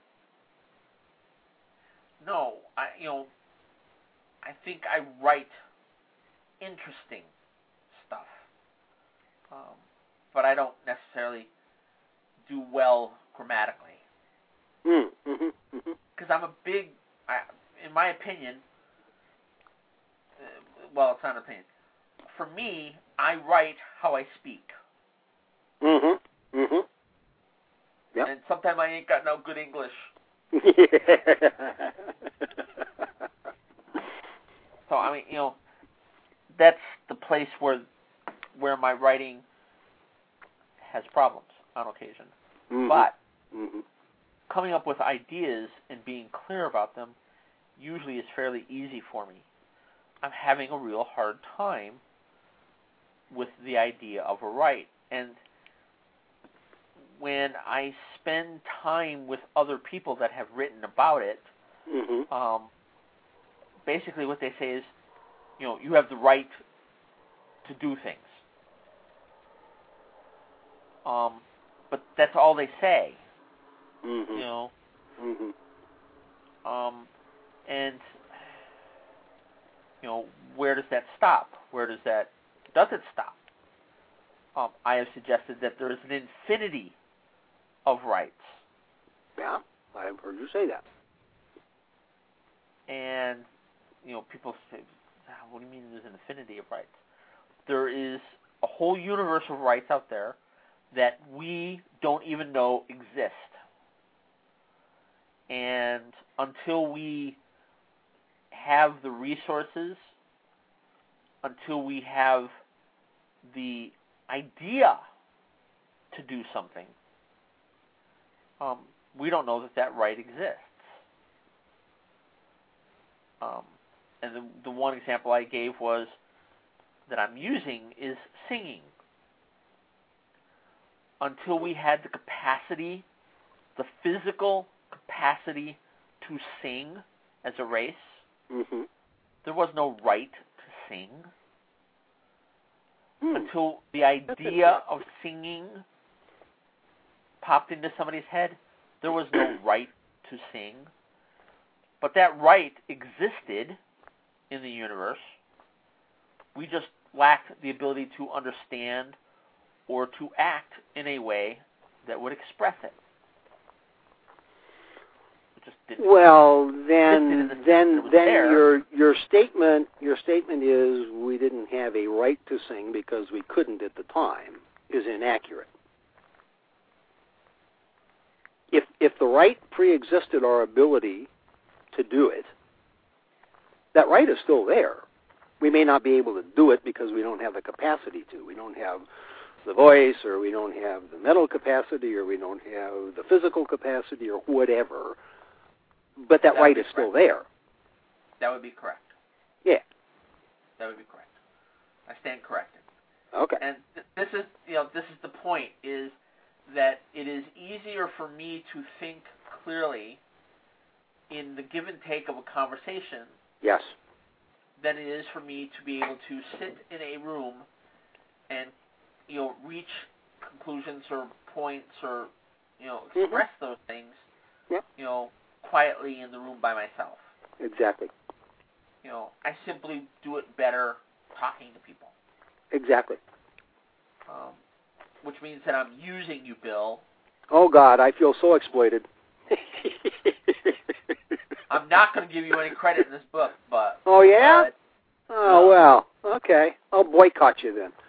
Speaker 2: no, I, you know, I think I write interesting stuff, um, but I don't necessarily do well grammatically.
Speaker 3: Mm-hmm. Mm-hmm.
Speaker 2: Because I'm a big, I, in my opinion, uh, well, it's not an opinion. For me, I write how I speak.
Speaker 3: Mm-hmm. Mm-hmm. Yep.
Speaker 2: And sometimes I ain't got no good English. So, I mean, you know, that's the place where where my writing has problems on occasion.
Speaker 3: Mm-hmm.
Speaker 2: But
Speaker 3: mm-hmm.
Speaker 2: coming up with ideas and being clear about them usually is fairly easy for me. I'm having a real hard time with the idea of a write. And when I spend time with other people that have written about it,
Speaker 3: mm-hmm.
Speaker 2: um, basically what they say is, you know, you have the right to do things. Um, but that's all they say,
Speaker 3: mm-hmm.
Speaker 2: you know.
Speaker 3: Mm-hmm.
Speaker 2: Um, and, you know, where does that stop? Where does that, does it stop? Um, I have suggested that there is an infinity of rights.
Speaker 3: Yeah, I've heard you say that.
Speaker 2: And, you know, people say, what do you mean there's an infinity of rights? There is a whole universe of rights out there that we don't even know exist. And until we have the resources, until we have the idea to do something, um, we don't know that that right exists. Um, and the, the one example I gave was that I'm using is singing. Until we had the capacity, the physical capacity to sing as a race,
Speaker 3: mm-hmm.
Speaker 2: there was no right to sing.
Speaker 3: Hmm.
Speaker 2: Until the idea of singing popped into somebody's head, there was no right to sing. But that right existed in the universe. We just lacked the ability to understand or to act in a way that would express it. It just didn't.
Speaker 3: Well,
Speaker 2: It
Speaker 3: then,
Speaker 2: didn't
Speaker 3: then,
Speaker 2: it was
Speaker 3: then
Speaker 2: there.
Speaker 3: your your statement your statement is we didn't have a right to sing because we couldn't at the time is inaccurate. If if the right pre-existed our ability to do it, that right is still there. We may not be able to do it because we don't have the capacity to. We don't have the voice, or we don't have the mental capacity, or we don't have the physical capacity, or whatever. But that,
Speaker 2: That
Speaker 3: right
Speaker 2: would
Speaker 3: is
Speaker 2: be
Speaker 3: still
Speaker 2: correct.
Speaker 3: there.
Speaker 2: That would be correct.
Speaker 3: Yeah.
Speaker 2: That would be correct. I stand corrected.
Speaker 3: Okay.
Speaker 2: And th- this is, you know, this is the point, is that it is easier for me to think clearly in the give and take of a conversation
Speaker 3: Yes.
Speaker 2: than it is for me to be able to sit in a room and, you know, reach conclusions or points or, you know, express
Speaker 3: mm-hmm.
Speaker 2: those things,
Speaker 3: Yep.
Speaker 2: you know, quietly in the room by myself.
Speaker 3: Exactly.
Speaker 2: You know, I simply do it better talking to people.
Speaker 3: Exactly.
Speaker 2: Um, which means that I'm using you, Bill.
Speaker 3: Oh, God, I feel so exploited.
Speaker 2: I'm not going to give you any credit in this book, but...
Speaker 3: Oh, yeah?
Speaker 2: But,
Speaker 3: oh, well, okay. I'll boycott you then.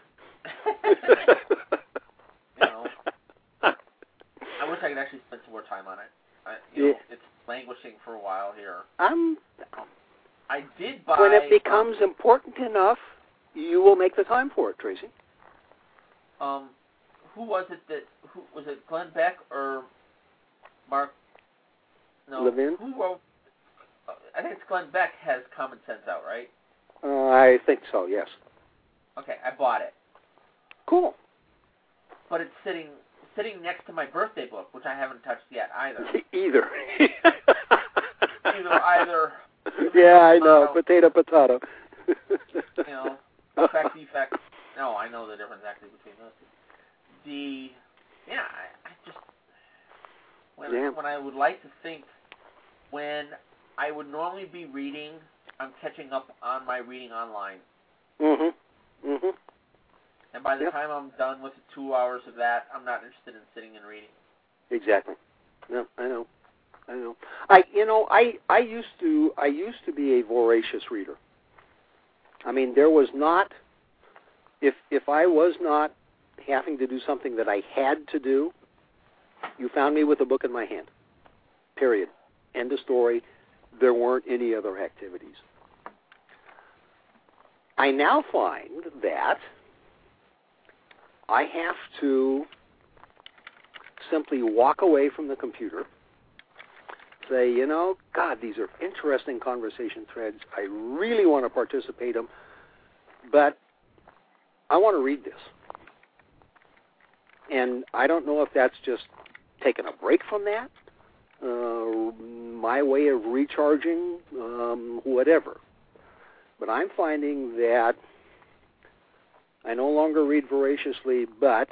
Speaker 2: You know, I wish I could actually spend some more time on it. I, you know,
Speaker 3: yeah.
Speaker 2: It's languishing for a while here.
Speaker 3: I'm...
Speaker 2: I did buy...
Speaker 3: When it becomes um, important enough, you will make the time for it, Tracy.
Speaker 2: Um, who was it that... Who, was it Glenn Beck or Mark... No,
Speaker 3: Levin?
Speaker 2: Who wrote... I think it's Glenn Beck has Common Sense out, right?
Speaker 3: Uh, I think so, yes.
Speaker 2: Okay, I bought it.
Speaker 3: Cool.
Speaker 2: But it's sitting sitting next to my birthday book, which I haven't touched yet either.
Speaker 3: Either.
Speaker 2: either, either.
Speaker 3: Yeah, I know. Potato, potato.
Speaker 2: You know, effect, defect. No, I know the difference actually between those two. The, yeah, I, I just, when,
Speaker 3: yeah.
Speaker 2: when I would like to think, when I would normally be reading, I'm catching up on my reading online.
Speaker 3: Mm-hmm. Mm-hmm.
Speaker 2: And by the
Speaker 3: yep.
Speaker 2: time I'm done with the two hours of that, I'm not interested in sitting and reading.
Speaker 3: Exactly. No, I know. I know. I, you know, I, I used to, I used to be a voracious reader. I mean, there was not, if, if I was not having to do something that I had to do, you found me with a book in my hand. Period. End of story. There weren't any other activities. I now find that I have to simply walk away from the computer, say, you know, God, these are interesting conversation threads. I really want to participate in them, but I want to read this. And I don't know if that's just taking a break from that, uh, my way of recharging, um, whatever. But I'm finding that I no longer read voraciously, but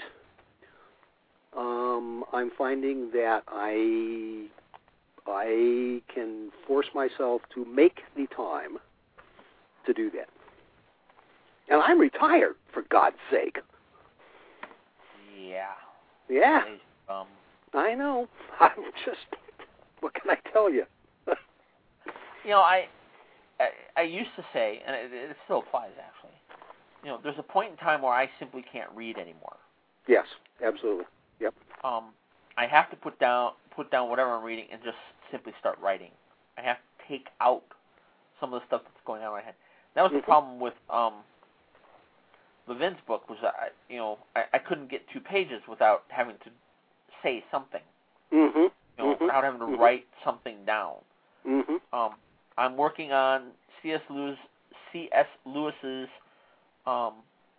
Speaker 3: um, I'm finding that I I can force myself to make the time to do that. And I'm retired, for God's sake.
Speaker 2: Yeah.
Speaker 3: Yeah.
Speaker 2: Um,
Speaker 3: I know. I'm just, what can I tell you?
Speaker 2: you know, I, I I used to say, and it, it still applies actually, you know, there's a point in time where I simply can't read anymore.
Speaker 3: Yes, absolutely. Yep.
Speaker 2: Um, I have to put down put down whatever I'm reading and just simply start writing. I have to take out some of the stuff that's going on in my head. That was mm-hmm. the problem with um, Levin's book was I, you know, I, I couldn't get two pages without having to say something.
Speaker 3: Mm-hmm.
Speaker 2: You know,
Speaker 3: mm-hmm.
Speaker 2: without having to
Speaker 3: mm-hmm.
Speaker 2: write something down.
Speaker 3: Mm-hmm.
Speaker 2: Um, I'm working on C S. Lewis, C S. Lewis's um,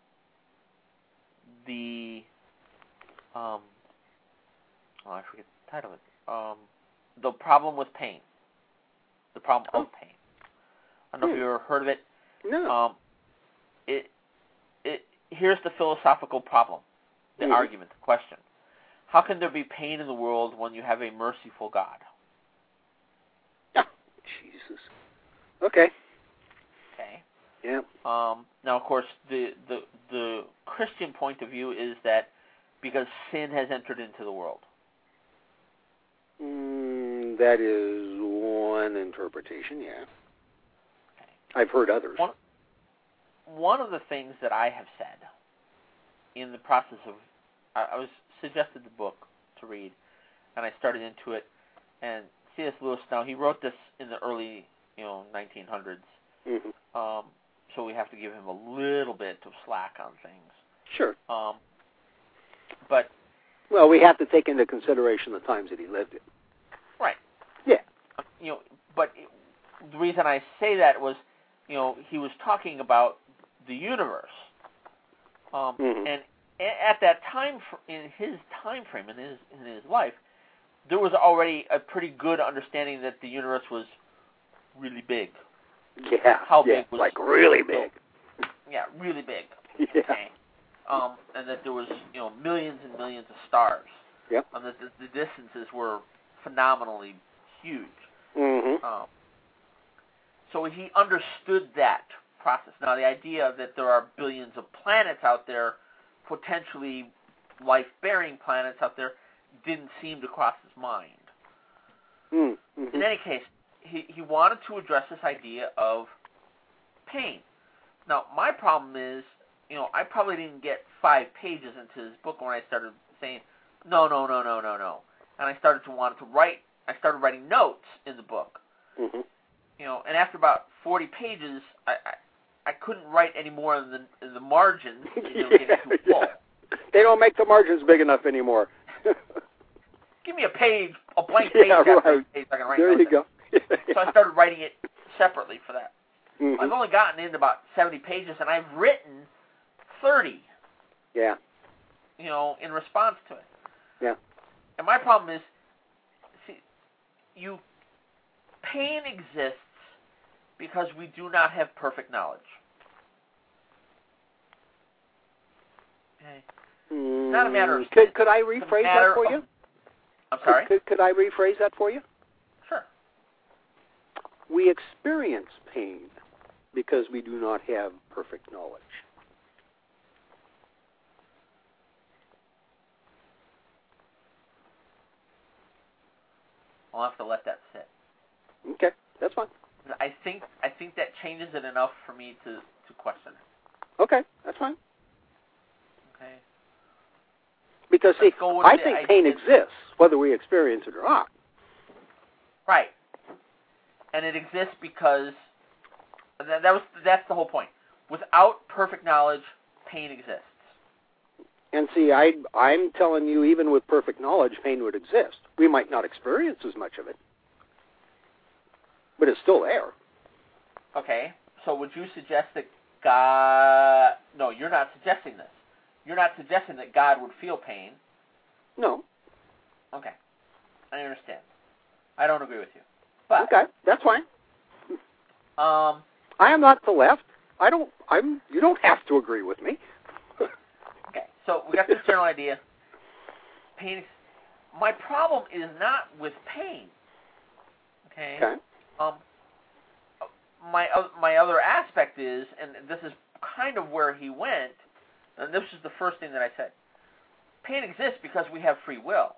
Speaker 2: the um, oh, I forget the title of it. Um, the Problem with Pain. The Problem
Speaker 3: oh.
Speaker 2: of Pain. I don't know hmm. if you've ever heard of it.
Speaker 3: No.
Speaker 2: Um, it it here's the philosophical problem, the
Speaker 3: mm-hmm.
Speaker 2: argument, the question. How can there be pain in the world when you have a merciful God?
Speaker 3: Oh, Jesus. Okay.
Speaker 2: Okay.
Speaker 3: Yeah.
Speaker 2: Um, now, of course, the, the the Christian point of view is that because sin has entered into the world.
Speaker 3: Mm, that is one interpretation, yeah.
Speaker 2: Okay.
Speaker 3: I've heard others.
Speaker 2: One, one of the things that I have said in the process of, I, I was suggested the book to read, and I started into it, and C S. Lewis, now he wrote this in the early, you know, nineteen hundreds,
Speaker 3: mm-hmm.
Speaker 2: um, so we have to give him a little bit of slack on things.
Speaker 3: Sure.
Speaker 2: Um, but
Speaker 3: well, we have to take into consideration the times that he lived in.
Speaker 2: Right.
Speaker 3: Yeah.
Speaker 2: You know, but it, the reason I say that was, you know, he was talking about the universe, um,
Speaker 3: mm-hmm.
Speaker 2: and at that time, in his time frame, in his in his life, there was already a pretty good understanding that the universe was really big.
Speaker 3: Yeah.
Speaker 2: How
Speaker 3: yeah,
Speaker 2: big was
Speaker 3: like really big?
Speaker 2: So, yeah, really big.
Speaker 3: Yeah.
Speaker 2: Okay. Um, and that there was, you know, millions and millions of stars.
Speaker 3: Yep.
Speaker 2: And that the, the distances were phenomenally huge.
Speaker 3: Mm-hmm.
Speaker 2: Um, so he understood that process. Now, the idea that there are billions of planets out there, potentially life-bearing planets out there, didn't seem to cross his mind.
Speaker 3: Mm-hmm.
Speaker 2: In any case, he, he wanted to address this idea of pain. Now, my problem is, you know, I probably didn't get five pages into his book when I started saying, no, no, no, no, no, no. And I started to want to write, I started writing notes in the book.
Speaker 3: Mm-hmm.
Speaker 2: You know, and after about forty pages, I, I, I couldn't write any more in the, in the margins. They were getting too full.
Speaker 3: Yeah. They don't make the margins big enough anymore.
Speaker 2: Give me a page, a blank page
Speaker 3: yeah,
Speaker 2: after
Speaker 3: right.
Speaker 2: a page I can write
Speaker 3: There
Speaker 2: notes
Speaker 3: you go.
Speaker 2: in. So I started writing it separately for that.
Speaker 3: Mm-hmm.
Speaker 2: I've only gotten into about seventy pages, and I've written thirty.
Speaker 3: Yeah.
Speaker 2: You know, in response to it.
Speaker 3: Yeah.
Speaker 2: And my problem is, see, you, pain exists because we do not have perfect knowledge. Okay. It's not a matter of...
Speaker 3: Could, could I rephrase that for
Speaker 2: of,
Speaker 3: you?
Speaker 2: I'm sorry?
Speaker 3: Could, could, could I rephrase that for you?
Speaker 2: Sure.
Speaker 3: We experience pain because we do not have perfect knowledge.
Speaker 2: I'll have to let that sit.
Speaker 3: Okay, that's fine.
Speaker 2: I think I think that changes it enough for me to, to question it.
Speaker 3: Okay, that's fine.
Speaker 2: Okay.
Speaker 3: Because, see, I
Speaker 2: the,
Speaker 3: think
Speaker 2: I
Speaker 3: pain
Speaker 2: did,
Speaker 3: exists, whether we experience it or not.
Speaker 2: Right. And it exists because that, that was that's the whole point. Without perfect knowledge, pain exists.
Speaker 3: And see, I, I'm telling you, even with perfect knowledge, pain would exist. We might not experience as much of it, but it's still there.
Speaker 2: Okay, so would you suggest that God... No, you're not suggesting this. You're not suggesting that God would feel pain.
Speaker 3: No.
Speaker 2: Okay, I understand. I don't agree with you. But,
Speaker 3: okay, that's fine.
Speaker 2: Um,
Speaker 3: I am not the left. I don't. I'm. You don't have to agree with me.
Speaker 2: Okay, so we got this general idea. Pain. My problem is not with pain. Okay.
Speaker 3: Okay.
Speaker 2: Um. My uh, my other aspect is, and this is kind of where he went, and this is the first thing that I said. Pain exists because we have free will.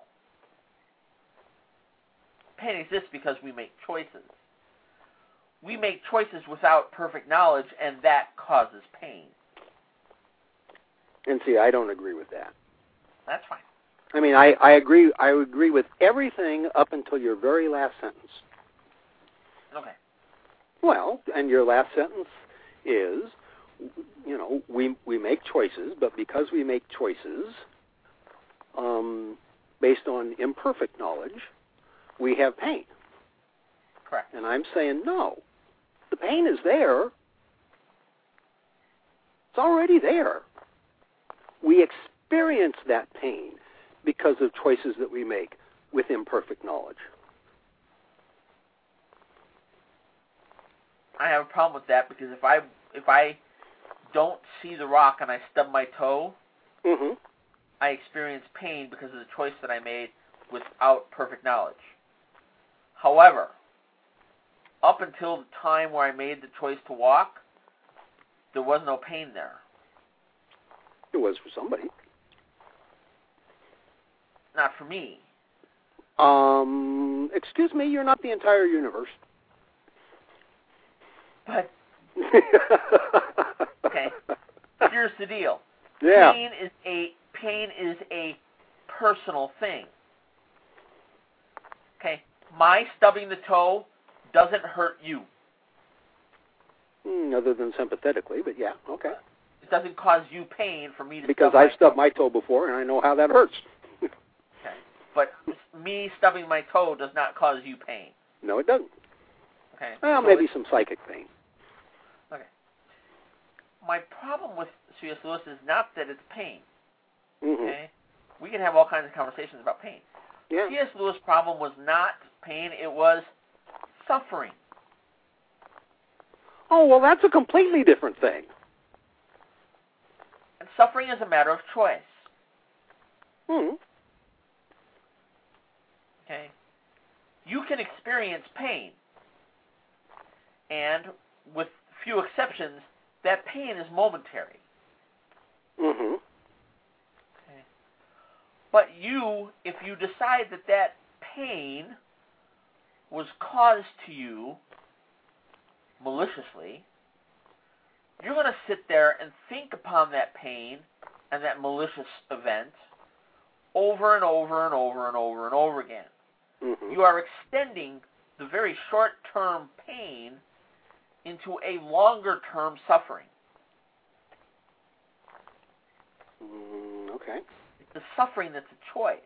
Speaker 2: Pain exists because we make choices. We make choices without perfect knowledge, and that causes pain.
Speaker 3: And see, I don't agree with that.
Speaker 2: That's fine.
Speaker 3: I mean, I, I agree. I agree with everything up until your very last sentence.
Speaker 2: Okay.
Speaker 3: Well, and your last sentence is, you know, we we make choices, but because we make choices um, based on imperfect knowledge, we have pain.
Speaker 2: Correct.
Speaker 3: And I'm saying no. The pain is there. It's already there. We experience that pain because of choices that we make with imperfect knowledge.
Speaker 2: I have a problem with that because if I if I don't see the rock and I stub my toe,
Speaker 3: mm-hmm.
Speaker 2: I experience pain because of the choice that I made without perfect knowledge. However, up until the time where I made the choice to walk, there was no pain there.
Speaker 3: It was for somebody.
Speaker 2: Not for me.
Speaker 3: Um, excuse me, you're not the entire universe.
Speaker 2: But, okay, here's the deal.
Speaker 3: Yeah.
Speaker 2: Pain is a pain is a personal thing. Okay, my stubbing the toe doesn't hurt you.
Speaker 3: Mm, other than sympathetically, but yeah, okay.
Speaker 2: It doesn't cause you pain for me to
Speaker 3: because
Speaker 2: stub
Speaker 3: I've
Speaker 2: my
Speaker 3: stubbed
Speaker 2: toe.
Speaker 3: my toe before, and I know how that hurts.
Speaker 2: Okay, but me stubbing my toe does not cause you pain.
Speaker 3: No, it doesn't.
Speaker 2: Okay.
Speaker 3: Well,
Speaker 2: so
Speaker 3: maybe some psychic pain.
Speaker 2: Okay. My problem with C S. Lewis is not that it's pain.
Speaker 3: Mm-hmm.
Speaker 2: Okay. We can have all kinds of conversations about pain.
Speaker 3: Yeah.
Speaker 2: C S. Lewis' problem was not pain; it was suffering.
Speaker 3: Oh, well, that's a completely different thing.
Speaker 2: And suffering is a matter of choice.
Speaker 3: Hmm.
Speaker 2: Okay. You can experience pain, and with few exceptions, that pain is momentary.
Speaker 3: Mm-hmm.
Speaker 2: Okay. But you, if you decide that that pain was caused to you maliciously, you're going to sit there and think upon that pain and that malicious event over and over and over and over and over again.
Speaker 3: Mm-hmm.
Speaker 2: You are extending the very short-term pain into a longer-term suffering.
Speaker 3: Mm, okay.
Speaker 2: It's the suffering that's a choice.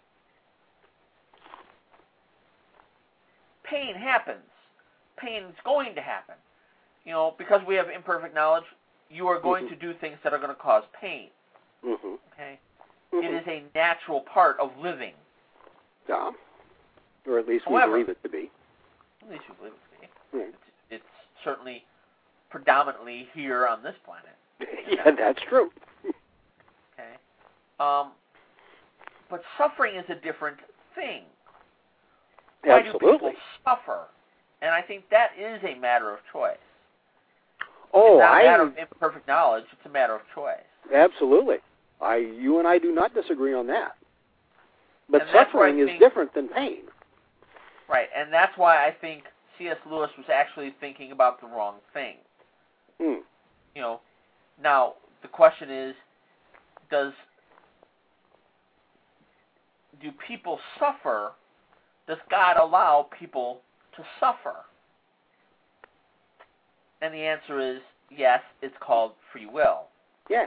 Speaker 2: Pain happens. Pain is going to happen. You know, because we have imperfect knowledge, you are going
Speaker 3: mm-hmm.
Speaker 2: to do things that are going to cause pain.
Speaker 3: Mm-hmm.
Speaker 2: Okay?
Speaker 3: Mm-hmm.
Speaker 2: It is a natural part of living.
Speaker 3: Yeah. Or at least
Speaker 2: However,
Speaker 3: we believe it to be.
Speaker 2: At least we believe it to be.
Speaker 3: Right.
Speaker 2: It's, it's certainly predominantly here on this planet.
Speaker 3: Yeah, that's true.
Speaker 2: Okay? Um, but suffering is a different thing. Why
Speaker 3: Absolutely.
Speaker 2: do people suffer? And I think that is a matter of choice.
Speaker 3: Oh,
Speaker 2: it's not
Speaker 3: I...
Speaker 2: a matter of imperfect knowledge. It's a matter of choice.
Speaker 3: Absolutely. I, you and I do not disagree on that. But
Speaker 2: And that's
Speaker 3: suffering
Speaker 2: why I
Speaker 3: is
Speaker 2: think-
Speaker 3: different than pain.
Speaker 2: Right, and that's why I think C S Lewis was actually thinking about the wrong thing.
Speaker 3: Hmm.
Speaker 2: You know, now the question is, does do people suffer? Does God allow people to suffer? And the answer is yes. It's called free will.
Speaker 3: Yeah.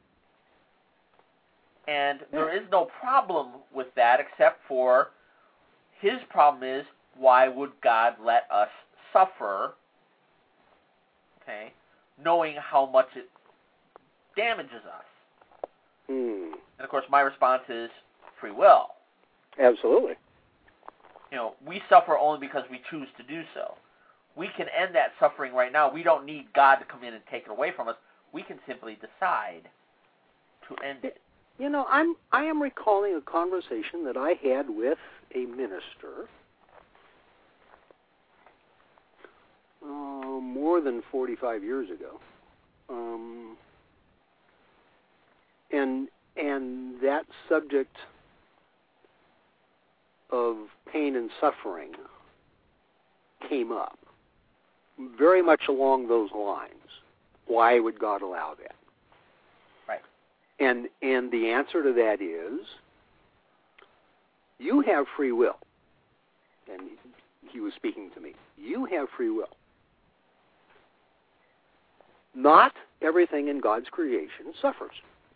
Speaker 2: And there is no problem with that, except for his problem is, why would God let us suffer, okay, knowing how much it damages us?
Speaker 3: Hmm.
Speaker 2: And, of course, my response is free will.
Speaker 3: Absolutely.
Speaker 2: You know, we suffer only because we choose to do so. We can end that suffering right now. We don't need God to come in and take it away from us. We can simply decide to end it.
Speaker 3: You know, I'm I am recalling a conversation that I had with a minister uh, more than forty-five years ago, um, and and that subject of pain and suffering came up very much along those lines. Why would God allow that?
Speaker 2: Right.
Speaker 3: And and the answer to that is, you have free will. And he was speaking to me. You have free will. Not everything in God's creation suffers.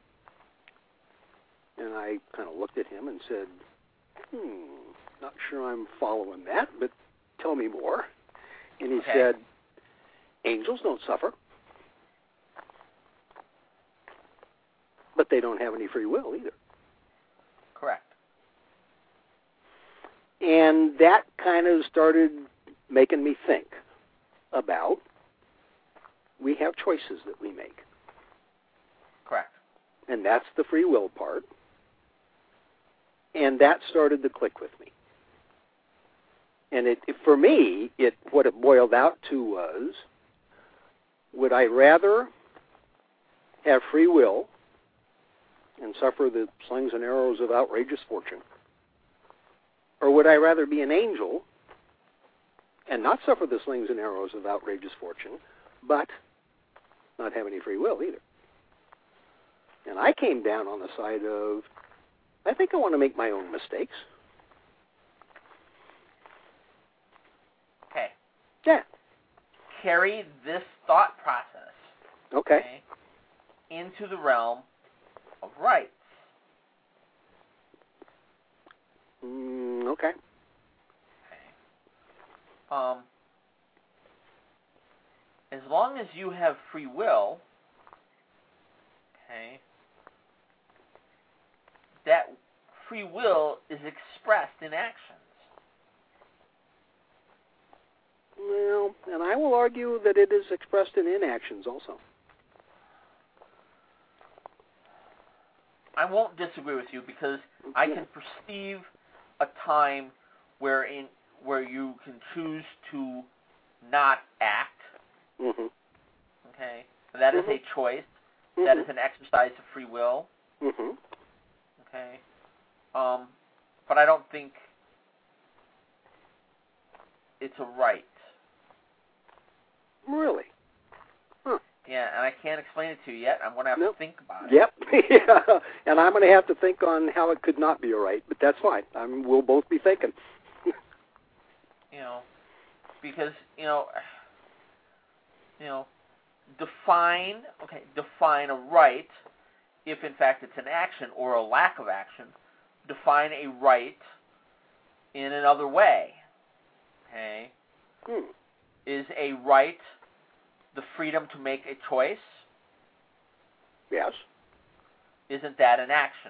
Speaker 3: And I kind of looked at him and said, hmm, not sure I'm following that, but tell me more. And he
Speaker 2: okay.
Speaker 3: said, angels don't suffer. But they don't have any free will either.
Speaker 2: Correct.
Speaker 3: And that kind of started making me think about, we have choices that we make.
Speaker 2: Correct.
Speaker 3: And that's the free will part. And that started to click with me. And it, it for me, it what it boiled out to was, would I rather have free will and suffer the slings and arrows of outrageous fortune? Or would I rather be an angel and not suffer the slings and arrows of outrageous fortune, but not have any free will either? And I came down on the side of, I think I want to make my own mistakes.
Speaker 2: Okay.
Speaker 3: Yeah.
Speaker 2: Carry this thought process
Speaker 3: Okay.
Speaker 2: okay, into the realm of rights.
Speaker 3: Mm, okay.
Speaker 2: Okay. Um, as long as you have free will, okay, that free will is expressed in actions.
Speaker 3: Well, and I will argue that it is expressed in inactions also.
Speaker 2: I won't disagree with you because I can perceive a time wherein where you can choose to not act.
Speaker 3: Mm-hmm.
Speaker 2: Okay, that
Speaker 3: Mm-hmm.
Speaker 2: is a choice.
Speaker 3: Mm-hmm.
Speaker 2: That is an exercise of free will.
Speaker 3: Mm-hmm.
Speaker 2: Okay, um, but I don't think it's a right.
Speaker 3: Really? Huh.
Speaker 2: Yeah, and I can't explain it to you yet. I'm going to have
Speaker 3: nope.
Speaker 2: to think about
Speaker 3: it. Yep.
Speaker 2: yeah.
Speaker 3: And I'm going to have to think on how it could not be a right, but that's fine. I'm, we'll both be thinking.
Speaker 2: You know, because, you know, you know, define, okay, define a right if, in fact, it's an action or a lack of action. Define a right in another way, okay?
Speaker 3: Hmm.
Speaker 2: Is a right the freedom to make a choice?
Speaker 3: Yes.
Speaker 2: Isn't that an action?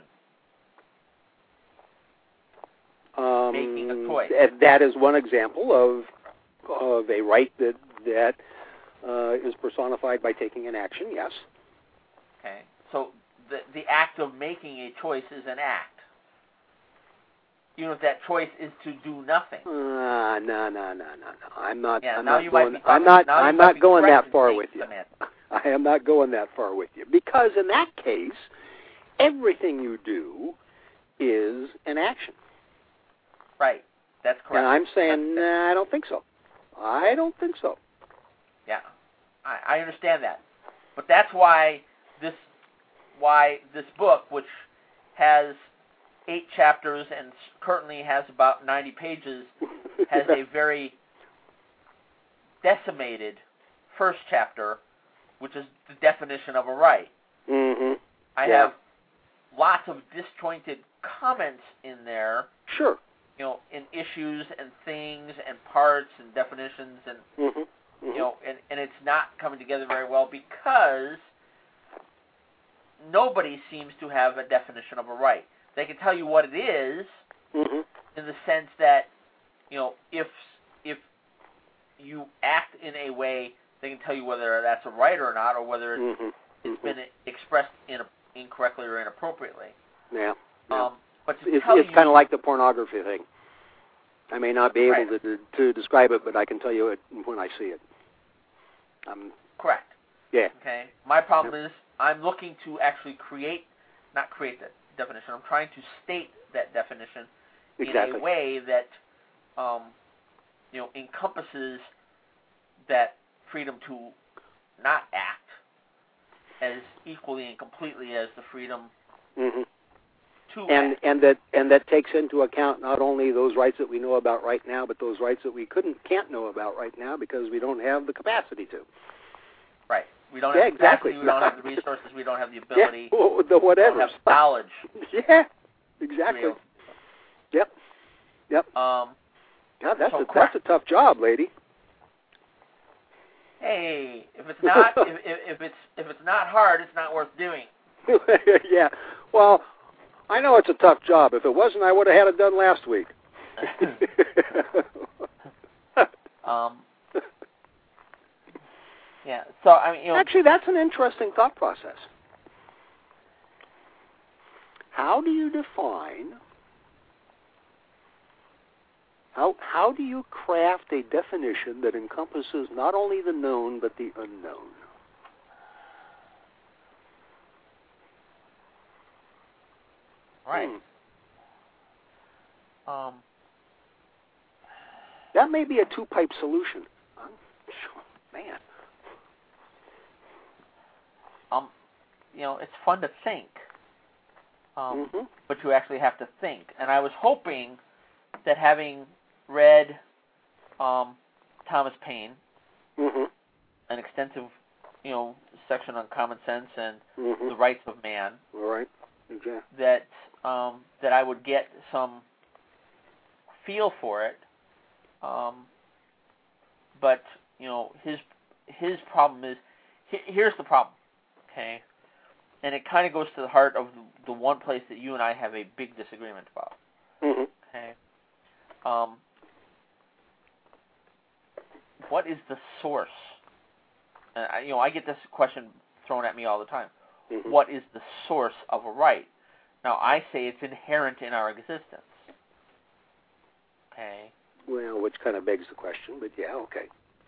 Speaker 3: Um,
Speaker 2: Making a choice.
Speaker 3: That is one example of of a right that that uh, is personified by taking an action. Yes.
Speaker 2: Okay. So the the act of making a choice is an act. Even if that choice is to do nothing.
Speaker 3: Uh, no, no, no, no, no. I'm not.
Speaker 2: Yeah,
Speaker 3: I'm
Speaker 2: now
Speaker 3: not
Speaker 2: you
Speaker 3: going.
Speaker 2: might be
Speaker 3: I'm not.
Speaker 2: now you
Speaker 3: I'm
Speaker 2: might
Speaker 3: not
Speaker 2: be
Speaker 3: going that far
Speaker 2: threatening
Speaker 3: with you.
Speaker 2: it.
Speaker 3: I am not going that far with you because in that case, everything you do is an action.
Speaker 2: Right. That's correct.
Speaker 3: And I'm saying,
Speaker 2: that's,
Speaker 3: nah, I don't think so. I don't think so.
Speaker 2: Yeah, I, I understand that, but that's why this why this book, which has eight chapters and currently has about ninety pages, has a very decimated first chapter, which is the definition of a right.
Speaker 3: Mm-hmm.
Speaker 2: I
Speaker 3: yeah.
Speaker 2: have lots of disjointed comments in there.
Speaker 3: Sure.
Speaker 2: You know, in issues and things and parts and definitions and
Speaker 3: mm-hmm. Mm-hmm.
Speaker 2: you know, and, and it's not coming together very well because nobody seems to have a definition of a right. They can tell you what it is
Speaker 3: mm-hmm.
Speaker 2: in the sense that, you know, if if you act in a way, they can tell you whether that's a right or not, or whether it's,
Speaker 3: mm-hmm.
Speaker 2: it's
Speaker 3: mm-hmm.
Speaker 2: been expressed in, incorrectly or inappropriately.
Speaker 3: Yeah. yeah.
Speaker 2: Um, but to
Speaker 3: it's
Speaker 2: tell
Speaker 3: it's
Speaker 2: you,
Speaker 3: kind of like the pornography thing. I may not be able
Speaker 2: right.
Speaker 3: to to describe it, but I can tell you it when I see it. Um,
Speaker 2: Correct.
Speaker 3: Yeah.
Speaker 2: Okay. My problem yep. is I'm looking to actually create, not create that definition. I'm trying to state that definition
Speaker 3: exactly.
Speaker 2: in a way that, um, you know, encompasses that freedom to not act as equally and completely as the freedom
Speaker 3: mm-hmm.
Speaker 2: to
Speaker 3: and
Speaker 2: act.
Speaker 3: and that and that takes into account not only those rights that we know about right now, but those rights that we couldn't can't know about right now because we don't have the capacity to.
Speaker 2: Right. We don't
Speaker 3: yeah,
Speaker 2: have the capacity,
Speaker 3: exactly.
Speaker 2: we don't have the resources, we don't have the ability.
Speaker 3: Yeah, the whatever.
Speaker 2: We don't have knowledge.
Speaker 3: yeah, exactly. Yep. Yep.
Speaker 2: Um,
Speaker 3: God, that's
Speaker 2: so
Speaker 3: a that's a tough job, lady.
Speaker 2: Hey, if it's not if, if, if it's if it's not hard, it's not worth doing.
Speaker 3: yeah. Well, I know it's a tough job. If it wasn't, I would have had it done last week.
Speaker 2: um. Yeah. So I mean, you know,
Speaker 3: actually, that's an interesting thought process. How do you define? How how do you craft a definition that encompasses not only the known but the unknown?
Speaker 2: Right.
Speaker 3: Hmm.
Speaker 2: Um.
Speaker 3: That may be a two-pipe solution. I'm sure, man.
Speaker 2: Um, you know, it's fun to think, um,
Speaker 3: mm-hmm.
Speaker 2: but you actually have to think. And I was hoping that having read um, Thomas Paine,
Speaker 3: mm-hmm.
Speaker 2: an extensive, you know, section on common sense and
Speaker 3: mm-hmm.
Speaker 2: the rights of man,
Speaker 3: all right, exactly.
Speaker 2: that um, that I would get some feel for it. Um, but you know, his his problem is he, here's the problem. Okay, and it kind of goes to the heart of the, the one place that you and I have a big disagreement about.
Speaker 3: Mm-hmm.
Speaker 2: Okay, um, what is the source? And I, you know, I get this question thrown at me all the time.
Speaker 3: Mm-hmm.
Speaker 2: What is the source of a right? Now, I say it's inherent in our existence. Okay.
Speaker 3: Well, which kind of begs the question, but yeah, okay.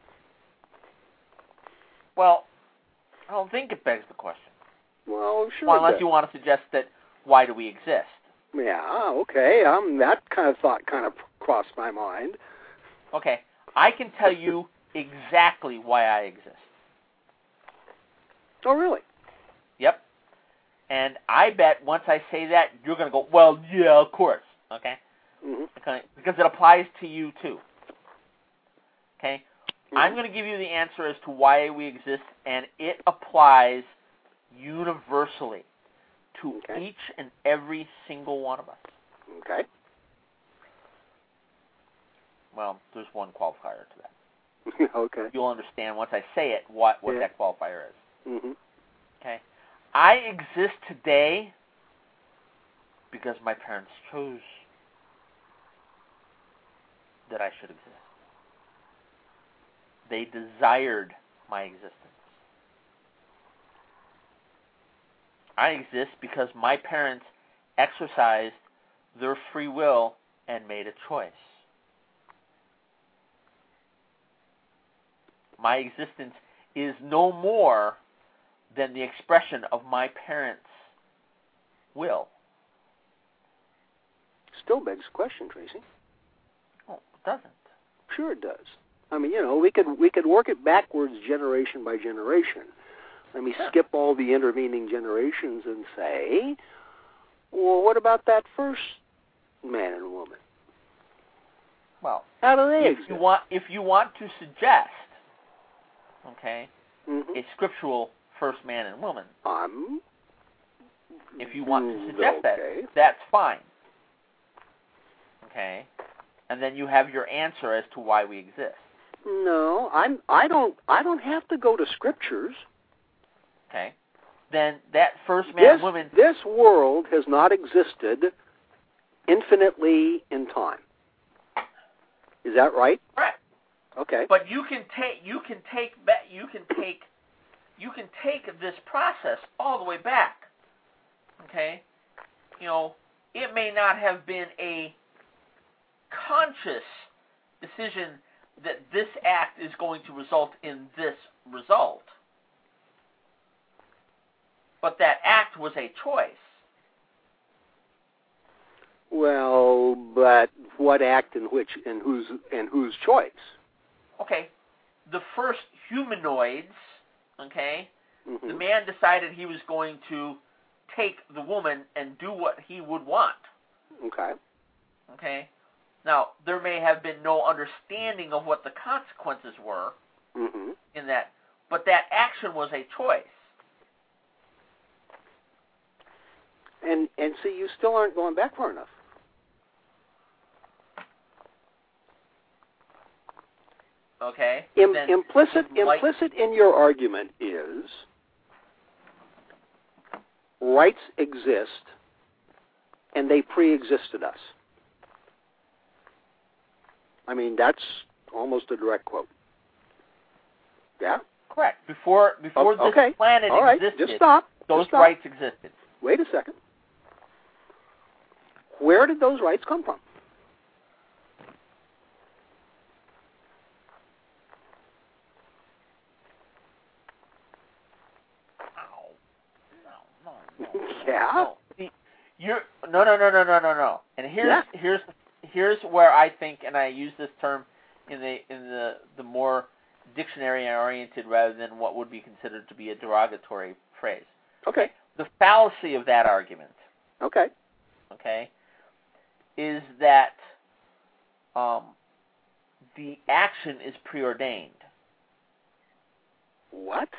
Speaker 2: Well, I don't think it begs the question.
Speaker 3: Well, sure.
Speaker 2: Well, unless you want to suggest that why do we exist?
Speaker 3: Yeah, okay. Um, that kind of thought kind of crossed my mind.
Speaker 2: Okay. I can tell you exactly why I exist.
Speaker 3: Oh, really?
Speaker 2: Yep. And I bet once I say that, you're going to go, well, yeah, of course. Okay?
Speaker 3: Mm-hmm.
Speaker 2: Okay? Because it applies to you, too. Okay?
Speaker 3: Mm-hmm.
Speaker 2: I'm going to give you the answer as to why we exist, and it applies universally to
Speaker 3: Okay.
Speaker 2: each and every single one of us.
Speaker 3: Okay.
Speaker 2: Well, there's one qualifier to that.
Speaker 3: Okay.
Speaker 2: You'll understand once I say it what, what
Speaker 3: Yeah.
Speaker 2: that qualifier is.
Speaker 3: Mm-hmm.
Speaker 2: Okay? I exist today because my parents chose that I should exist. They desired my existence. I exist because my parents exercised their free will and made a choice. My existence is no more than the expression of my parents' will.
Speaker 3: Still begs the question, Tracy.
Speaker 2: Oh, it doesn't.
Speaker 3: Sure it does. I mean, you know, we could we could work it backwards generation by generation. Let me
Speaker 2: Sure.
Speaker 3: skip all the intervening generations and say, well, what about that first man and woman?
Speaker 2: Well,
Speaker 3: How do they
Speaker 2: if
Speaker 3: exist?
Speaker 2: you want, if you want to suggest, okay,
Speaker 3: Mm-hmm.
Speaker 2: a scriptural first man and woman,
Speaker 3: I'm.
Speaker 2: if you want to
Speaker 3: Mm,
Speaker 2: suggest
Speaker 3: okay.
Speaker 2: that, that's fine. Okay, and then you have your answer as to why we exist.
Speaker 3: No, I'm. I don't. I don't have to go to scriptures.
Speaker 2: Okay, then that first man
Speaker 3: This
Speaker 2: and woman.
Speaker 3: this world has not existed infinitely in time. Is that right?
Speaker 2: Correct.
Speaker 3: Okay.
Speaker 2: But you can take you can take ba- you can take you can take this process all the way back. Okay, you know, it may not have been a conscious decision that this act is going to result in this result, but that act was a choice.
Speaker 3: Well, but what act and which and whose and whose choice?
Speaker 2: Okay, the first humanoids, okay,
Speaker 3: Mm-hmm.
Speaker 2: the man decided he was going to take the woman and do what he would want.
Speaker 3: Okay.
Speaker 2: Okay? Now, there may have been no understanding of what the consequences were
Speaker 3: Mm-hmm.
Speaker 2: in that, but that action was a choice.
Speaker 3: And and see, you still aren't going back far enough.
Speaker 2: Okay?
Speaker 3: Im-
Speaker 2: Then
Speaker 3: implicit
Speaker 2: like-
Speaker 3: implicit in your argument is rights exist and they pre-existed us. I mean, that's almost a direct quote. Yeah?
Speaker 2: Correct. Before before
Speaker 3: O- okay.
Speaker 2: this planet
Speaker 3: All right.
Speaker 2: existed,
Speaker 3: Just stop.
Speaker 2: those
Speaker 3: Just stop.
Speaker 2: rights existed.
Speaker 3: Wait a second. Where did those rights come from?
Speaker 2: Ow. No, no, no.
Speaker 3: Yeah?
Speaker 2: No. See, you're no no no no no no no. And here's
Speaker 3: Yeah.
Speaker 2: here's here's where I think, and I use this term in the in the the more dictionary oriented rather than what would be considered to be a derogatory phrase.
Speaker 3: Okay.
Speaker 2: The fallacy of that argument,
Speaker 3: Okay.
Speaker 2: okay, is that um, the action is preordained.
Speaker 3: What?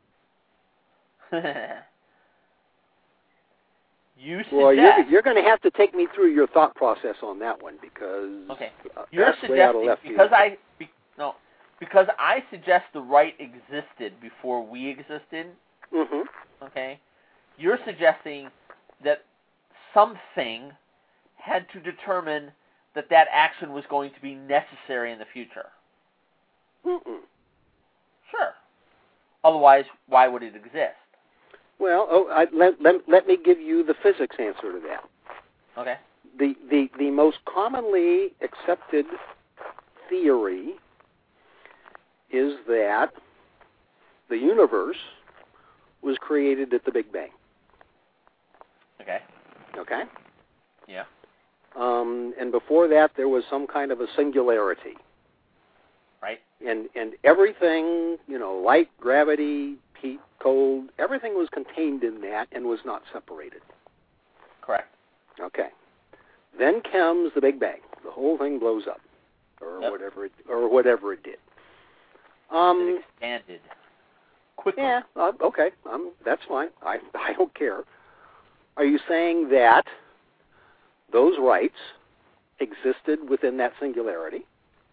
Speaker 2: You suggest.
Speaker 3: Well, you're, you're going to have to take me through your thought process on that one because
Speaker 2: Okay.
Speaker 3: uh,
Speaker 2: You're
Speaker 3: that's way out of
Speaker 2: suggesting
Speaker 3: left
Speaker 2: because
Speaker 3: field.
Speaker 2: I be, no because I suggest the right existed before we existed.
Speaker 3: Mm-hmm.
Speaker 2: Okay, you're suggesting that something had to determine that that action was going to be necessary in the future.
Speaker 3: Mm-mm.
Speaker 2: Sure. Otherwise, why would it exist?
Speaker 3: Well, oh, I, let, let, let me give you the physics answer to that.
Speaker 2: Okay.
Speaker 3: The, the, the most commonly accepted theory is that the universe was created at the Big Bang.
Speaker 2: Okay.
Speaker 3: Okay?
Speaker 2: Yeah.
Speaker 3: Um, and before that, there was some kind of a singularity.
Speaker 2: Right.
Speaker 3: And and everything, you know, light, gravity, heat, cold, everything was contained in that and was not separated.
Speaker 2: Correct.
Speaker 3: Okay. Then comes the Big Bang. The whole thing blows up, or
Speaker 2: Yep.
Speaker 3: whatever it or whatever it did. Um,
Speaker 2: it expanded quickly.
Speaker 3: Yeah. Uh, okay. Um, that's fine. I I don't care. Are you saying that those rights existed within that singularity?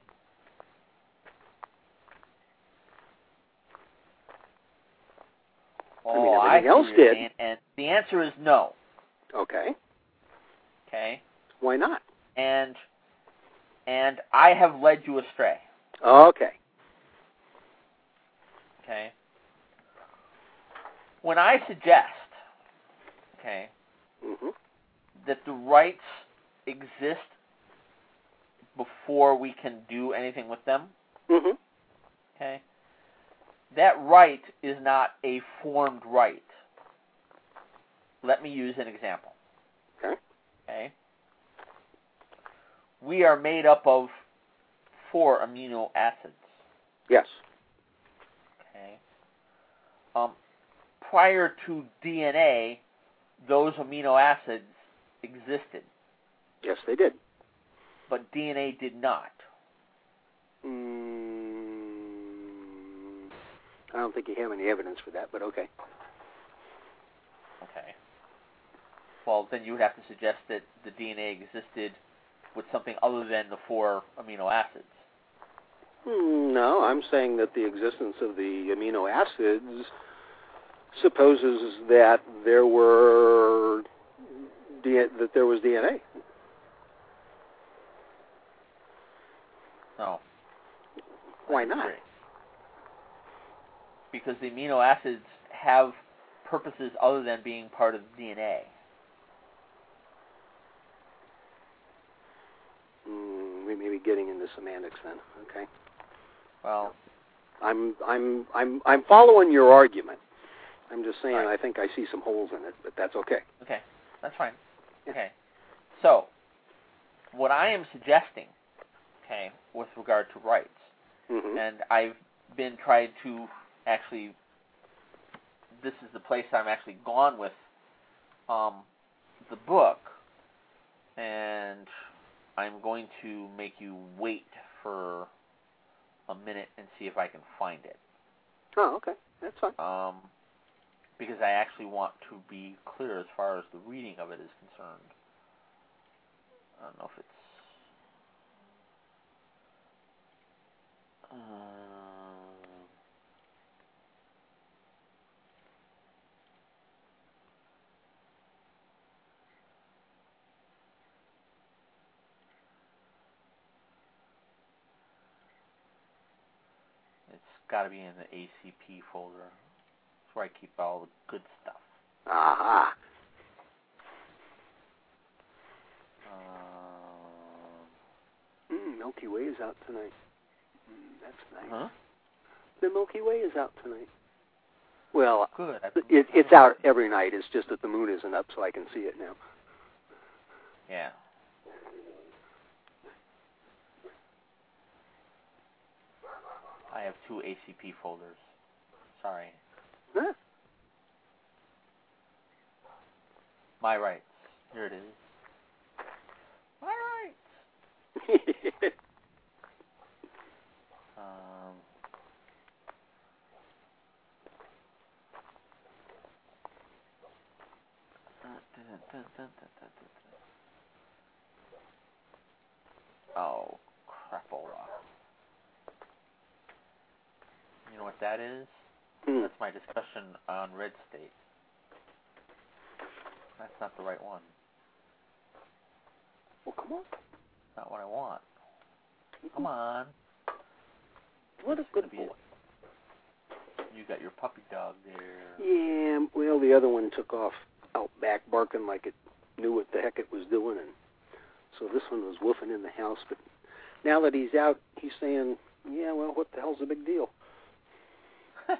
Speaker 2: Oh,
Speaker 3: I mean,
Speaker 2: I
Speaker 3: everything
Speaker 2: see
Speaker 3: else
Speaker 2: what you're
Speaker 3: did.
Speaker 2: saying, and the answer is no.
Speaker 3: Okay.
Speaker 2: Okay.
Speaker 3: Why not?
Speaker 2: And and I have led you astray.
Speaker 3: Okay.
Speaker 2: Okay. When I suggest, okay,
Speaker 3: Mm-hmm.
Speaker 2: that the rights exist before we can do anything with them,
Speaker 3: Mm-hmm.
Speaker 2: okay, that right is not a formed right. Let me use an example.
Speaker 3: Okay.
Speaker 2: Okay. We are made up of four amino acids.
Speaker 3: Yes.
Speaker 2: Okay. Um, prior to D N A, those amino acids existed,
Speaker 3: Yes, they did.
Speaker 2: but D N A did not.
Speaker 3: Mm, I don't think you have any evidence for that, but okay.
Speaker 2: Okay. Well, then you would have to suggest that the D N A existed with something other than the four amino acids.
Speaker 3: Mm, no, I'm saying that the existence of the amino acids supposes that there were D- that there was D N A.
Speaker 2: No.
Speaker 3: Why
Speaker 2: I
Speaker 3: not?
Speaker 2: disagree. Because the amino acids have purposes other than being part of D N A.
Speaker 3: Mm, we may be getting into semantics then. Okay.
Speaker 2: Well,
Speaker 3: I'm I'm I'm I'm following your argument. I'm just saying
Speaker 2: right.
Speaker 3: I think I see some holes in it, but that's okay.
Speaker 2: Okay, that's fine. Okay, so what I am suggesting, okay, with regard to rights,
Speaker 3: Mm-hmm.
Speaker 2: and I've been trying to actually, this is the place I'm actually gone with um, the book, and I'm going to make you wait for a minute and see if I can find it.
Speaker 3: Oh, okay. That's fine.
Speaker 2: Um, because I actually want to be clear as far as the reading of it is concerned. I don't know if it's... Uh, it's got to be in the A C P folder. That's where I keep all the good stuff.
Speaker 3: Aha.
Speaker 2: Um,
Speaker 3: Mm, Milky Way is out tonight. Mm, that's nice.
Speaker 2: huh?
Speaker 3: The Milky Way is out tonight. Well,
Speaker 2: Good.
Speaker 3: it, it's out every night. It's just that the moon isn't up, so I can see it now.
Speaker 2: Yeah. I have two A C P folders. Sorry.
Speaker 3: Huh?
Speaker 2: My rights. Here it is. My rights. Um, oh, crapola. You know what that is?
Speaker 3: Hmm.
Speaker 2: That's my discussion on red state. That's not the right one.
Speaker 3: Well, come on.
Speaker 2: Not what I want. Come on.
Speaker 3: What a good
Speaker 2: Be
Speaker 3: boy.
Speaker 2: You got your puppy dog there.
Speaker 3: Yeah, well, the other one took off out back barking like it knew what the heck it was doing, and so this one was woofing in the house. But now that he's out, he's saying, yeah, well, what the hell's the big deal?
Speaker 2: I'm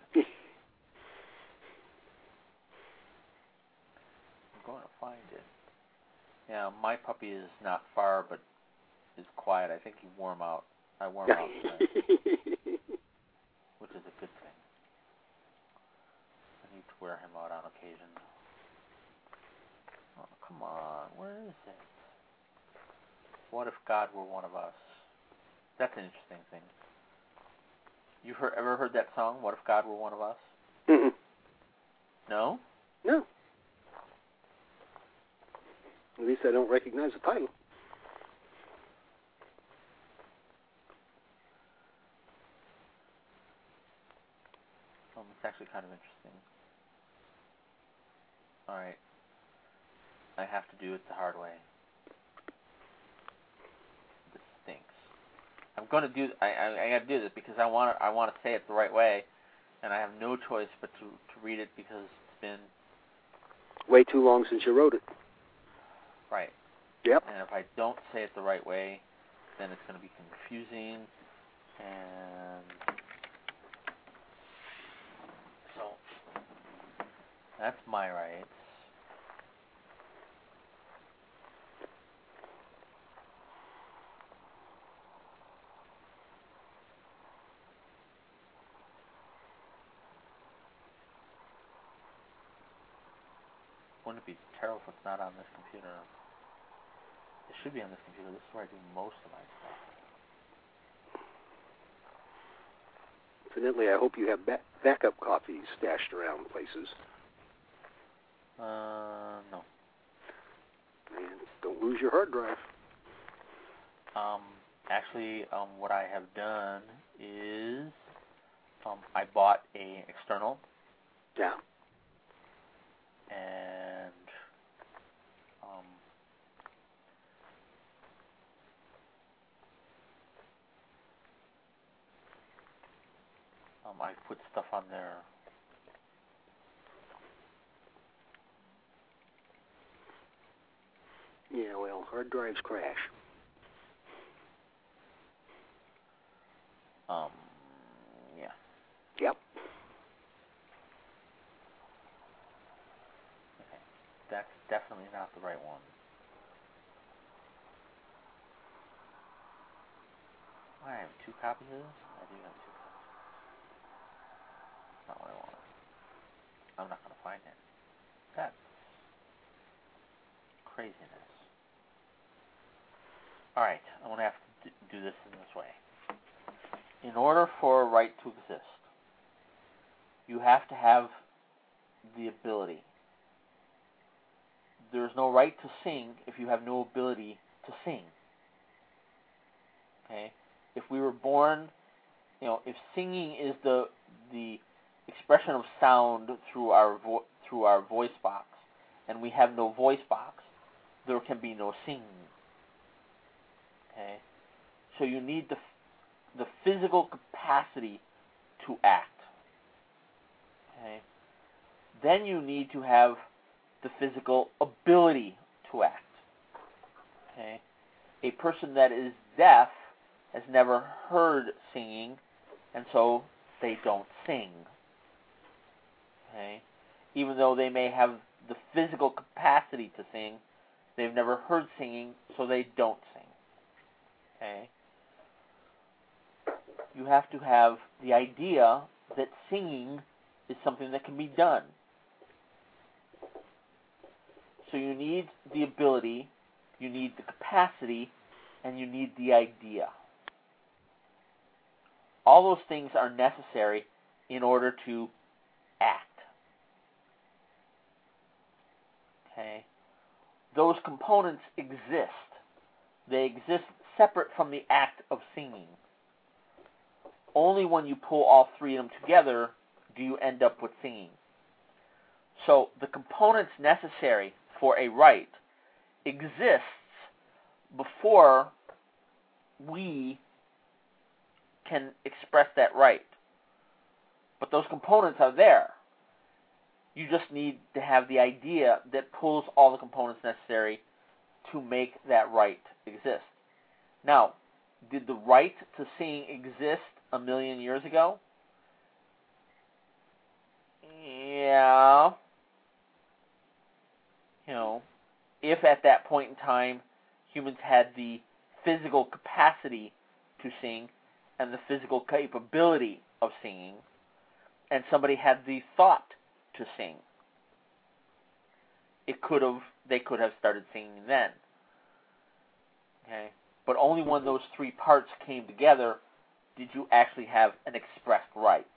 Speaker 2: going to find it. Yeah, my puppy is not far, but is quiet. I think he wore him out. I wore them out today, which is a good thing. I need to wear him out on occasion. Oh, come on. Where is it? What if God were one of us? That's an interesting thing. You've heard, ever heard that song, What If God Were One of Us?
Speaker 3: Mm-mm.
Speaker 2: No?
Speaker 3: No. At least I don't recognize the title.
Speaker 2: Um, it's actually kind of interesting. All right. I have to do it the hard way. This stinks. I'm going to do. I I, I got to do this because I want to. I want to say it the right way, and I have no choice but to to read it because it's been
Speaker 3: way too long since you wrote it.
Speaker 2: Right.
Speaker 3: Yep.
Speaker 2: And if I don't say it the right way, then it's going to be confusing, and so that's my rights. Wouldn't it be terrible if it's not on this computer? It should be on this computer. This is where I do most of my stuff.
Speaker 3: Incidentally, I hope you have ba- backup copies stashed around places.
Speaker 2: Uh, no.
Speaker 3: And don't lose your hard drive.
Speaker 2: Um, actually, um, what I have done is um, I bought a external.
Speaker 3: Yeah.
Speaker 2: And um, um, I put stuff on there.
Speaker 3: Yeah, well, hard drives crash.
Speaker 2: Um, yeah.
Speaker 3: Yep.
Speaker 2: Okay. That's definitely not the right one. I have two copies of this? I do have two copies. That's not what I want. I'm not going to find it. That's craziness. Alright, I'm going to have to do this in this way. In order for a right to exist, you have to have the ability. There's no right to sing if you have no ability to sing. Okay? If we were born, you know, if singing is the the expression of sound through our vo- through our voice box, and we have no voice box, there can be no singing. Okay? So you need the the physical capacity to act. Okay? Then you need to have the physical ability to act. Okay? A person that is deaf has never heard singing, and so they don't sing. Okay? Even though they may have the physical capacity to sing, they've never heard singing, so they don't sing. Okay? You have to have the idea that singing is something that can be done. So you need the ability, you need the capacity, and you need the idea. All those things are necessary in order to act. Okay? Those components exist. They exist separate from the act of singing. Only when you pull all three of them together do you end up with singing. So the components necessary for a right exists before we can express that right. But those components are there. You just need to have the idea that pulls all the components necessary to make that right exist. Now, did the right to sing exist a million years ago? Yeah. You know, if at that point in time humans had the physical capacity to seeing and the physical capability of seeing, and somebody had the thought to sing, it could have they could have started singing then. Okay, but only when those three parts came together did you actually have an expressed right.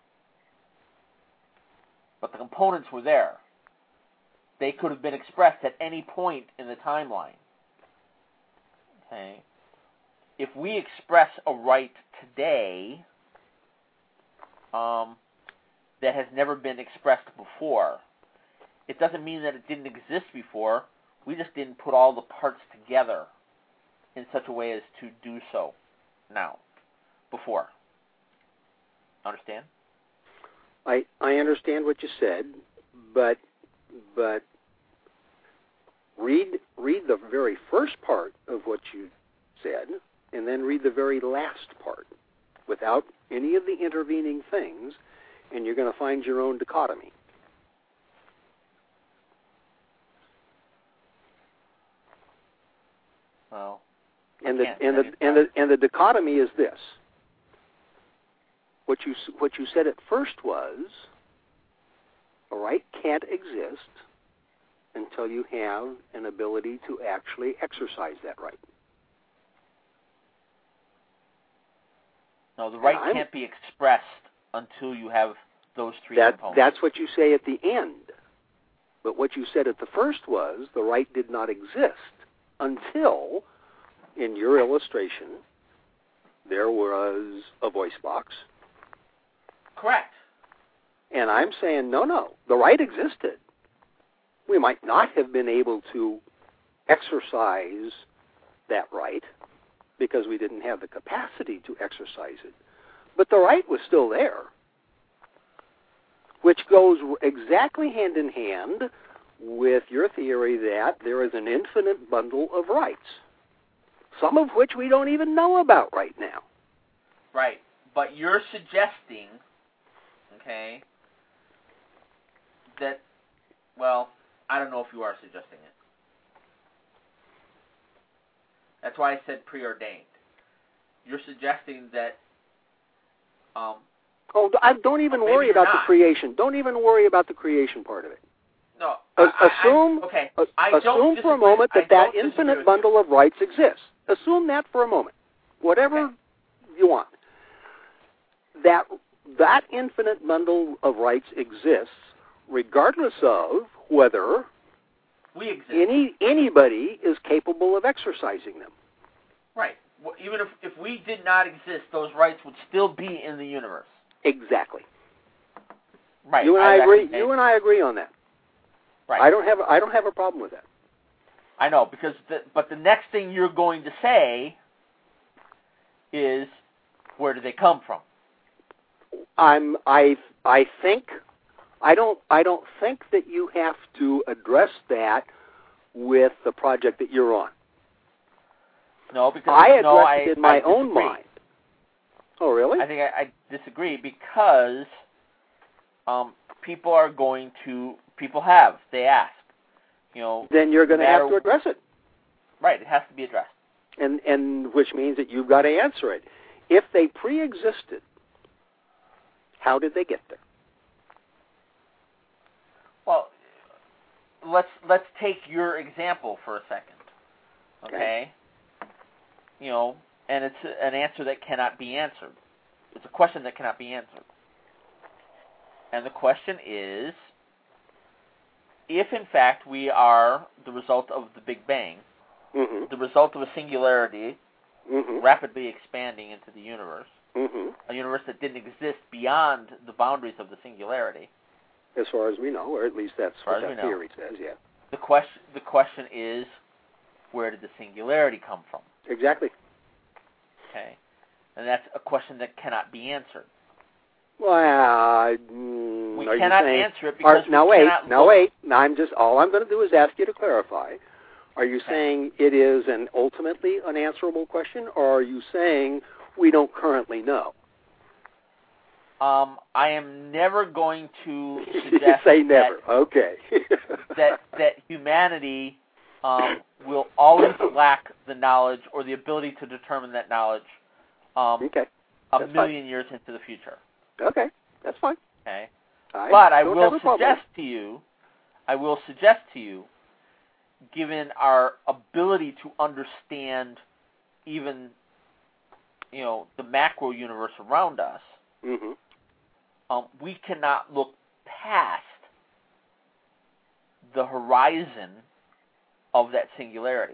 Speaker 2: But the components were there. They could have been expressed at any point in the timeline. Okay, if we express a right today um, that has never been expressed before, it doesn't mean that it didn't exist before. We just didn't put all the parts together in such a way as to do so now, before. Understand?
Speaker 3: I I understand what you said, but but read read the very first part of what you said, and then read the very last part, without any of the intervening things, and you're going to find your own dichotomy.
Speaker 2: Well,
Speaker 3: and the and the and the and the dichotomy is this. What you what you said at first was, a right can't exist until you have an ability to actually exercise that right.
Speaker 2: No, the right can't be expressed until you have those three
Speaker 3: that,
Speaker 2: components.
Speaker 3: That's what you say at the end. But what you said at the first was, the right did not exist until, in your illustration, there was a voice box.
Speaker 2: Correct.
Speaker 3: And I'm saying, no, no, the right existed. We might not have been able to exercise that right because we didn't have the capacity to exercise it. But the right was still there, which goes exactly hand in hand with your theory that there is an infinite bundle of rights, some of which we don't even know about right now.
Speaker 2: Right. But you're suggesting, okay, that, well, I don't know if you are suggesting it. That's why I said preordained. You're suggesting that... Um,
Speaker 3: oh, I don't even worry about
Speaker 2: not.
Speaker 3: the creation. Don't even worry about the creation part of it.
Speaker 2: No.
Speaker 3: Uh,
Speaker 2: I,
Speaker 3: assume
Speaker 2: I, okay.
Speaker 3: uh,
Speaker 2: I
Speaker 3: assume
Speaker 2: don't
Speaker 3: for a
Speaker 2: disagree.
Speaker 3: moment that
Speaker 2: I
Speaker 3: that
Speaker 2: don't
Speaker 3: infinite bundle of rights exists. Assume that for a moment. Whatever
Speaker 2: okay.
Speaker 3: you want. That that infinite bundle of rights exists regardless of whether
Speaker 2: we exist.
Speaker 3: any anybody is capable of exercising them.
Speaker 2: Right. Well, even if, if we did not exist, those rights would still be in the universe.
Speaker 3: Exactly.
Speaker 2: Right.
Speaker 3: You and
Speaker 2: I,
Speaker 3: I agree.
Speaker 2: I,
Speaker 3: you and I agree on that.
Speaker 2: Right.
Speaker 3: I don't have I don't have a problem with that.
Speaker 2: I know, because the, but the next thing you're going to say is, where do they come from?
Speaker 3: I'm I I think I don't I don't think that you have to address that with the project that you're on.
Speaker 2: No, because
Speaker 3: I addressed
Speaker 2: no, I,
Speaker 3: it in my
Speaker 2: I
Speaker 3: own
Speaker 2: disagree.
Speaker 3: mind. Oh, really?
Speaker 2: I think I, I disagree because um, people are going to people have they ask, you know.
Speaker 3: Then you're going to have to address it.
Speaker 2: Right, it has to be addressed.
Speaker 3: And and which means that you've got to answer it. If they pre-existed, how did they get there?
Speaker 2: Well, let's let's take your example for a second, okay? okay? You know, and it's an answer that cannot be answered. It's a question that cannot be answered. And the question is, if in fact we are the result of the Big Bang,
Speaker 3: mm-hmm.
Speaker 2: the result of a singularity
Speaker 3: mm-hmm.
Speaker 2: rapidly expanding into the universe,
Speaker 3: mm-hmm.
Speaker 2: a universe that didn't exist beyond the boundaries of the singularity.
Speaker 3: As far as we know, or at least that's what that theory says, yeah.
Speaker 2: The question, the question is, where did the singularity come from?
Speaker 3: Exactly.
Speaker 2: Okay. And that's a question that cannot be answered.
Speaker 3: Well, uh, mm,
Speaker 2: we
Speaker 3: are
Speaker 2: cannot
Speaker 3: you saying,
Speaker 2: answer it because
Speaker 3: are, now
Speaker 2: we
Speaker 3: wait,
Speaker 2: cannot
Speaker 3: now
Speaker 2: look.
Speaker 3: wait. Now I'm just all I'm going to do is ask you to clarify. Are you
Speaker 2: okay.
Speaker 3: saying it is an ultimately unanswerable question, or are you saying we don't currently know?
Speaker 2: Um, I am never going to
Speaker 3: you
Speaker 2: suggest
Speaker 3: say never.
Speaker 2: That,
Speaker 3: okay.
Speaker 2: that that humanity um, will always lack the knowledge or the ability to determine that knowledge um,
Speaker 3: okay.
Speaker 2: a
Speaker 3: That's
Speaker 2: million
Speaker 3: fine.
Speaker 2: years into the future.
Speaker 3: Okay, that's fine.
Speaker 2: Okay,
Speaker 3: I
Speaker 2: but I
Speaker 3: don't
Speaker 2: will
Speaker 3: have a problem.
Speaker 2: suggest to you, I will suggest to you, given our ability to understand even, you know, the macro universe around us,
Speaker 3: Mm-hmm.
Speaker 2: um, we cannot look past the horizon of that singularity.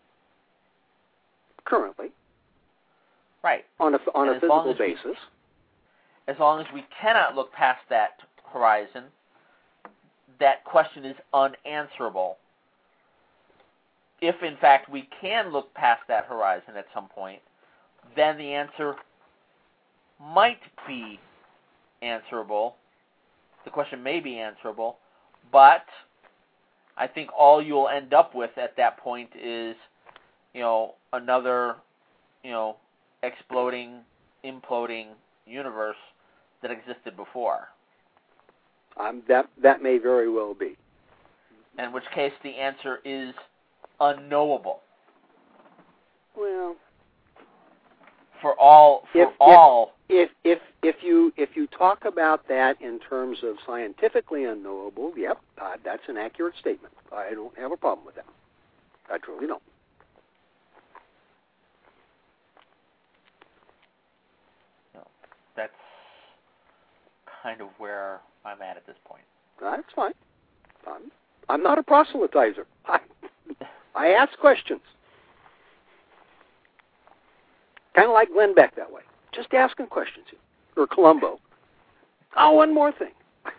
Speaker 3: Currently,
Speaker 2: Right.
Speaker 3: on a on
Speaker 2: And
Speaker 3: a
Speaker 2: as long
Speaker 3: physical
Speaker 2: as we-
Speaker 3: basis.
Speaker 2: As long as we cannot look past that horizon, that question is unanswerable. If, in fact, we can look past that horizon at some point, then the answer might be answerable. The question may be answerable, but I think all you'll end up with at that point is, you know, another, you know, exploding, imploding universe that existed before.
Speaker 3: Um, that that may very well be.
Speaker 2: In which case the answer is unknowable.
Speaker 3: Well,
Speaker 2: For all, for
Speaker 3: if,
Speaker 2: all.
Speaker 3: If if if you if you talk about that in terms of scientifically unknowable, yep, uh, that's an accurate statement. I don't have a problem with that. I truly don't.
Speaker 2: You know, that's kind of where I'm at at this point.
Speaker 3: That's fine. I'm I'm not a proselytizer. I I ask questions. Kind of like Glenn Beck that way. Just asking questions. Or Columbo. Oh, one more thing.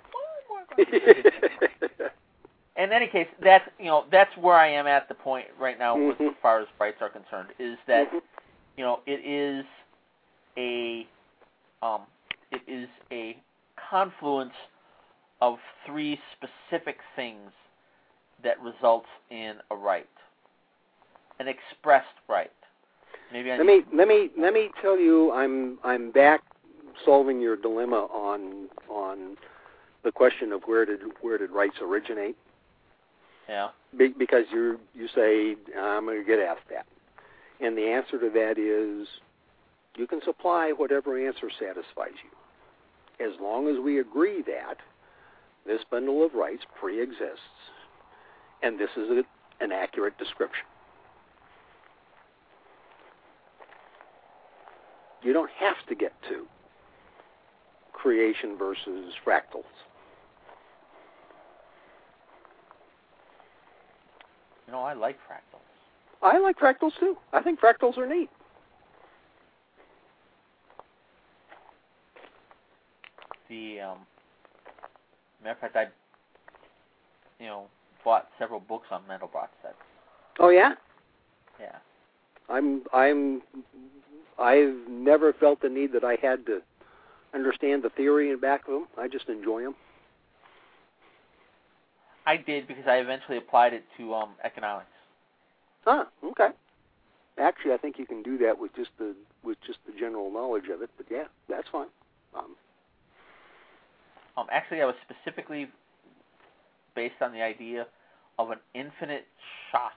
Speaker 2: In any case, that's, you know, that's where I am at the point right now
Speaker 3: mm-hmm.
Speaker 2: with, as far as rights are concerned, is that,
Speaker 3: mm-hmm.
Speaker 2: you know, it is a um, it is a confluence of three specific things that results in a right, an expressed right. Maybe I
Speaker 3: let me let me let me tell you, I'm I'm back solving your dilemma on on the question of where did where did rights originate.
Speaker 2: Yeah.
Speaker 3: Be, because you you say I'm going to get asked that, and the answer to that is you can supply whatever answer satisfies you, as long as we agree that this bundle of rights pre-exists, and this is a, an accurate description. You don't have to get to creation versus fractals.
Speaker 2: You know, I like fractals.
Speaker 3: I like fractals too. I think fractals are neat.
Speaker 2: The um, matter of fact, I, you know, bought several books on Mandelbrot sets.
Speaker 3: Oh yeah?
Speaker 2: Yeah.
Speaker 3: I'm I'm I've never felt the need that I had to understand the theory in back of them. I just enjoy them.
Speaker 2: I did because I eventually applied it to um, economics.
Speaker 3: Huh, okay. Actually, I think you can do that with just the with just the general knowledge of it, but yeah, that's fine. Um,
Speaker 2: um, actually, I was specifically based on the idea of an infinite shock.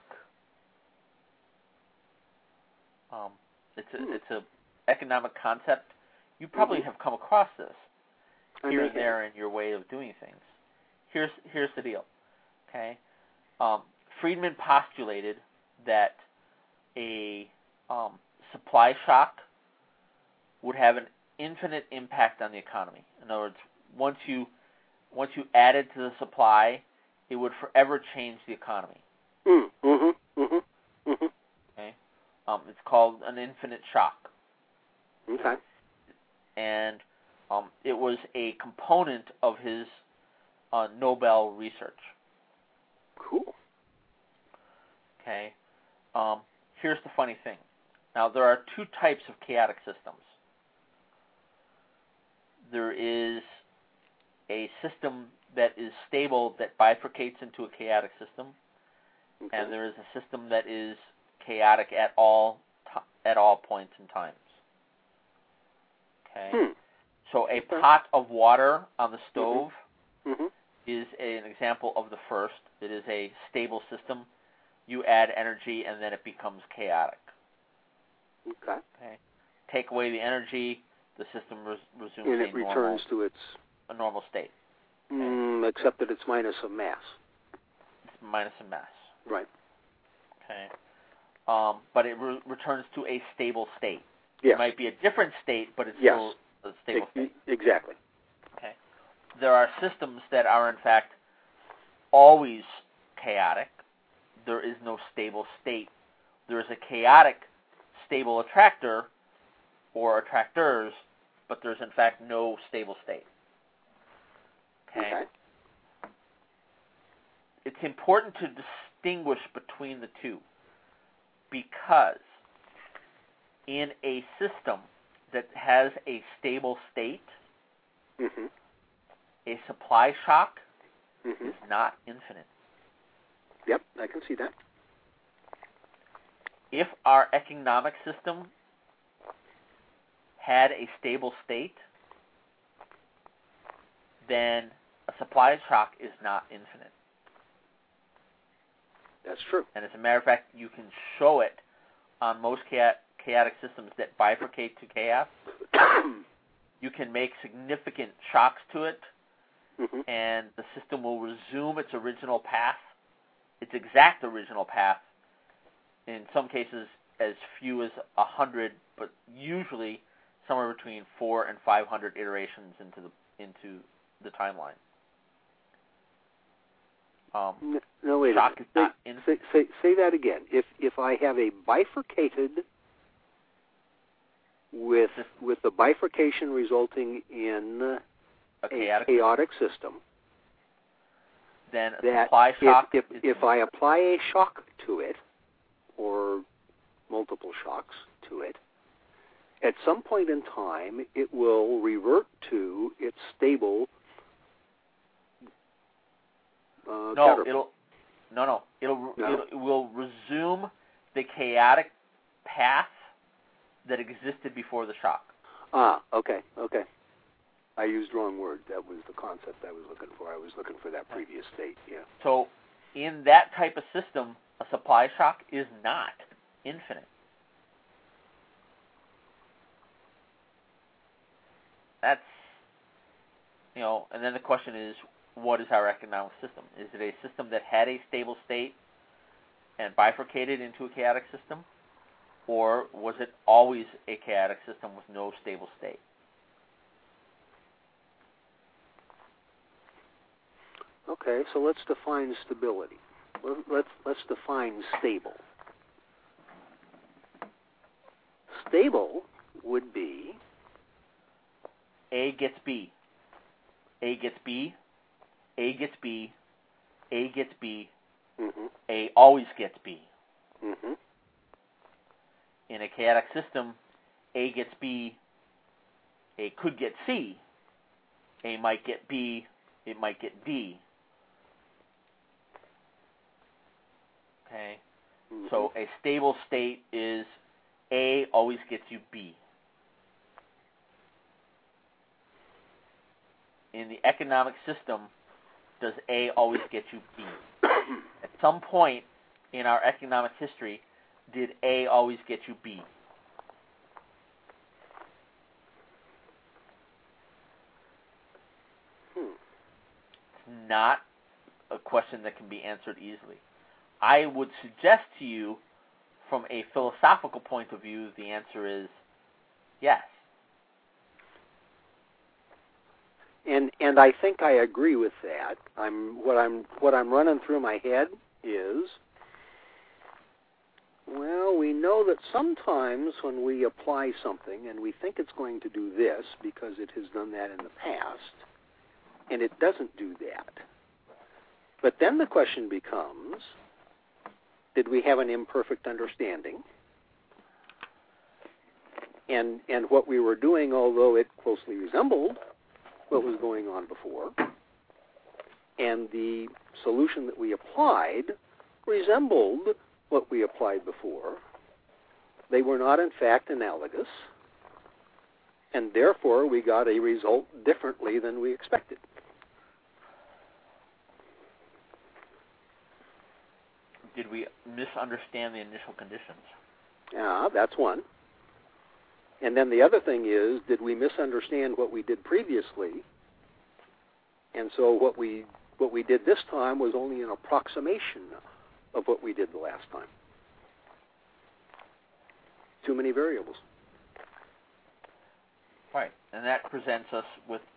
Speaker 2: Um, it's a,
Speaker 3: hmm.
Speaker 2: it's a economic concept. You probably
Speaker 3: mm-hmm.
Speaker 2: have come across this
Speaker 3: I
Speaker 2: here
Speaker 3: may
Speaker 2: and there in your way of doing things. Here's here's the deal. Okay, um, Friedman postulated that a um, supply shock would have an infinite impact on the economy. In other words, once you once you added to the supply, it would forever change the economy.
Speaker 3: Mm, mm-hmm, mm-hmm, mm-hmm.
Speaker 2: Okay, um, it's called an infinite shock.
Speaker 3: Okay.
Speaker 2: And um, it was a component of his uh, Nobel research.
Speaker 3: Cool.
Speaker 2: Okay. Um, here's the funny thing. Now, there are two types of chaotic systems. There is a system that is stable that bifurcates into a chaotic system,
Speaker 3: Okay.
Speaker 2: and there is a system that is chaotic at all t- at all points in times. Okay.
Speaker 3: Hmm.
Speaker 2: So a
Speaker 3: Okay.
Speaker 2: pot of water on the stove
Speaker 3: Mm-hmm.
Speaker 2: is an example of the first. It is a stable system. You add energy, and then it becomes chaotic.
Speaker 3: Okay.
Speaker 2: Okay. take away the energy, the system res- resumes
Speaker 3: and
Speaker 2: a
Speaker 3: it returns
Speaker 2: normal,
Speaker 3: to its
Speaker 2: a normal state. Okay.
Speaker 3: mm, except that it's minus a mass.
Speaker 2: It's minus a mass.
Speaker 3: Right.
Speaker 2: Okay. Um, but it re- returns to a stable state.
Speaker 3: Yes.
Speaker 2: It might be a different state, but it's
Speaker 3: yes.
Speaker 2: still a stable
Speaker 3: e-
Speaker 2: state.
Speaker 3: Exactly.
Speaker 2: Okay. There are systems that are, in fact, always chaotic. There is no stable state. There is a chaotic stable attractor or attractors, but there's, in fact, no stable state. Okay?
Speaker 3: Okay.
Speaker 2: It's important to distinguish between the two because in a system that has a stable state,
Speaker 3: Mm-hmm.
Speaker 2: a supply shock
Speaker 3: Mm-hmm.
Speaker 2: is not infinite.
Speaker 3: Yep, I can see that.
Speaker 2: If our economic system had a stable state, then a supply shock is not infinite.
Speaker 3: That's true.
Speaker 2: And as a matter of fact, you can show it on most chaotic systems that bifurcate to chaos. You can make significant shocks to it,
Speaker 3: mm-hmm.
Speaker 2: and the system will resume its original path, its exact original path, in some cases as few as one hundred, but usually somewhere between four and five hundred iterations into the into the timeline. Um,
Speaker 3: no, no, wait a
Speaker 2: shock
Speaker 3: minute.
Speaker 2: is
Speaker 3: Say,
Speaker 2: not in,
Speaker 3: say, say, say that again. If if I have a bifurcated with with the bifurcation resulting in
Speaker 2: a chaotic,
Speaker 3: a chaotic system,
Speaker 2: then a
Speaker 3: that
Speaker 2: supply shock
Speaker 3: if
Speaker 2: is
Speaker 3: if, if I apply a shock to it, or multiple shocks to it, at some point in time it will revert to its stable uh,
Speaker 2: no,
Speaker 3: caterpillar.
Speaker 2: it'll no no it'll,
Speaker 3: No?
Speaker 2: it'll it will resume the chaotic path that existed before the shock.
Speaker 3: Ah, okay, okay. I used wrong word. That was the concept I was looking for. I was looking for that previous state, yeah.
Speaker 2: So in that type of system, a supply shock is not infinite. That's, you know, and then the question is, what is our economic system? Is it a system that had a stable state and bifurcated into a chaotic system? Or was it always a chaotic system with no stable state?
Speaker 3: Okay, so let's define stability. Let's let's define stable. Stable would be
Speaker 2: A gets B. A gets B. A gets B. A gets B.
Speaker 3: mm-hmm.
Speaker 2: A always gets B.
Speaker 3: Mm-hmm.
Speaker 2: In a chaotic system, A gets B. A could get C. A might get B. It might get D. Okay.
Speaker 3: Mm-hmm.
Speaker 2: So a stable state is A always gets you B. In the economic system, does A always get you B? At some point in our economic history, did A always get you B?
Speaker 3: Hmm.
Speaker 2: It's not a question that can be answered easily. I would suggest to you, from a philosophical point of view, the answer is yes.
Speaker 3: And and I think I agree with that. I'm what I'm what I'm running through my head is, well, we know that sometimes when we apply something and we think it's going to do this because it has done that in the past, and it doesn't do that. But then the question becomes, did we have an imperfect understanding? And and what we were doing, although it closely resembled what was going on before, and the solution that we applied resembled what we applied before, they were not in fact analogous, and therefore we got a result differently than we expected.
Speaker 2: Did we misunderstand the initial conditions?
Speaker 3: Yeah, that's one. And then the other thing is, did we misunderstand what we did previously? And so what we what we did this time was only an approximation of what we did the last time. Too many variables.
Speaker 2: Right, and that presents us with